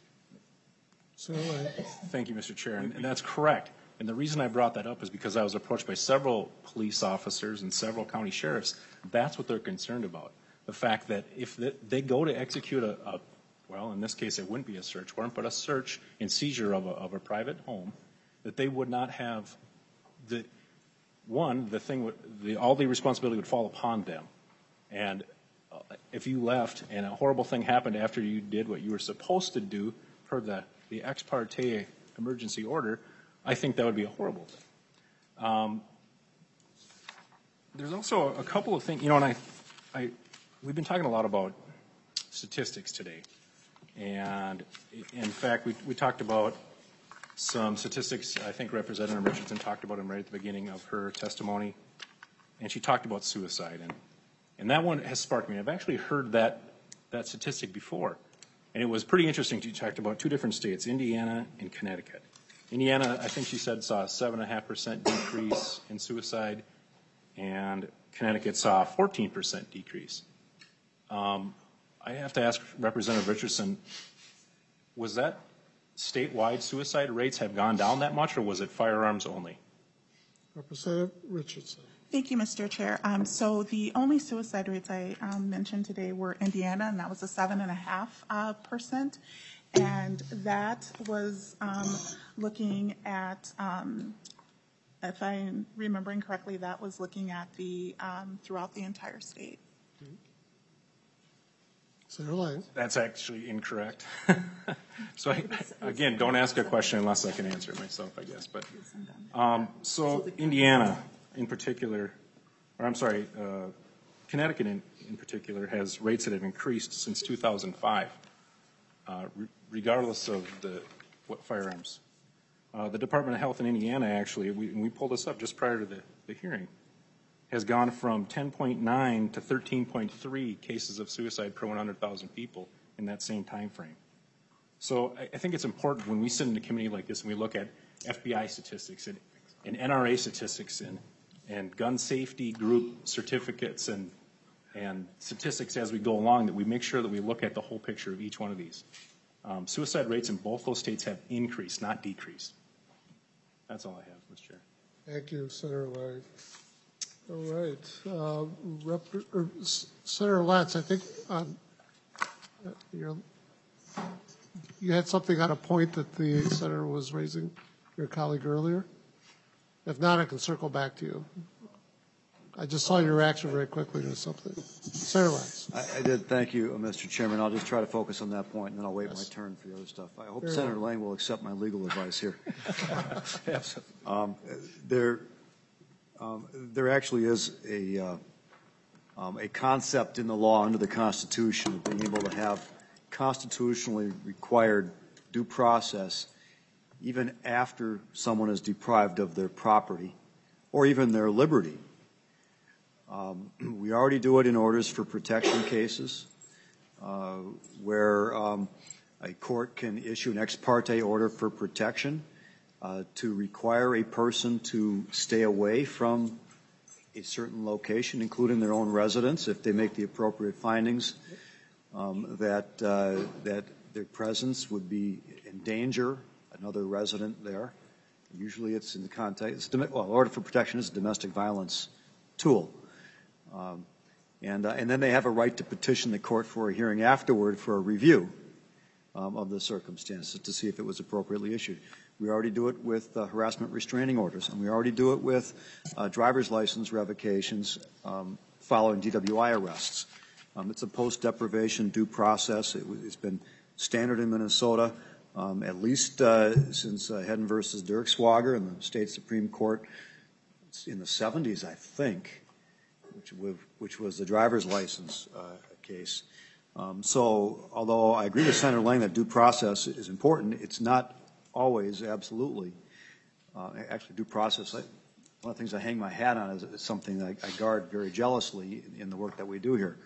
Thank you, Mr. Chair, and that's correct. And the reason I brought that up is because I was approached by several police officers and several county sheriffs. That's what they're concerned about. The fact that if they go to execute well, in this case it wouldn't be a search warrant, but a search and seizure of a private home, that they would not have all the responsibility would fall upon them. And if you left and a horrible thing happened after you did what you were supposed to do per the ex parte emergency order, I think that would be a horrible thing. There's also a couple of things, you know, and we've been talking a lot about statistics today. And in fact, we talked about some statistics. I think Representative Richardson talked about them right at the beginning of her testimony. And she talked about suicide. And that one has sparked me. I've actually heard that statistic before. And it was pretty interesting. She talked about 2 different states, Indiana and Connecticut. Indiana, I think she said, saw a 7.5% decrease in suicide, and Connecticut saw a 14% decrease. I have to ask Representative Richardson, was that statewide suicide rates have gone down that much, or was it firearms only? Representative Richardson. Thank you, Mr. Chair. So the only suicide rates I mentioned today were Indiana, and that was a 7.5%. And that was looking at, if I'm remembering correctly, that was looking at the throughout the entire state. Senator Lang. That's actually incorrect. So again, don't ask a question unless I can answer it myself, I guess. But so Indiana in particular, or I'm sorry, Connecticut in particular has rates that have increased since 2005, regardless of what firearms. The Department of Health in Indiana actually, we pulled this up just prior to the hearing, has gone from 10.9 to 13.3 cases of suicide per 100,000 people in that same time frame. So I think it's important when we sit in a committee like this and we look at FBI statistics and NRA statistics and gun safety group certificates and statistics as we go along, that we make sure that we look at the whole picture of each one of these. Suicide rates in both those states have increased, not decreased. That's all I have, Mr. Chair. Thank you, Senator Lang. All right. Senator Latz, I think you had something on a point that the senator was raising, your colleague earlier. If not, I can circle back to you. I just saw your reaction very quickly to something. Senator Latz. I did. Thank you, Mr. Chairman. I'll just try to focus on that point, and then I'll wait my turn for the other stuff. I hope Senator Lang will accept my legal advice here. There actually is a concept in the law under the Constitution of being able to have constitutionally required due process even after someone is deprived of their property or even their liberty. We already do it in orders for protection cases where a court can issue an ex parte order for protection to require a person to stay away from a certain location, including their own residence, if they make the appropriate findings that their presence would be endanger another resident there. Usually it's in the context, order for protection is a domestic violence tool. And then they have a right to petition the court for a hearing afterward for a review of the circumstances to see if it was appropriately issued. We already do it with harassment restraining orders, and we already do it with driver's license revocations following DWI arrests. It's a post-deprivation due process. It's been standard in Minnesota at least since Hedden versus Dirkswager in the state Supreme Court in the 70s, I think, which was the driver's license case. So although I agree with Senator Lang that due process is important, it's not always absolutely. Actually, due process, one of the things I hang my hat on is something that I guard very jealously in the work that we do here.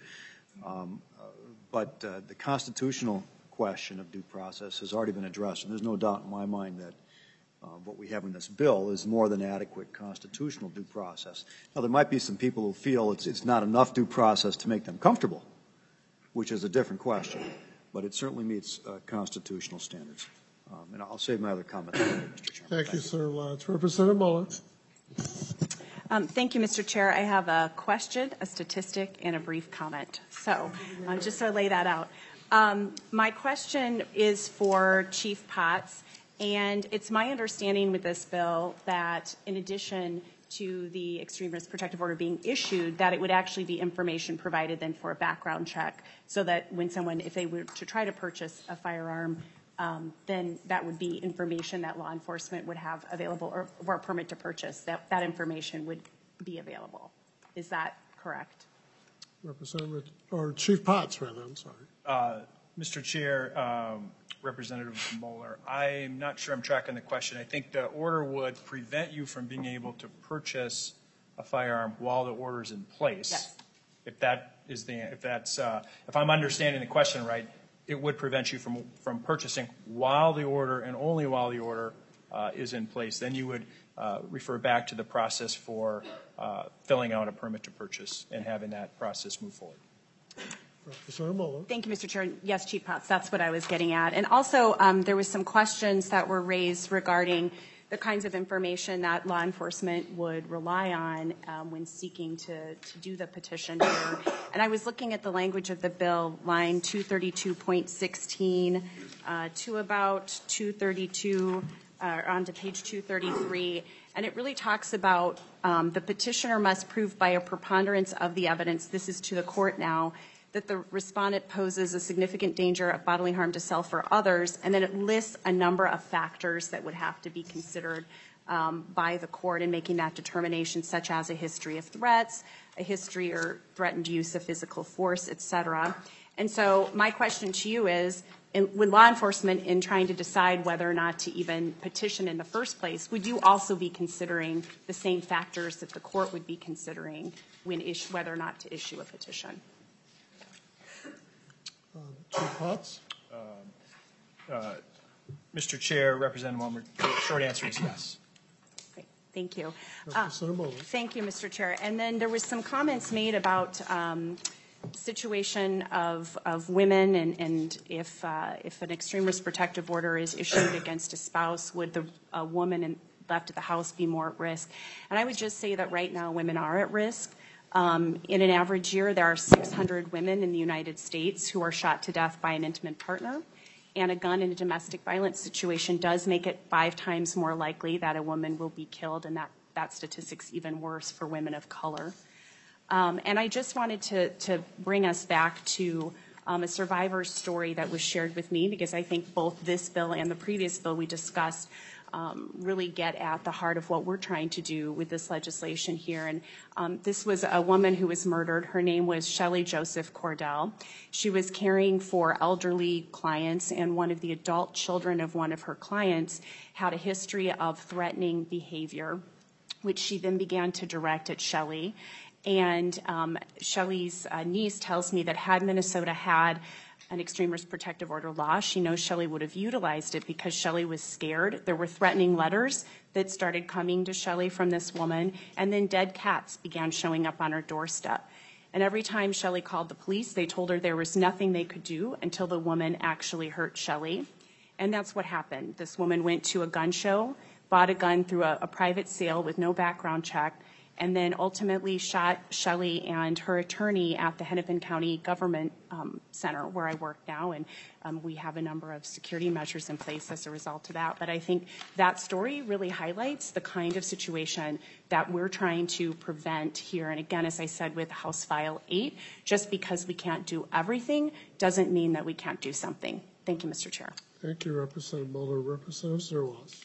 But the constitutional question of due process has already been addressed, and there's no doubt in my mind that what we have in this bill is more than adequate constitutional due process. Now, there might be some people who feel it's not enough due process to make them comfortable, which is a different question, but it certainly meets constitutional standards. And I'll save my other comments later, Mr. Chairman. Thank you, Senator Latz. Representative Muller. Thank you, Mr. Chair. I have a question, a statistic, and a brief comment. So just to lay that out. My question is for Chief Potts, and it's my understanding with this bill that in addition to the extreme risk protective order being issued, that it would actually be information provided then for a background check so that when someone, if they were to try to purchase a firearm, then that would be information that law enforcement would have available or a permit to purchase, that information would be available. Is that correct? Representative, or Chief Potts, rather, I'm sorry. Mr. Chair, Representative Moeller, I'm not sure I'm tracking the question. I think the order would prevent you from being able to purchase a firearm while the order is in place. Yes. If I'm understanding the question right, it would prevent you from purchasing while the order and only while the order is in place. Then you would refer back to the process for filling out a permit to purchase and having that process move forward. Thank you, Mr. Chair. Yes, Chief Potts, that's what I was getting at. And also, there was some questions that were raised regarding the kinds of information that law enforcement would rely on when seeking to do the petition here. And I was looking at the language of the bill, line 232.16 to about 232, onto page 233, and it really talks about the petitioner must prove by a preponderance of the evidence, this is to the court now, that the respondent poses a significant danger of bodily harm to self or others, and then it lists a number of factors that would have to be considered by the court in making that determination, such as a history of threats, a history or threatened use of physical force, et cetera. And so my question to you is, with law enforcement in trying to decide whether or not to even petition in the first place, would you also be considering the same factors that the court would be considering when whether or not to issue a petition? Chief Potts? Mr. Chair, Representative Wilmer, short answer is yes. Great. Thank you. Representative Muller. Thank you, Mr. Chair. And then there was some comments made about situation of women and if an extreme risk protective order is issued against a spouse, would a woman left at the house be more at risk? And I would just say that right now women are at risk. In an average year, there are 600 women in the United States who are shot to death by an intimate partner. And a gun in a domestic violence situation does make it 5 times more likely that a woman will be killed, and that statistic's even worse for women of color. And I just wanted to bring us back to a survivor's story that was shared with me, because I think both this bill and the previous bill we discussed really get at the heart of what we're trying to do with this legislation here. And this was a woman who was murdered. Her name was Shelley Joseph Cordell. She was caring for elderly clients, and one of the adult children of one of her clients had a history of threatening behavior, which she then began to direct at Shelley. And Shelley's niece tells me that had Minnesota had an extreme risk protective order law, she knows Shelley would have utilized it because Shelley was scared. There were threatening letters that started coming to Shelley from this woman, and then dead cats began showing up on her doorstep. And every time Shelley called the police, they told her there was nothing they could do until the woman actually hurt Shelley. And that's what happened. This woman went to a gun show, bought a gun through a private sale with no background check, and then ultimately shot Shelley and her attorney at the Hennepin County Government Center, where I work now, and we have a number of security measures in place as a result of that. But I think that story really highlights the kind of situation that we're trying to prevent here. And again, as I said with House File 8, just because we can't do everything doesn't mean that we can't do something. Thank you, Mr. Chair. Thank you, Representative Muller. Representative Zerwas.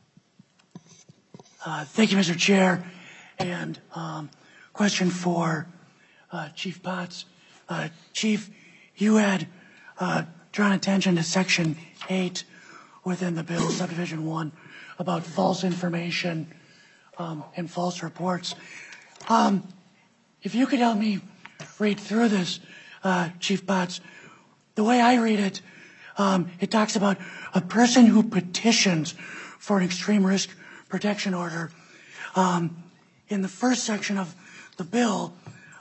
Thank you, Mr. Chair. And question for Chief Potts. Chief, you had drawn attention to Section 8 within the bill, Subdivision 1, about false information and false reports. If you could help me read through this, Chief Potts, the way I read it, it talks about a person who petitions for an extreme risk protection order. In the first section of the bill,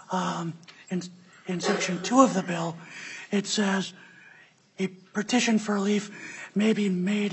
in Section 2 of the bill, it says a petition for relief may be made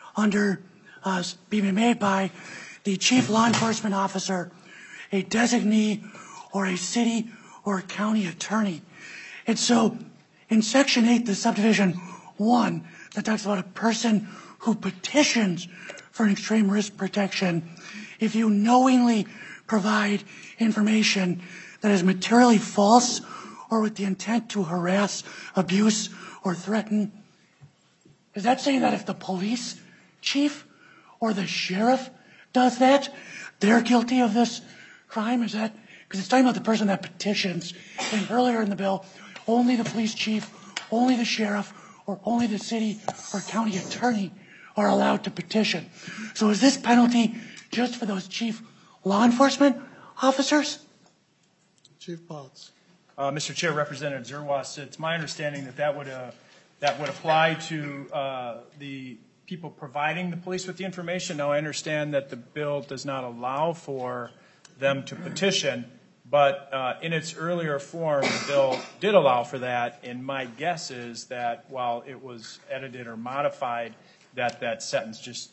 by the chief law enforcement officer, a designee, or a city or county attorney. And so in Section 8, the Subdivision 1, that talks about a person who petitions for an extreme risk protection, if you knowingly provide information that is materially false or with the intent to harass, abuse, or threaten. Is that saying that if the police chief or the sheriff does that, they're guilty of this crime? Is that, because it's talking about the person that petitions, and earlier in the bill, only the police chief, only the sheriff, or only the city or county attorney are allowed to petition. So is this penalty just for those chief law enforcement officers? Chief Potts. Mr. Chair, Representative Zerwas, it's my understanding that would apply to the people providing the police with the information. Now, I understand that the bill does not allow for them to petition, but in its earlier form, the bill did allow for that, and my guess is that while it was edited or modified, that sentence just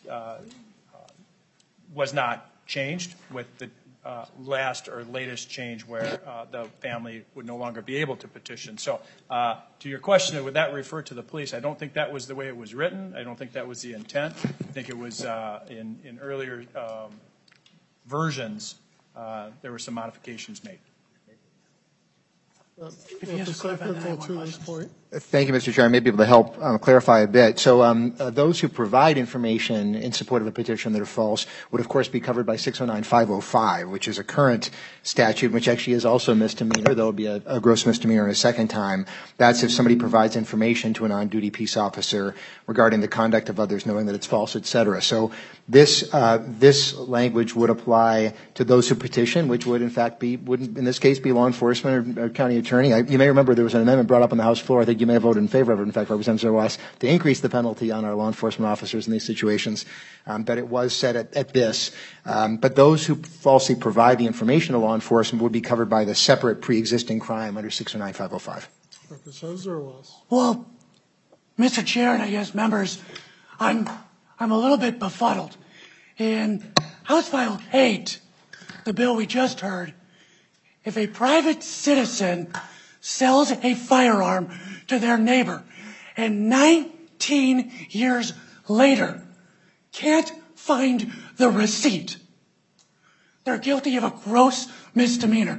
was not changed with the last or latest change where the family would no longer be able to petition. So to your question, would that refer to the police? I don't think that was the way it was written. I don't think that was the intent. I think it was in earlier versions, there were some modifications made. If he has to clarify that, I have one to this question. point. Thank you, Mr. Chair. I may be able to help clarify a bit. So those who provide information in support of a petition that are false would, of course, be covered by 609-505, which is a current statute, which actually is also a misdemeanor, though it would be a gross misdemeanor a second time. That's if somebody provides information to an on-duty peace officer regarding the conduct of others, knowing that it's false, et cetera. So this language would apply to those who petition, which would, in fact, wouldn't in this case be law enforcement or county attorney. You may remember there was an amendment brought up on the House floor. I think you may have voted in favor of it, in fact, Representative Ross, to increase the penalty on our law enforcement officers in these situations. But it was set at this. But those who falsely provide the information to law enforcement would be covered by the separate pre-existing crime under 609-505. Representative Ross. Well, Mr. Chair and I guess members, I'm a little bit befuddled. In House File 8, the bill we just heard, if a private citizen sells a firearm to their neighbor and 19 years later can't find the receipt, they're guilty of a gross misdemeanor.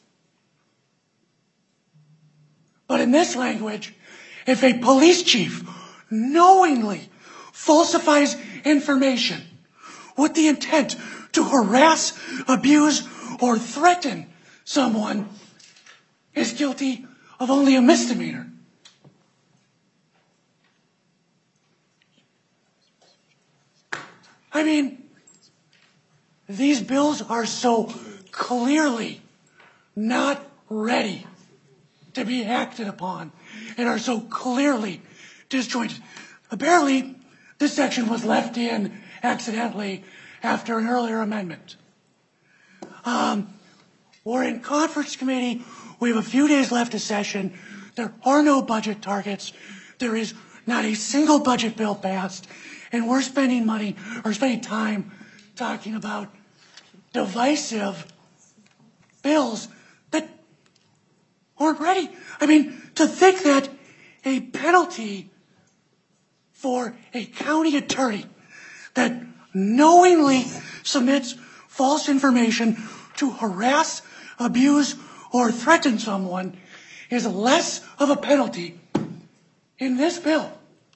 But in this language, if a police chief knowingly falsifies information with the intent to harass, abuse, or threaten someone, is guilty of only a misdemeanor. I mean, these bills are so clearly not ready to be acted upon and are so clearly disjointed. Apparently, this section was left in accidentally after an earlier amendment. We're in conference committee. We have a few days left of session. There are no budget targets. There is not a single budget bill passed. And we're spending money or spending time talking about divisive bills that aren't ready. I mean, to think that a penalty for a county attorney that knowingly submits false information to harass, abuse, or threaten someone is less of a penalty in this bill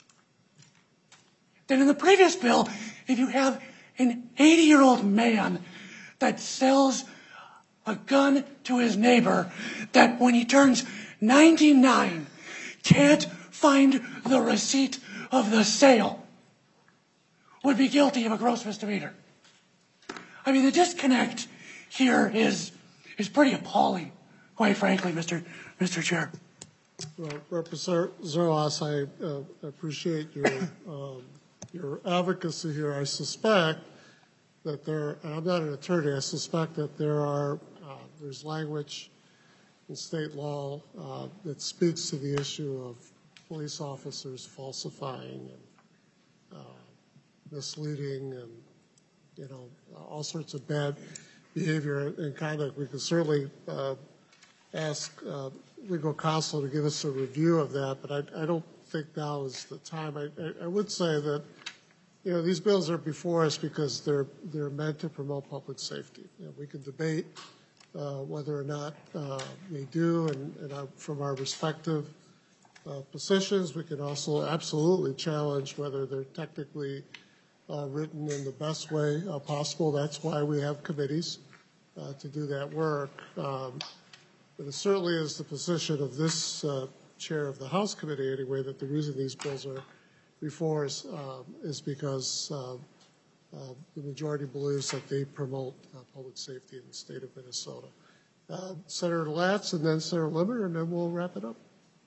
than in the previous bill. If you have an 80-year-old man that sells a gun to his neighbor that when he turns 99 can't find the receipt of the sale, would be guilty of a gross misdemeanor. I mean, the disconnect here is pretty appalling, quite frankly, Mr. Chair. Well, Representative Ross, I appreciate your advocacy here. I suspect that and I'm not an attorney, I suspect that there's language in state law that speaks to the issue of police officers falsifying and misleading and, all sorts of bad behavior and conduct. We can certainly ask legal counsel to give us a review of that, but I don't think now is the time. I would say that, these bills are before us because they're meant to promote public safety. We can debate whether or not they do, and from our respective positions, we can also absolutely challenge whether they're technically written in the best way possible. That's why we have committees to do that work. But it certainly is the position of this chair of the House Committee, anyway, that the reason these bills are before us is because the majority believes that they promote public safety in the state of Minnesota. Senator Latz and then Senator Limmer, and then we'll wrap it up.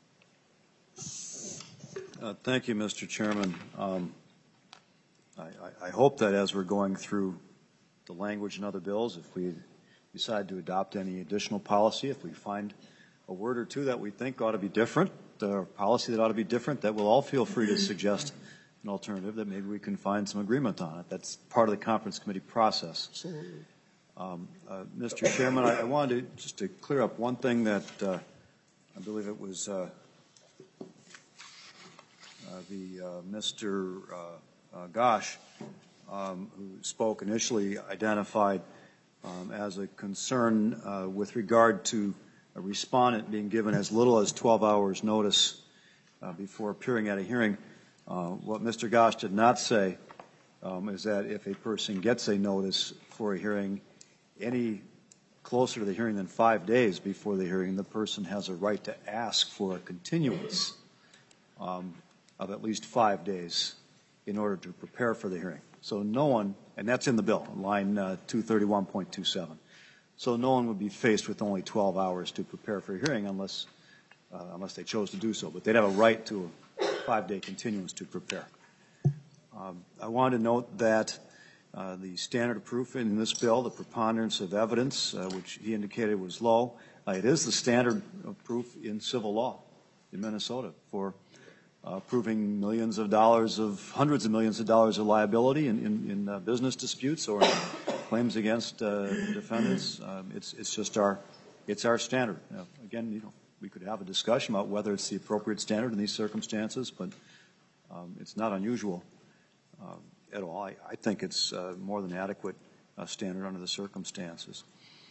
Thank you, Mr. Chairman. I hope that as we're going through the language in other bills, if we decide to adopt any additional policy, if we find a word or two that we think ought to be different, or policy that ought to be different, that we'll all feel free to suggest an alternative that maybe we can find some agreement on it. That's part of the conference committee process. Absolutely. Mr. Chairman, I wanted just to clear up one thing that I believe it was Mr. Gosh who spoke initially identified as a concern with regard to a respondent being given as little as 12 hours notice before appearing at a hearing. What Mr. Gosh did not say is that if a person gets a notice for a hearing any closer to the hearing than 5 days before the hearing, the person has a right to ask for a continuance of at least 5 days in order to prepare for the hearing. So no one, and that's in the bill, line 231.27. So no one would be faced with only 12 hours to prepare for a hearing unless they chose to do so. But they'd have a right to a 5-day continuance to prepare. I want to note that the standard of proof in this bill, the preponderance of evidence, which he indicated was low, it is the standard of proof in civil law in Minnesota for proving millions of dollars of hundreds of millions of dollars of liability in business disputes or claims against defendants. It's just our standard. Again, we could have a discussion about whether it's the appropriate standard in these circumstances, but it's not unusual at all. I think it's more than adequate standard under the circumstances.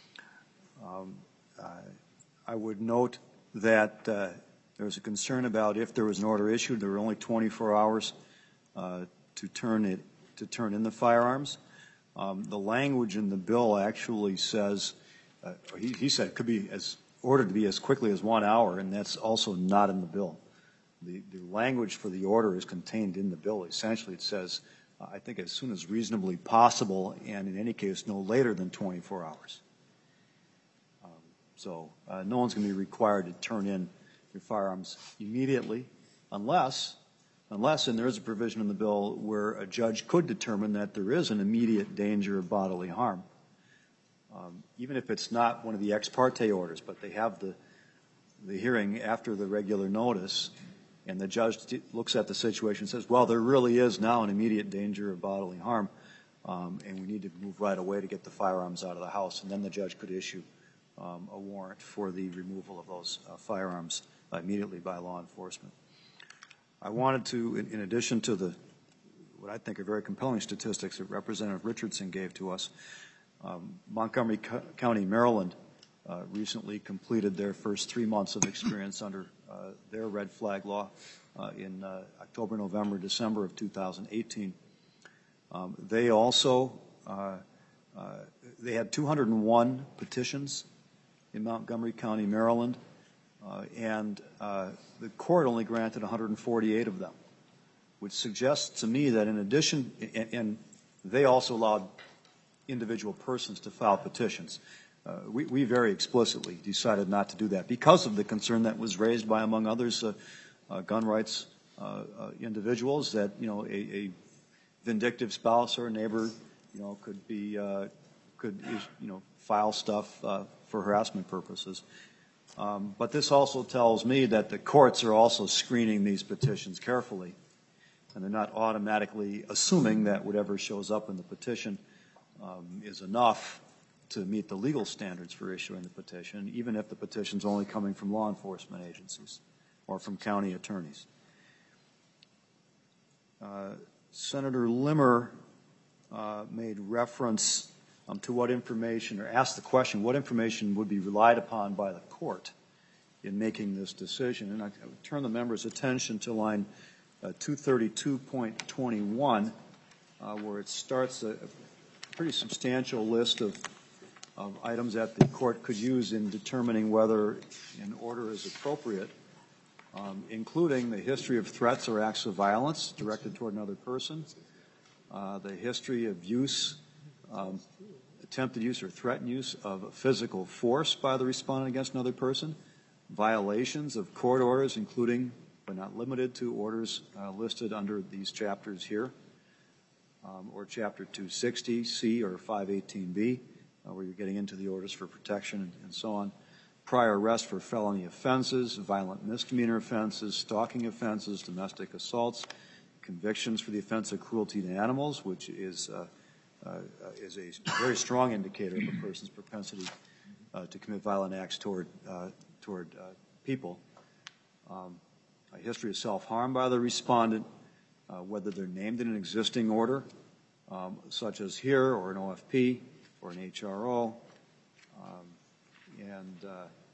I would note that there's a concern about if there was an order issued, there were only 24 hours to turn in the firearms. The language in the bill actually says, he said it could be ordered to be as quickly as 1 hour, and that's also not in the bill. The language for the order is contained in the bill. Essentially, it says, I think as soon as reasonably possible, and in any case, no later than 24 hours. So no one's going to be required to turn in your firearms immediately unless, and there is a provision in the bill where a judge could determine that there is an immediate danger of bodily harm. Even if it's not one of the ex parte orders, but they have the hearing after the regular notice, and the judge looks at the situation and says, well, there really is now an immediate danger of bodily harm, and we need to move right away to get the firearms out of the house, and then the judge could issue a warrant for the removal of those firearms immediately by law enforcement. I wanted to, in addition to what I think are very compelling statistics that Representative Richardson gave to us, Montgomery County, Maryland, recently completed their first 3 months of experience under their red flag law in October, November, December of 2018. They also they had 201 petitions in Montgomery County, Maryland, and the court only granted 148 of them, which suggests to me that in addition, and they also allowed individual persons to file petitions. We very explicitly decided not to do that because of the concern that was raised by, among others, gun rights individuals that, a vindictive spouse or a neighbor, could file stuff for harassment purposes. But this also tells me that the courts are also screening these petitions carefully, and they're not automatically assuming that whatever shows up in the petition is enough to meet the legal standards for issuing the petition, even if the petition's only coming from law enforcement agencies or from county attorneys. Senator Limmer made reference to what information, or asked the question, what information would be relied upon by the court in making this decision. And I would turn the members' attention to line 232.21, where it starts a pretty substantial list of items that the court could use in determining whether an order is appropriate, including the history of threats or acts of violence directed toward another person, the history of use, attempted use or threatened use of physical force by the respondent against another person, violations of court orders, including but not limited to orders listed under these chapters here, or Chapter 260C or 518B, where you're getting into the orders for protection and so on, prior arrest for felony offenses, violent misdemeanor offenses, stalking offenses, domestic assaults, convictions for the offense of cruelty to animals, which is a very strong indicator of a person's propensity to commit violent acts toward people. A history of self-harm by the respondent, whether they're named in an existing order, such as here, or an OFP, or an HRO, and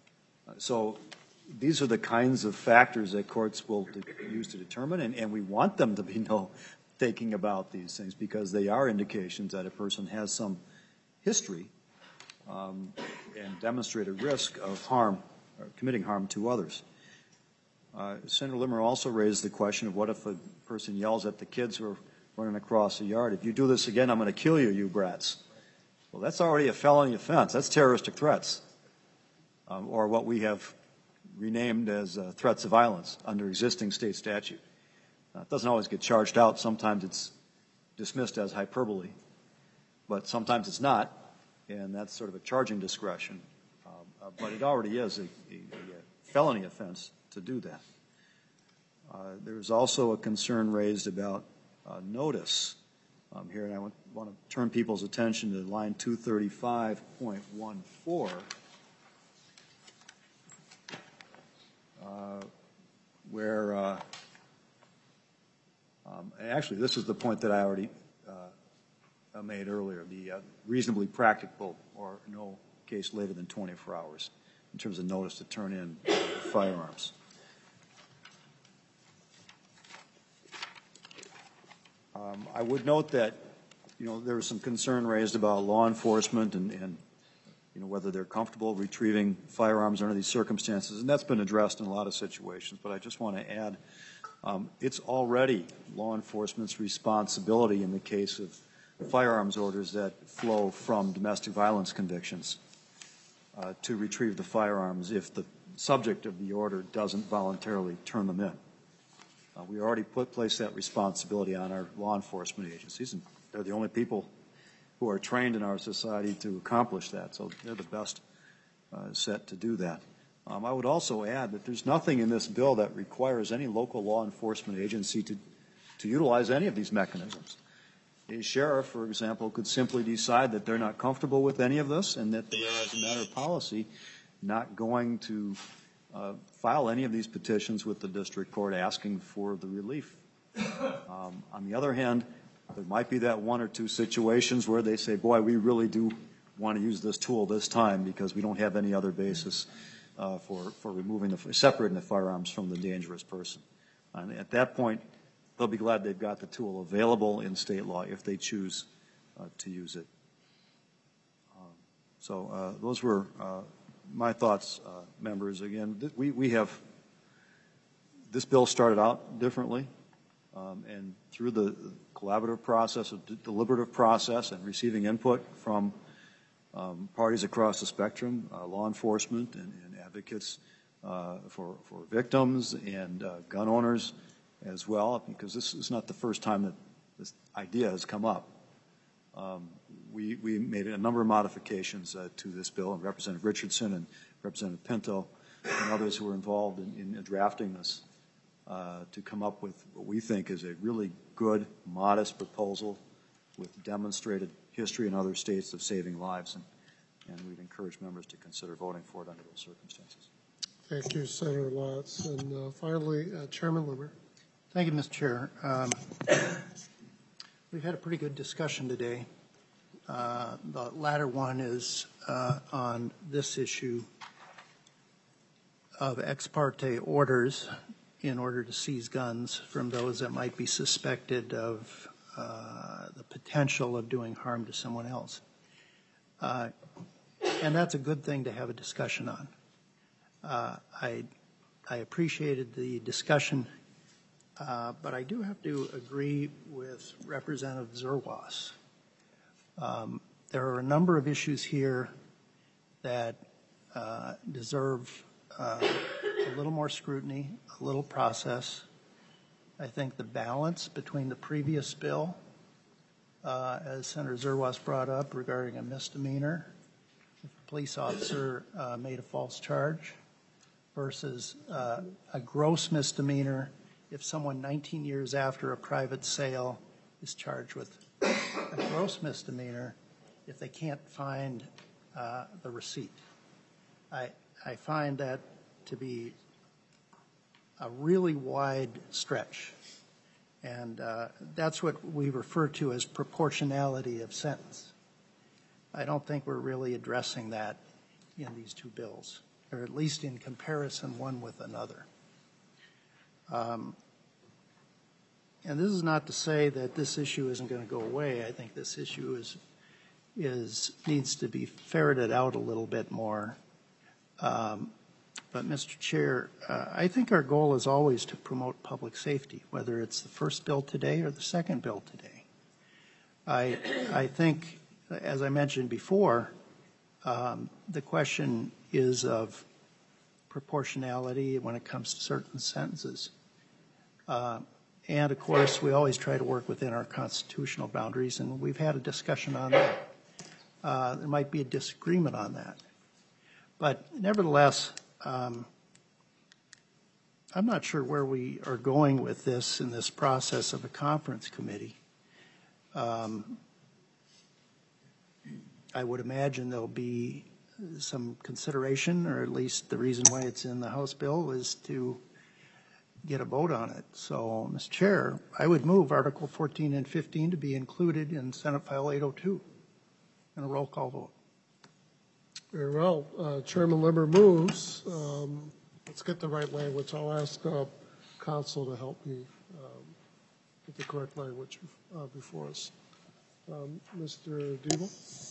So these are the kinds of factors that courts will use to determine, and we want them to be thinking about these things because they are indications that a person has some history and demonstrated risk of harm, or committing harm to others. Senator Limmer also raised the question of what if a person yells at the kids who are running across the yard, if you do this again, I'm going to kill you, you brats. Well, that's already a felony offense. That's terroristic threats, or what we have renamed as threats of violence under existing state statute. It doesn't always get charged out. Sometimes it's dismissed as hyperbole, but sometimes it's not, and that's sort of a charging discretion. But it already is a felony offense to do that. There's also a concern raised about notice here, and I want to turn people's attention to line 235.14, where actually this is the point that I already made earlier, the reasonably practicable or no case later than 24 hours in terms of notice to turn in firearms. I would note that, there was some concern raised about law enforcement and whether they're comfortable retrieving firearms under these circumstances, and that's been addressed in a lot of situations, but I just want to add, it's already law enforcement's responsibility in the case of firearms orders that flow from domestic violence convictions to retrieve the firearms if the subject of the order doesn't voluntarily turn them in. We already placed that responsibility on our law enforcement agencies, and they're the only people who are trained in our society to accomplish that, so they're the best set to do that. I would also add that there's nothing in this bill that requires any local law enforcement agency to utilize any of these mechanisms. A sheriff, for example, could simply decide that they're not comfortable with any of this and that they are, as a matter of policy, not going to file any of these petitions with the district court asking for the relief. On the other hand, there might be that one or two situations where they say, boy, we really do want to use this tool this time because we don't have any other basis for separating the firearms from the dangerous person. And at that point, they'll be glad they've got the tool available in state law if they choose to use it. So those were my thoughts, members. Again, this bill started out differently, and through the collaborative process, a deliberative process, and receiving input from parties across the spectrum, law enforcement and advocates for victims and gun owners as well, because this is not the first time that this idea has come up. We made a number of modifications to this bill, and Representative Richardson and Representative Pinto and others who were involved in drafting this to come up with what we think is a really good, modest proposal with demonstrated history in other states of saving lives, and we'd encourage members to consider voting for it under those circumstances. Thank you, Senator Lotz. And finally, Chairman Limmer. Thank you, Mr. Chair. We've had a pretty good discussion today. The latter one is on this issue of ex parte orders in order to seize guns from those that might be suspected of the potential of doing harm to someone else. And that's a good thing to have a discussion on. I appreciated the discussion, but I do have to agree with Representative Zerwas. There are a number of issues here that deserve a little more scrutiny, a little process. I think the balance between the previous bill, as Senator Zerwas brought up regarding a misdemeanor, if a police officer made a false charge, versus a gross misdemeanor if someone 19 years after a private sale is charged with a gross misdemeanor if they can't find the receipt. I find that to be a really wide stretch, and that's what we refer to as proportionality of sentence. I don't think we're really addressing that in these two bills. or at least in comparison one with another. And this is not to say that this issue isn't going to go away. I think this issue needs to be ferreted out a little bit more. But, Mr. Chair, I think our goal is always to promote public safety, whether it's the first bill today or the second bill today. I think, as I mentioned before, the question is of proportionality when it comes to certain sentences. And, of course, we always try to work within our constitutional boundaries, and we've had a discussion on that. There might be a disagreement on that. But nevertheless, I'm not sure where we are going with this in this process of a conference committee. I would imagine there'll be some consideration, or at least the reason why it's in the House bill is to get a vote on it. So, Mr. Chair, I would move Article 14 and 15 to be included in Senate File 802 in a roll call vote. Very well. Chairman Limmer moves. Let's get the right language. I'll ask counsel to help me get the correct language before us. Mr. Diebel?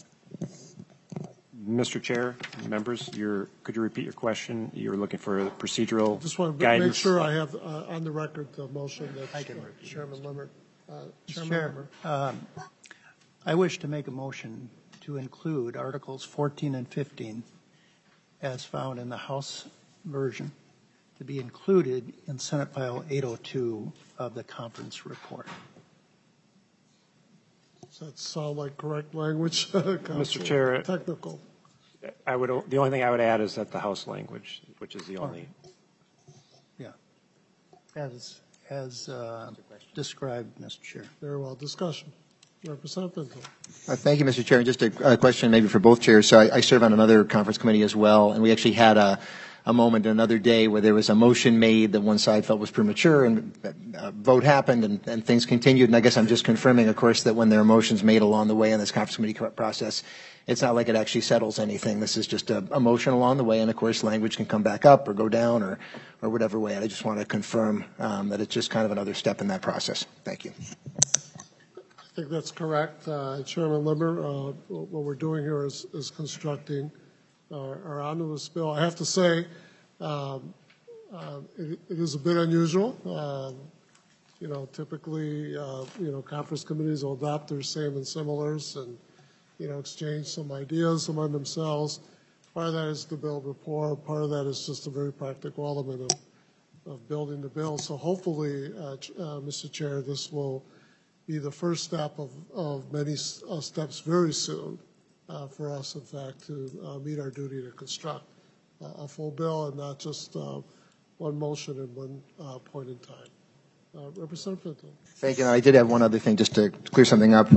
Mr. Chair, members, could you repeat your question? You're looking for procedural Just want to guidance? make sure I have on the record the motion that Chairman Limmer. Mr. Chair, I wish to make a motion to include Articles 14 and 15 as found in the House version to be included in Senate File 802 of the conference report. Does that sound like correct language? Mr. Chair, technical. The only thing I would add is that the House language, which is the only. Yeah, as described, Mr. Chair. Very well. Discussion. Representative Pinto. Thank you, Mr. Chair. Just a question maybe for both chairs. So I serve on another conference committee as well, and we actually had a moment another day where there was a motion made that one side felt was premature, and a vote happened, and things continued. And I guess I'm just confirming, of course, that when there are motions made along the way in this conference committee process, it's not like it actually settles anything. This is just a motion along the way, and of course, language can come back up or go down or whatever way. And I just want to confirm that it's just kind of another step in that process. Thank you. I think that's correct. Chairman Limmer, what we're doing here is constructing our omnibus bill. I have to say, it is a bit unusual. Typically, conference committees will adopt their same and similars and, exchange some ideas among themselves. Part of that is to build rapport. Part of that is just a very practical element of building the bill. So hopefully, Mr. Chair, this will be the first step of many steps very soon for us, in fact, to meet our duty to construct a full bill and not just one motion in one point in time. Representative Pinto. Thank you. And I did have one other thing just to clear something up.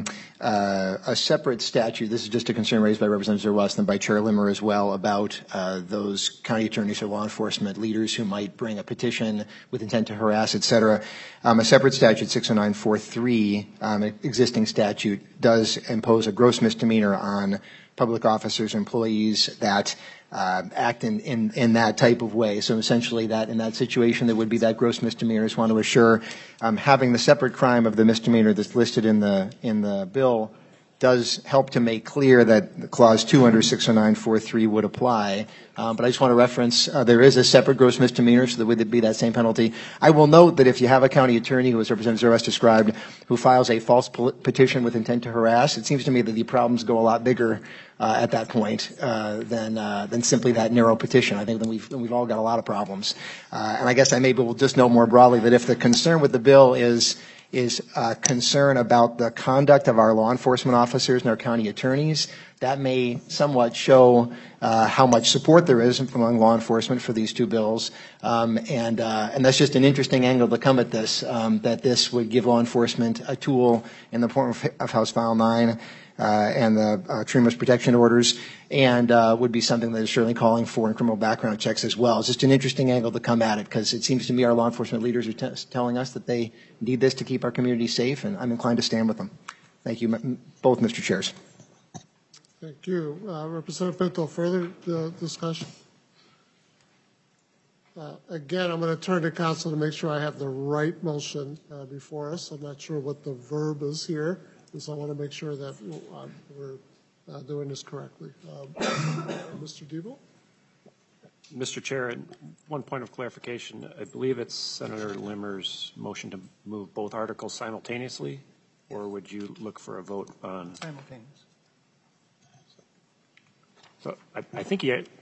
A separate statute, this is just a concern raised by Representative Zerwas and by Chair Limmer as well, about those county attorneys or law enforcement leaders who might bring a petition with intent to harass, et cetera. A separate statute, 60943, existing statute, does impose a gross misdemeanor on public officers, employees that act in that type of way. So essentially that in that situation there would be that gross misdemeanor. I just want to assure having the separate crime of the misdemeanor that's listed in the bill does help to make clear that Clause 2 under 60943 would apply. But I just want to reference there is a separate gross misdemeanor, so there would be that same penalty. I will note that if you have a county attorney, who as Representative Zerwas described, who files a false petition with intent to harass, it seems to me that the problems go a lot bigger at that point than simply that narrow petition. I think that we've all got a lot of problems. And I guess I maybe will just note more broadly that if the concern with the bill is concern about the conduct of our law enforcement officers and our county attorneys, that may somewhat show how much support there is among law enforcement for these two bills. And that's just an interesting angle to come at this, that this would give law enforcement a tool in the form of House File 9 and the extremist protection orders, and would be something that is certainly calling for in criminal background checks as well. It's just an interesting angle to come at it, because it seems to me our law enforcement leaders are telling us that they need this to keep our community safe, and I'm inclined to stand with them. Thank you, both Mr. Chairs. Thank you. Representative Pinto, further discussion? Again, I'm going to turn to council to make sure I have the right motion before us. I'm not sure what the verb is here, and so I want to make sure that we're doing this correctly. Mr. Debo? Mr. Chair, one point of clarification. I believe it's Senator Limmer's motion to move both articles simultaneously, or would you look for a vote on? Simultaneous. So I think he had,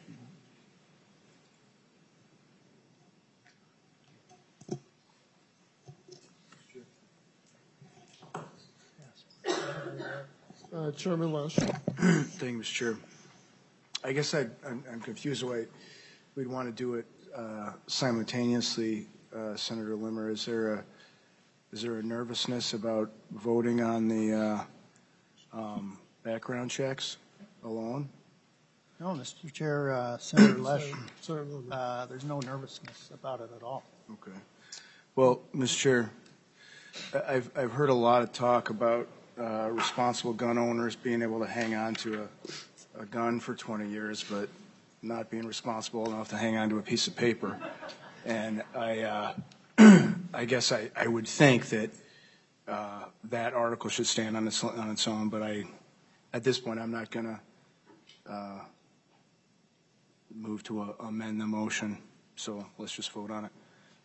Chairman Lesh. Thank you, Mr. Chair. I guess I'm confused why we'd want to do it simultaneously, Senator Limmer. Is there a nervousness about voting on the background checks alone? No, Mr. Chair, Senator Lesh, there's no nervousness about it at all. Okay. Well, Mr. Chair, I've heard a lot of talk about responsible gun owners being able to hang on to a gun for 20 years, but not being responsible enough to hang on to a piece of paper. And I guess I would think that that article should stand on its own, but at this point, I'm not going to move to amend the motion. So let's just vote on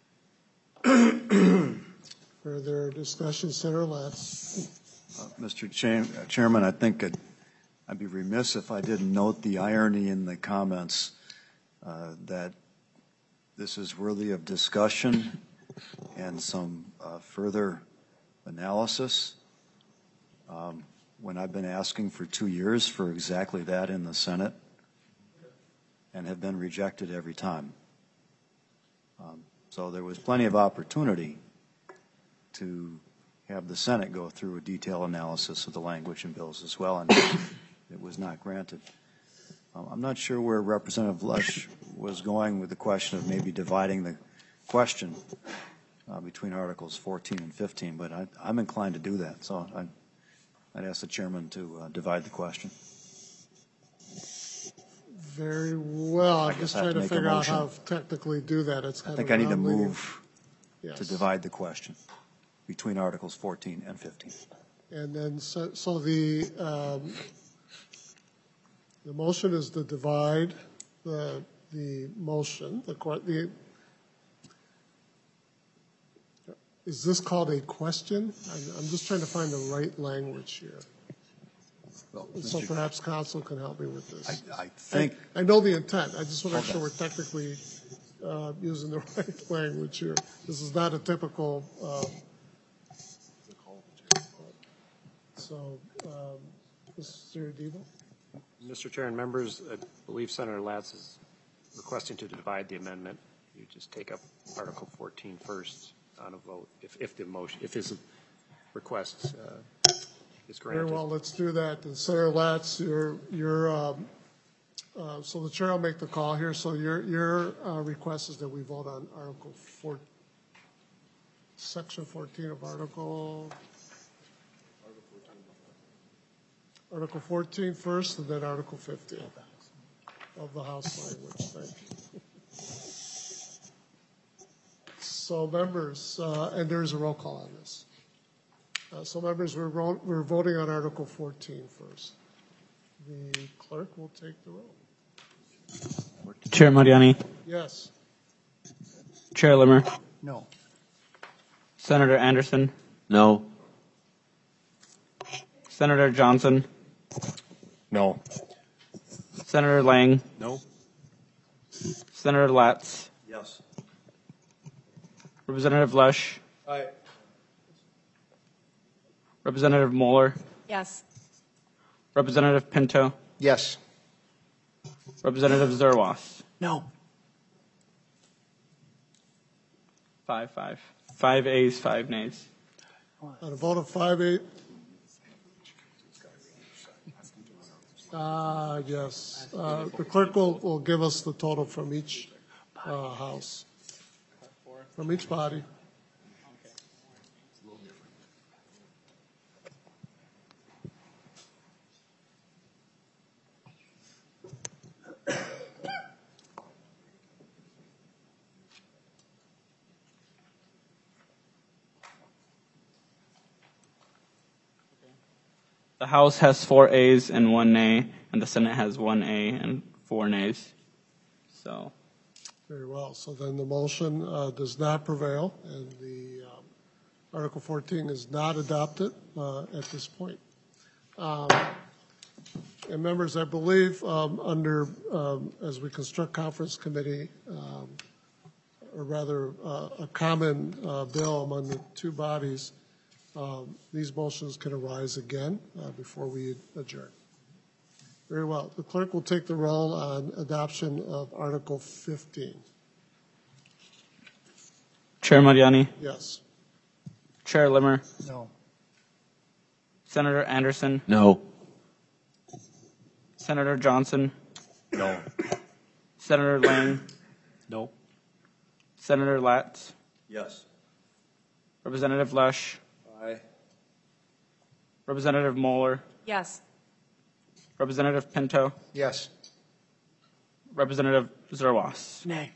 it. Further discussion, Senator Latz. Mr. Chairman, I think I'd be remiss if I didn't note the irony in the comments that this is worthy of discussion and some further analysis. When I've been asking for 2 years for exactly that in the Senate and have been rejected every time. So there was plenty of opportunity to have the Senate go through a detailed analysis of the language in bills as well, and it was not granted. I'm not sure where Representative Lesh was going with the question of maybe dividing the question between Articles 14 and 15, but I'm inclined to do that. So I'd ask the chairman to divide the question. Very well. I'm just trying to figure out how to technically do that. I think I need to move to divide the question between Articles 14 and 15. And then, so the motion is to divide the motion. Is this called a question? I'm just trying to find the right language here. Well, so perhaps counsel can help me with this. I think I know the intent. I just want to make sure we're technically using the right language here. This is not a typical. So, Mr. Debo? Mr. Chair and members, I believe Senator Latz is requesting to divide the amendment. You just take up Article 14 first on a vote, if his request is granted. Very well, let's do that. And Senator Latz, so the chair will make the call here. So your request is that we vote on Article 4, Section 14 of Article 14 first, and then Article 15 of the House language. Thank you. So, members, and there is a roll call on this. So, members, we're voting on Article 14 first. The clerk will take the roll. Chair Mariani. Yes. Chair Limmer. No. Senator Anderson. No. Senator Johnson. No. Senator Lang. No. Senator Latz. Yes. Representative Lesh. Aye. Representative Moeller. Yes. Representative Pinto. Yes. Representative Zerwas. No. 5-5. 5 ayes, 5 nays. On a vote of 5-8. Yes. The clerk will give us the total from each house, from each body. The House has 4 ayes and 1 nay, and the Senate has 1 A and 4 nays. So, Very well. So then the motion does not prevail, and the Article 14 is not adopted at this point. And members, I believe under, as we construct conference committee, or rather a common bill among the two bodies, these motions can arise again before we adjourn. Very well. The clerk will take the roll on adoption of Article 15. Chair Mariani? Yes. Chair Limmer? No. Senator Anderson? No. Senator Johnson? No. Senator Lang? No. Senator Latz? Yes. Representative Lesh? Aye. Representative Moeller? Yes. Representative Pinto? Yes. Representative Zerwas? Nay.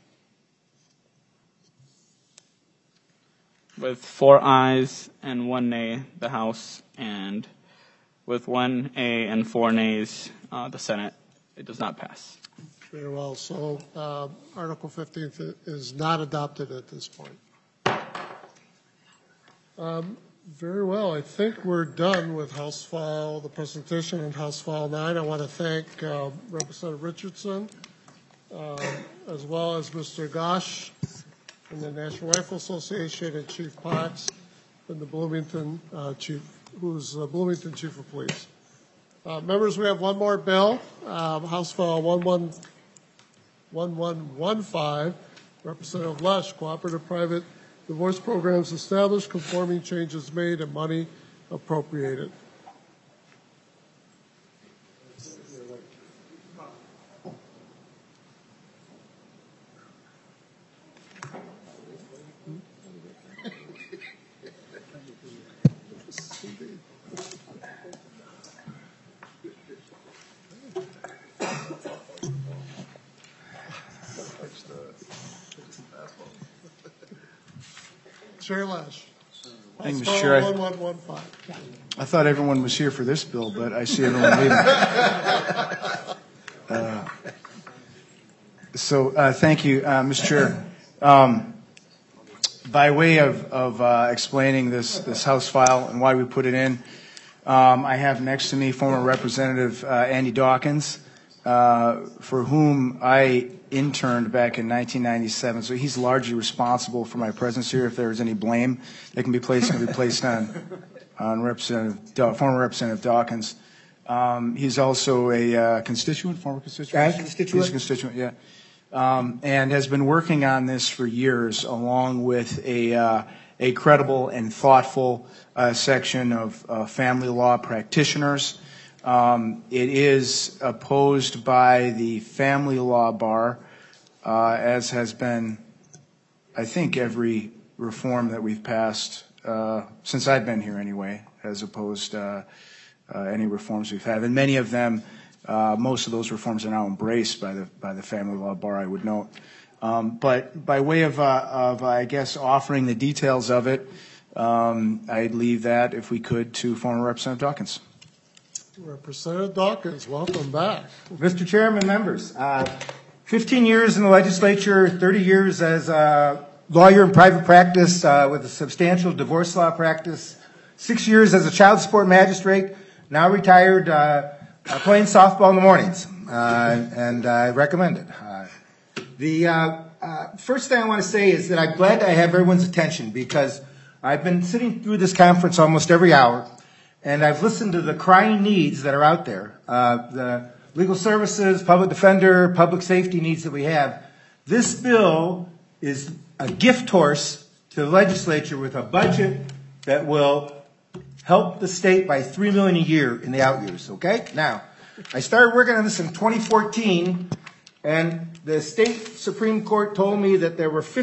With 4 ayes and 1 nay, the House, and with 1 A and 4 nays, the Senate, it does not pass. Very well. So Article 15 is not adopted at this point. Very well. I think we're done with House File, the presentation in House File 9. I want to thank Representative Richardson, as well as Mr. Gosh from the National Rifle Association and Chief Potts from the Bloomington Chief, who's Bloomington Chief of Police. Members, we have one more bill, House File 1115, Representative Lesh, Cooperative Private Divorce Programs Established, Conforming Changes Made, and Money Appropriated. Chair Lesh. Thank you, Mr. Chair. 1115. I thought everyone was here for this bill, but I see everyone leaving. Thank you, Mr. Chair. By way of explaining this House file and why we put it in, I have next to me former Representative Andy Dawkins, for whom I interned back in 1997. So he's largely responsible for my presence here. If there's any blame that can be placed, on former Representative Dawkins. He's also a constituent, former constituent. Constituent. He's a constituent, yeah. And has been working on this for years, along with a credible and thoughtful section of family law practitioners. It is opposed by the family law bar, as has been, I think, every reform that we've passed since I've been here anyway, has opposed any reforms we've had. And many of them, most of those reforms are now embraced by the family law bar, I would note. But by way of I guess, offering the details of it, I'd leave that, if we could, to former Representative Dawkins. Representative Dawkins, welcome back. Mr. Chairman, members, 15 years in the legislature, 30 years as a lawyer in private practice with a substantial divorce law practice, 6 years as a child support magistrate, now retired, playing softball in the mornings, and I recommend it. The first thing I want to say is that I'm glad I have everyone's attention, because I've been sitting through this conference almost every hour, and I've listened to the crying needs that are out there, the legal services, public defender, public safety needs that we have. This bill is a gift horse to the legislature with a budget that will help the state by $3 million a year in the out years, okay? Now, I started working on this in 2014, and the state Supreme Court told me that there were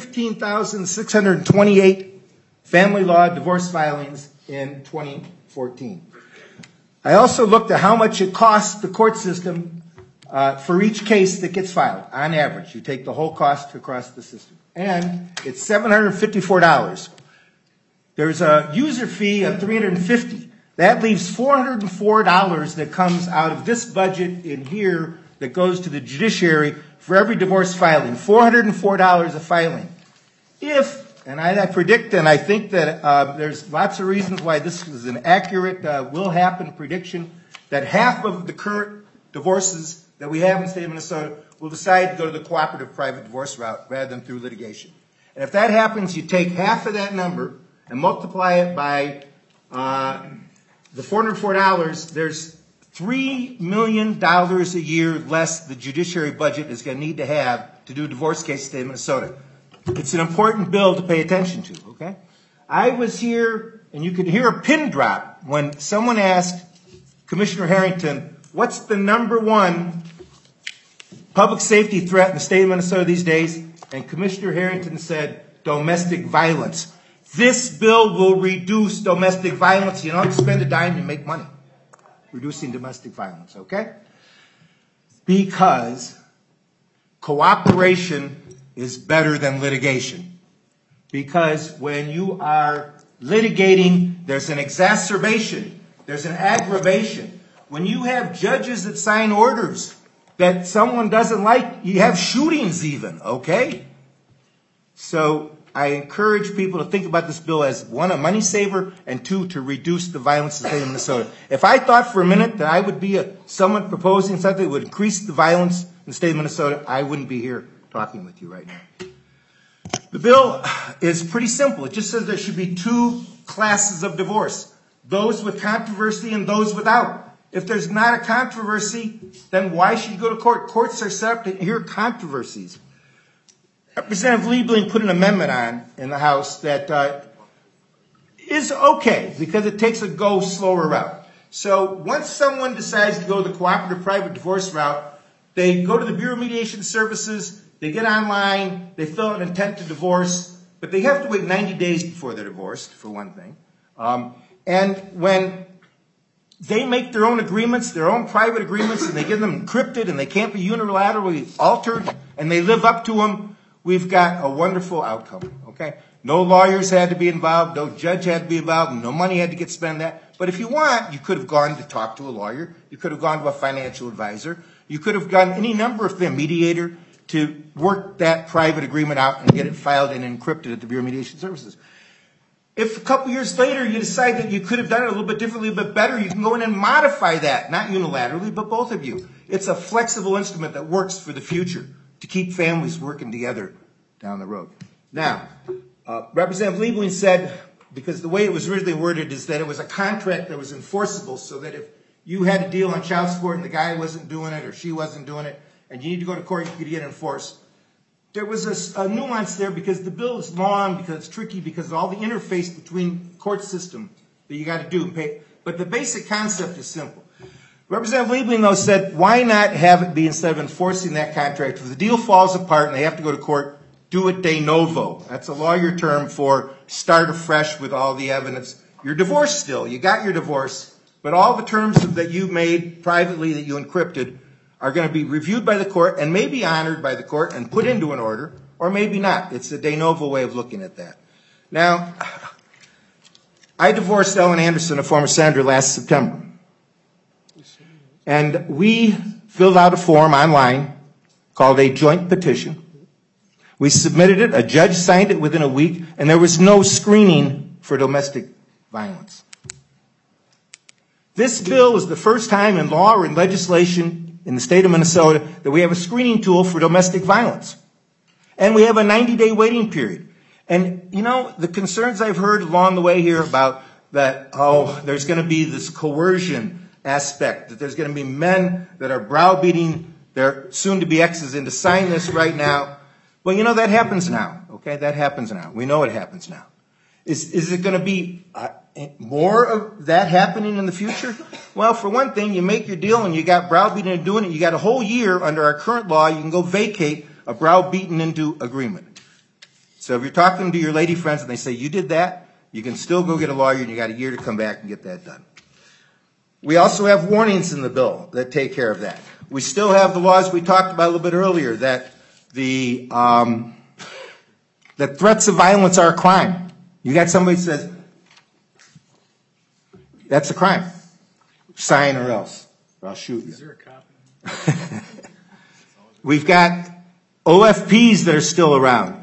15,628 family law divorce filings in 2014. I also looked at how much it costs the court system for each case that gets filed, on average. You take the whole cost across the system. And it's $754. There's a user fee of $350 That leaves $404 that comes out of this budget in here that goes to the judiciary for every divorce filing, $404 a filing. And I predict, and I think that there's lots of reasons why this is an accurate, will happen prediction, that half of the current divorces that we have in the state of Minnesota will decide to go to the cooperative private divorce route rather than through litigation. And if that happens, you take half of that number and multiply it by the $404, there's $3 million a year less the judiciary budget is going to need to have to do a divorce case in the state of Minnesota. It's an important bill to pay attention to, okay? I was here, and you could hear a pin drop when someone asked Commissioner Harrington, what's the #1 public safety threat in the state of Minnesota these days? And Commissioner Harrington said, domestic violence. This bill will reduce domestic violence. You don't have to spend a dime to make money reducing domestic violence, okay? Because cooperation is better than litigation. Because when you are litigating, there's an exacerbation, there's an aggravation. When you have judges that sign orders that someone doesn't like, you have shootings even, okay? So I encourage people to think about this bill as, 1, a money saver, and 2, to reduce the violence in the state of Minnesota. If I thought for a minute that I would be someone proposing something that would increase the violence in the state of Minnesota, I wouldn't be here talking with you right now. The bill is pretty simple. It just says there should be 2 classes of divorce, those with controversy and those without. If there's not a controversy, then why should you go to court? Courts are set up to hear controversies. Representative Liebling put an amendment on in the House that is okay because it takes a go slower route. So once someone decides to go the cooperative private divorce route, they go to the Bureau of Mediation Services, they get online, they fill out an intent to divorce, but they have to wait 90 days before they're divorced, for one thing. And when they make their own agreements, their own private agreements, and they get them encrypted and they can't be unilaterally altered, and they live up to them, we've got a wonderful outcome, okay? No lawyers had to be involved, no judge had to be involved, no money had to get spent on that. But if you want, you could have gone to talk to a lawyer, you could have gone to a financial advisor, you could have done any number of things, mediator, to work that private agreement out and get it filed and encrypted at the Bureau of Mediation Services. If a couple years later you decide that you could have done it a little bit differently, but better, you can go in and modify that, not unilaterally, but both of you. It's a flexible instrument that works for the future to keep families working together down the road. Now, Representative Liebling said, because the way it was originally worded is that it was a contract that was enforceable, so that if you had a deal on child support and the guy wasn't doing it or she wasn't doing it, and you need to go to court, you could get it enforced. There was a nuance there because the bill is long, because it's tricky, because of all the interface between court system that you got to do and pay. But the basic concept is simple. Representative Liebling, though, said, why not have it be, instead of enforcing that contract, if the deal falls apart and they have to go to court, do it de novo. That's a lawyer term for start afresh with all the evidence. You're divorced still. You got your divorce, but all the terms that you made privately that you encrypted are going to be reviewed by the court and may be honored by the court and put into an order, or maybe not. It's a de novo way of looking at that. Now, I divorced Ellen Anderson, a former senator, last September. And we filled out a form online called a joint petition. We submitted it, a judge signed it within a week, and there was no screening for domestic violence. This bill is the first time in law or in legislation in the state of Minnesota that we have a screening tool for domestic violence. And we have a 90-day waiting period. And, you know, the concerns I've heard along the way here about that, there's going to be this coercion aspect, that there's going to be men that are browbeating their soon-to-be exes into sign this right now. Well, you know, that happens now, okay? That happens now. We know it happens now. Is it going to be more of that happening in the future? Well, for one thing, you make your deal and you got browbeaten into doing it. You got a whole year under our current law. You can go vacate a browbeaten into agreement. So if you're talking to your lady friends and they say, you did that, you can still go get a lawyer and you got a year to come back and get that done. We also have warnings in the bill that take care of that. We still have the laws we talked about a little bit earlier that that threats of violence are a crime. You got somebody that says, That's a crime. Sign or else, or I'll shoot you. Is there a copy? We've got OFPs that are still around.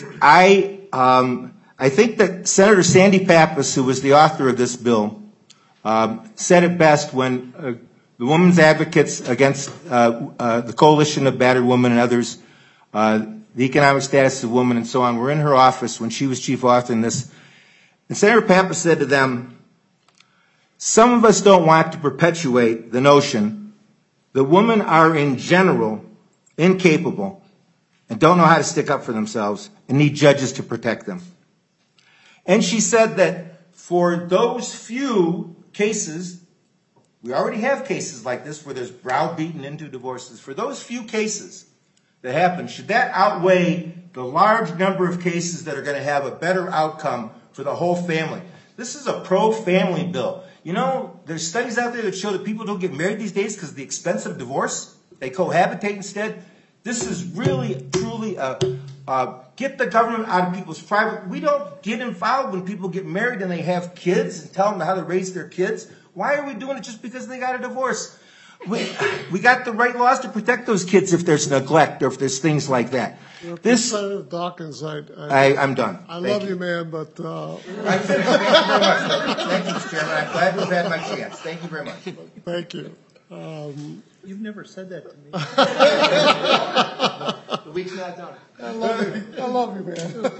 I think that Senator Sandy Pappas, who was the author of this bill, said it best when the women's advocates against the Coalition of Battered Women and others, the economic status of women and so on, were in her office when she was chief author in this. And Senator Pappas said to them, some of us don't want to perpetuate the notion that women are in general incapable and don't know how to stick up for themselves and need judges to protect them. And she said that for those few cases, we already have cases like this where there's browbeaten into divorces. For those few cases that happen, should that outweigh the large number of cases that are going to have a better outcome for the whole family? This is a pro-family bill. You know, there's studies out there that show that people don't get married these days because of the expense of divorce. They cohabitate instead. This is really, truly get the government out of people's private. We don't get involved when people get married and they have kids and tell them how to raise their kids. Why are we doing it just because they got a divorce? We got the right laws to protect those kids if there's neglect or if there's things like that. Senator Dawkins, I'm done. I love you, man, but... I'm finished. Thank you very much. Thank you, Mr. Chairman. I'm glad we've had my chance. Thank you very much. Thank you. You've never said that to me. The week's not done. I love you,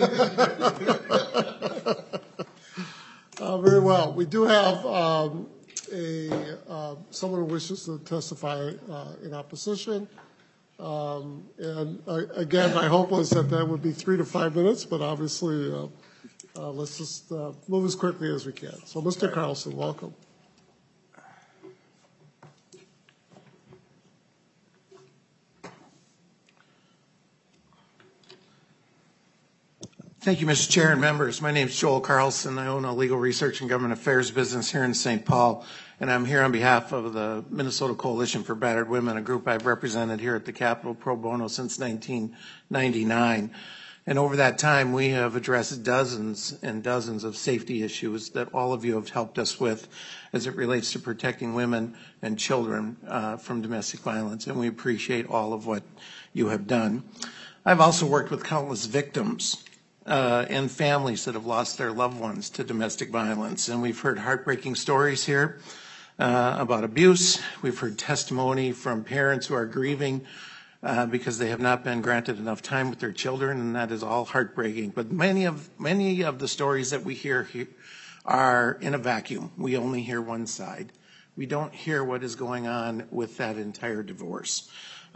man. Very well. We do have someone who wishes to testify in opposition. And again, my hope was that would be 3 to 5 minutes, but obviously let's just move as quickly as we can. So, Mr. Carlson, welcome. Thank you, Mr. Chair and members. My name is Joel Carlson. I own a legal research and government affairs business here in St. Paul, and I'm here on behalf of the Minnesota Coalition for Battered Women, a group I've represented here at the Capitol pro bono since 1999. And over that time, we have addressed dozens and dozens of safety issues that all of you have helped us with as it relates to protecting women and children from domestic violence, and we appreciate all of what you have done. I've also worked with countless victims and families that have lost their loved ones to domestic violence. And we've heard heartbreaking stories here about abuse. We've heard testimony from parents who are grieving because they have not been granted enough time with their children, and that is all heartbreaking. But many of the stories that we hear are in a vacuum. We only hear one side. We don't hear what is going on with that entire divorce.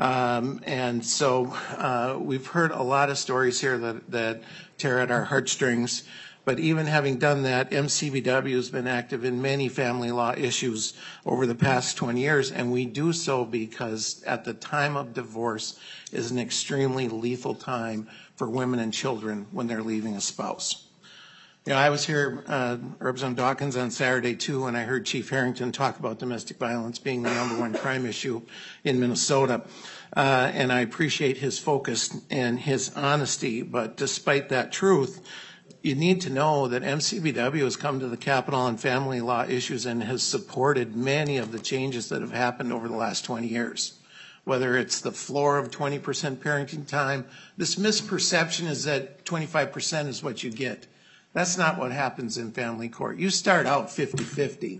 And so we've heard a lot of stories here that tear at our heartstrings. But even having done that, MCBW has been active in many family law issues over the past 20 years, and we do so because at the time of divorce is an extremely lethal time for women and children when they're leaving a spouse. You know, I was here, Representative Dawkins, on Saturday, too, and I heard Chief Harrington talk about domestic violence being the #1 crime issue in Minnesota. And I appreciate his focus and his honesty, but despite that truth, you need to know that MCBW has come to the Capitol on family law issues and has supported many of the changes that have happened over the last 20 years. Whether it's the floor of 20% parenting time, this misperception is that 25% is what you get. That's not what happens in family court. You start out 50-50.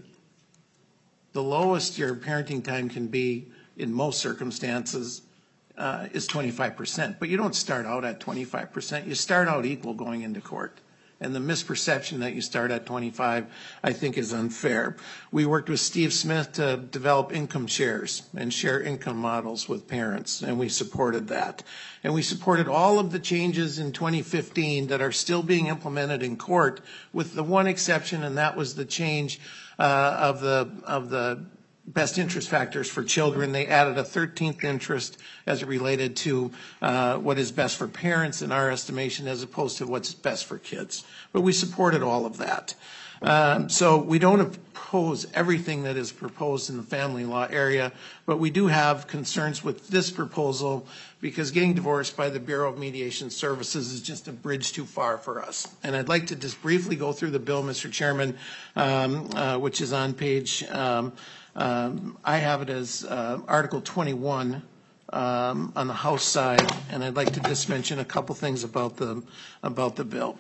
The lowest your parenting time can be in most circumstances is 25%. But you don't start out at 25%. You start out equal going into court. And the misperception that you start at 25, I think, is unfair. We worked with Steve Smith to develop income shares and share income models with parents, and we supported that. And we supported all of the changes in 2015 that are still being implemented in court, with the one exception, and that was the change of the best interest factors for children. They added a 13th interest as it related to what is best for parents in our estimation as opposed to what's best for kids. But we supported all of that. So we don't oppose everything that is proposed in the family law area, but we do have concerns with this proposal because getting divorced by the Bureau of Mediation Services is just a bridge too far for us. And I'd like to just briefly go through the bill, Mr. Chairman, which is on page, I have it as Article 21 on the House side, and I'd like to just mention a couple things about the bill.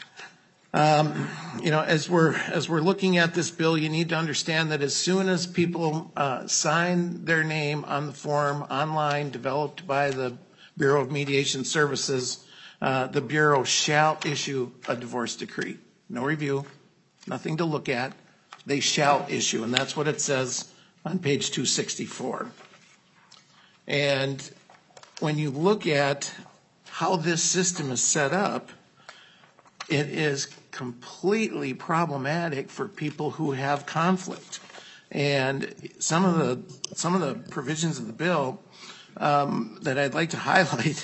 As we're looking at this bill, you need to understand that as soon as people sign their name on the form online developed by the Bureau of Mediation Services, the Bureau shall issue a divorce decree. No review, nothing to look at. They shall issue, and that's what it says on page 264. And when you look at how this system is set up, it is completely problematic for people who have conflict. And some of the provisions of the bill that I'd like to highlight,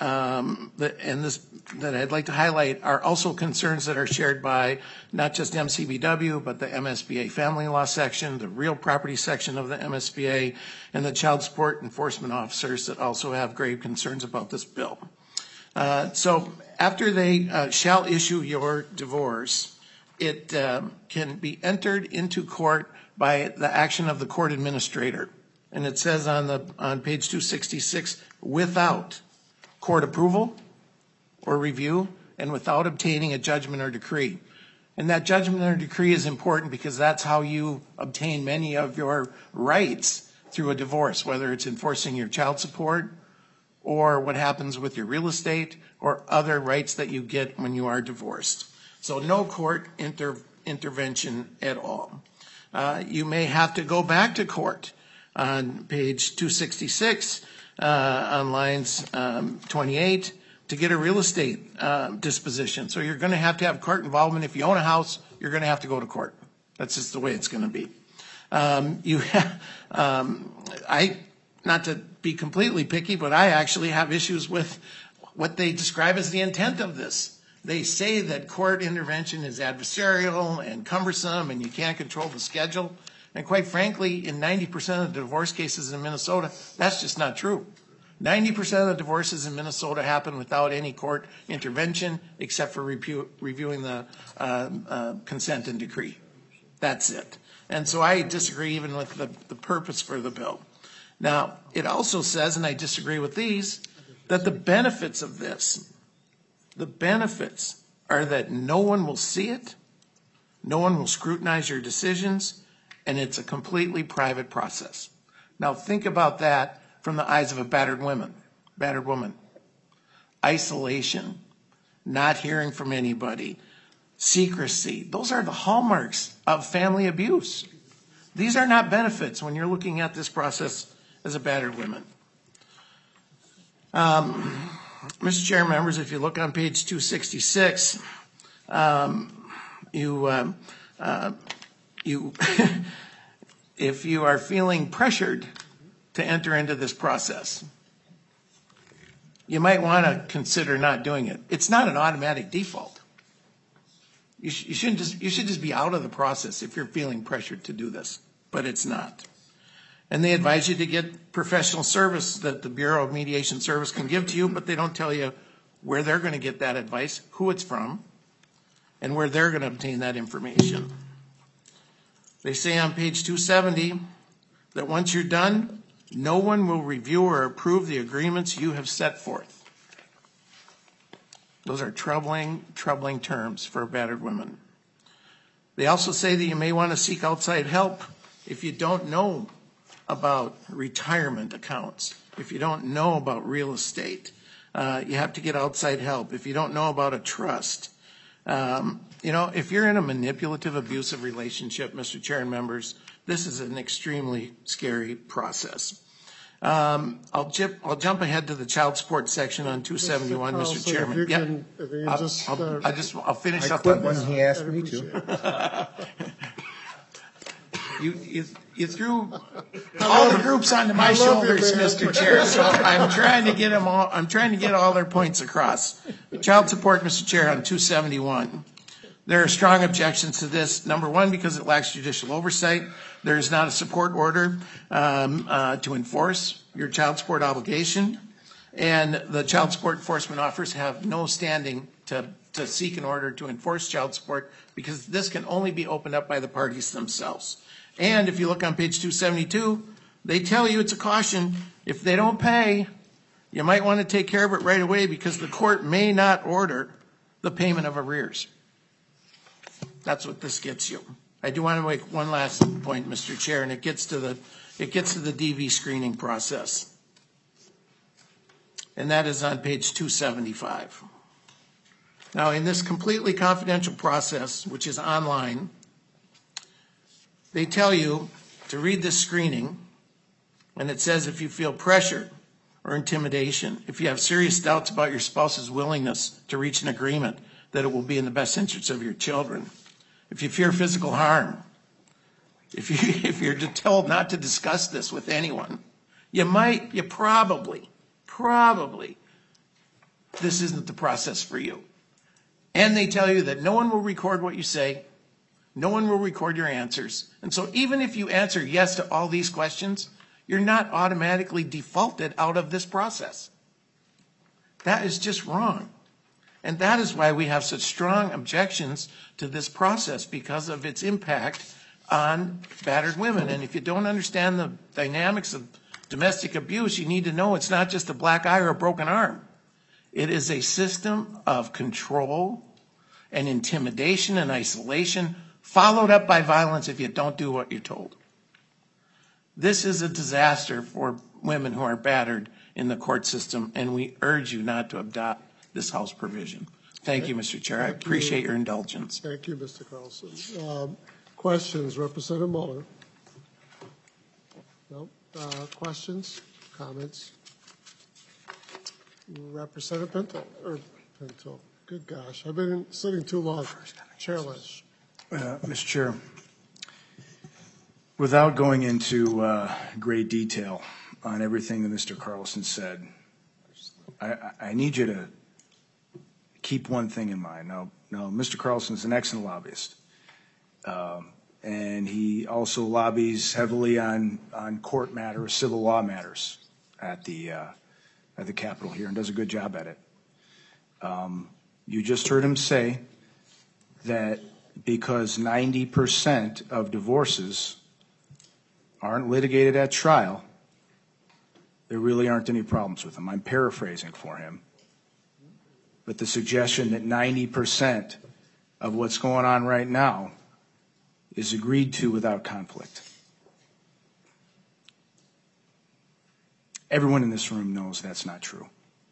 that I'd like to highlight are also concerns that are shared by not just MCBW, but the MSBA family law section, the real property section of the MSBA, and the child support enforcement officers that also have grave concerns about this bill. So after they shall issue your divorce, it can be entered into court by the action of the court administrator. And it says on page 266, without court approval or review and without obtaining a judgment or decree. And that judgment or decree is important because that's how you obtain many of your rights through a divorce, whether it's enforcing your child support or what happens with your real estate or other rights that you get when you are divorced. So no court intervention at all. You may have to go back to court on page 266 on lines 28 to get a real estate disposition. So you're going to have court involvement. If you own a house, you're going to have to go to court. That's just the way it's going to be. Not to be completely picky, but I actually have issues with what they describe as the intent of this. They say that court intervention is adversarial and cumbersome and you can't control the schedule. And quite frankly, in 90% of the divorce cases in Minnesota, that's just not true. 90% of the divorces in Minnesota happen without any court intervention except for reviewing the consent and decree. That's it. And so I disagree even with the purpose for the bill. Now, it also says, and I disagree with these, that the benefits of this, the benefits are that no one will see it, no one will scrutinize your decisions, and it's a completely private process. Now, think about that from the eyes of a battered woman. Isolation, not hearing from anybody, secrecy. Those are the hallmarks of family abuse. These are not benefits when you're looking at this process as a battered woman. Mr. Chair, members, if you look on page 266, if you are feeling pressured to enter into this process, you might want to consider not doing it. It's not an automatic default. You should just be out of the process if you're feeling pressured to do this, but it's not. And they advise you to get professional service that the Bureau of Mediation Service can give to you, but they don't tell you where they're going to get that advice, who it's from, and where they're going to obtain that information. They say on page 270 that once you're done, no one will review or approve the agreements you have set forth. Those are troubling terms for a battered woman. They also say that you may want to seek outside help if you don't know about retirement accounts, if you don't know about real estate. You have to get outside help. If you don't know about a trust. If you're in a manipulative, abusive relationship, Mr. Chair and members, this is an extremely scary process. I'll jump ahead to the child support section on 271, Mr. Chairman. I'll finish up on this. When he asked me to. You threw all the groups onto my shoulders, Mr. Chair. So I'm trying to get them all. I'm trying to get all their points across. Child support, Mr. Chair, on 271. There are strong objections to this. Number one, because it lacks judicial oversight. There is not a support order to enforce your child support obligation. And the child support enforcement officers have no standing to seek an order to enforce child support because this can only be opened up by the parties themselves. And if you look on page 272, they tell you it's a caution. If they don't pay, you might want to take care of it right away because the court may not order the payment of arrears. That's what this gets you. I do want to make one last point, Mr. Chair, and it gets to the DV screening process. And that is on page 275. Now, in this completely confidential process, which is online, they tell you to read this screening, and it says if you feel pressure or intimidation, if you have serious doubts about your spouse's willingness to reach an agreement that it will be in the best interest of your children, if you fear physical harm, if you're told not to discuss this with anyone, you probably, this isn't the process for you. And they tell you that no one will record what you say, no one will record your answers. And so even if you answer yes to all these questions, you're not automatically defaulted out of this process. That is just wrong. And that is why we have such strong objections to this process, because of its impact on battered women. And if you don't understand the dynamics of domestic abuse, you need to know it's not just a black eye or a broken arm. It is a system of control and intimidation and isolation, followed up by violence if you don't do what you're told. This is a disaster for women who are battered in the court system, and we urge you not to adopt this House provision. Thank you, Mr. Chair. I appreciate your indulgence. Thank you, Mr. Carlson. Questions, Representative Mueller? No? Questions, comments? Representative Pinto. Good gosh, I've been sitting too long. Chairless. Mr. Chair, without going into great detail on everything that Mr. Carlson said, I need you to keep one thing in mind. Now, Mr. Carlson is an excellent lobbyist, and he also lobbies heavily on court matters, civil law matters at the Capitol here, and does a good job at it. You just heard him say that because 90% of divorces aren't litigated at trial, there really aren't any problems with them. I'm paraphrasing for him. But the suggestion that 90% of what's going on right now is agreed to without conflict. Everyone in this room knows that's not true.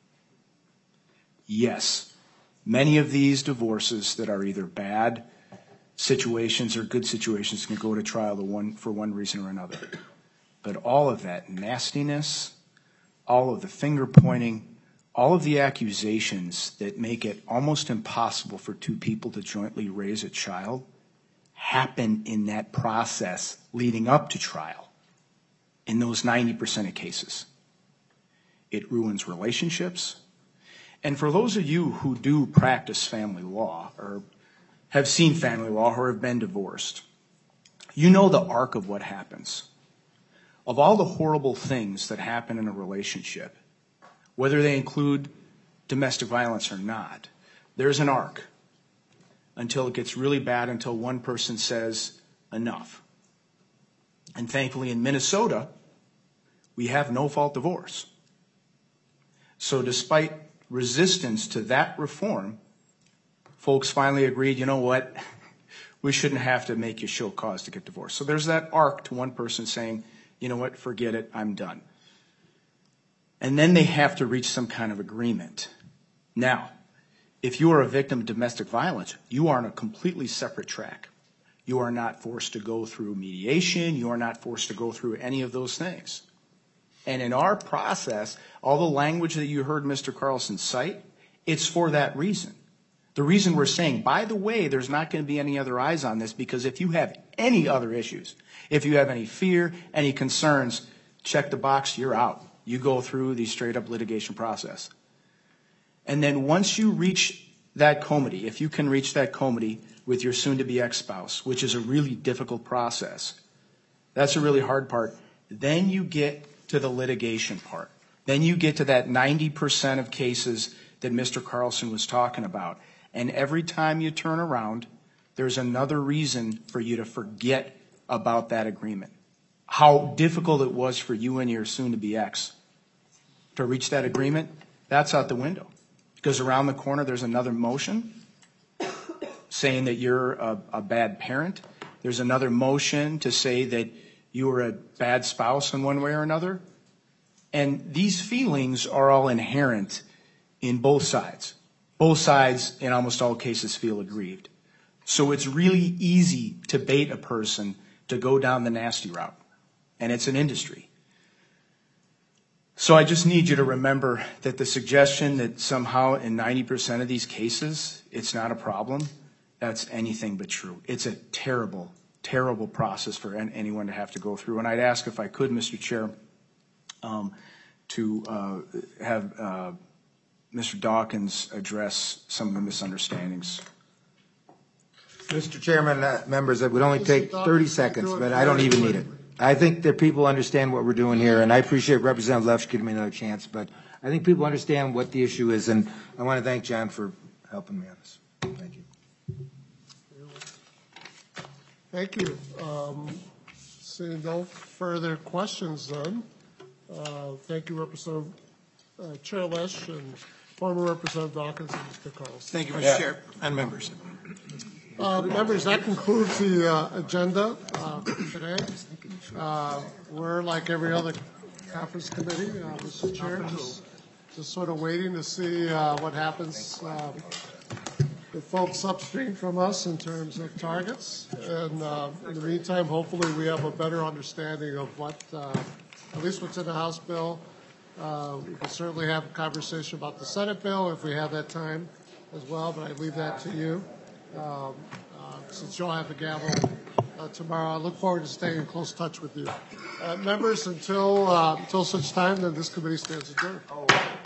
Yes, many of these divorces that are either bad situations or good situations can go to trial for one reason or another. But all of that nastiness, all of the finger pointing, all of the accusations that make it almost impossible for two people to jointly raise a child happen in that process leading up to trial in those 90% of cases. It ruins relationships. And for those of you who do practice family law or have seen family law or have been divorced, you know the arc of what happens. Of all the horrible things that happen in a relationship, whether they include domestic violence or not, there's an arc until it gets really bad, until one person says enough. And thankfully in Minnesota, we have no-fault divorce. So despite resistance to that reform, folks finally agreed, you know what, we shouldn't have to make you show cause to get divorced. So there's that arc to one person saying, you know what, forget it, I'm done. And then they have to reach some kind of agreement. Now, if you are a victim of domestic violence, you are on a completely separate track. You are not forced to go through mediation. You are not forced to go through any of those things. And in our process, all the language that you heard Mr. Carlson cite, it's for that reason. The reason we're saying, by the way, there's not going to be any other eyes on this, because if you have any other issues, if you have any fear, any concerns, check the box, you're out. You go through the straight-up litigation process. And then once you reach that comity, if you can reach that comity with your soon-to-be ex-spouse, which is a really difficult process. That's a really hard part. Then you get to the litigation part. Then you get to that 90% of cases that Mr. Carlson was talking about. And every time you turn around, there's another reason for you to forget about that agreement. How difficult it was for you and your soon-to-be ex to reach that agreement, that's out the window. Because around the corner, there's another motion saying that you're a bad parent. There's another motion to say that you were a bad spouse in one way or another. And these feelings are all inherent in both sides. Both sides, in almost all cases, feel aggrieved. So it's really easy to bait a person to go down the nasty route. And it's an industry. So I just need you to remember that the suggestion that somehow in 90% of these cases it's not a problem, that's anything but true. It's a terrible, terrible process for anyone to have to go through. And I'd ask if I could, Mr. Chair, to have Mr. Dawkins address some of the misunderstandings. Mr. Chairman, members, it would only take 30 seconds, but I don't even need it. I think that people understand what we're doing here, and I appreciate Representative Lesh giving me another chance, but I think people understand what the issue is, and I want to thank John for helping me on this. Thank you. Thank you. Seeing no further questions then, thank you, Representative Chair Lesh and former Representative Dawkins and Mr. Carlson. Thank you, Mr. Chair and members. Members, that concludes the agenda for today. We're like every other conference committee, Mr. Chair, just sort of waiting to see what happens with folks upstream from us in terms of targets. And in the meantime, hopefully we have a better understanding of what, at least what's in the House bill. We can certainly have a conversation about the Senate bill if we have that time as well, but I leave that to you. Since you'll have the gavel tomorrow, I look forward to staying in close touch with you. Members, until such time, then this committee stands adjourned.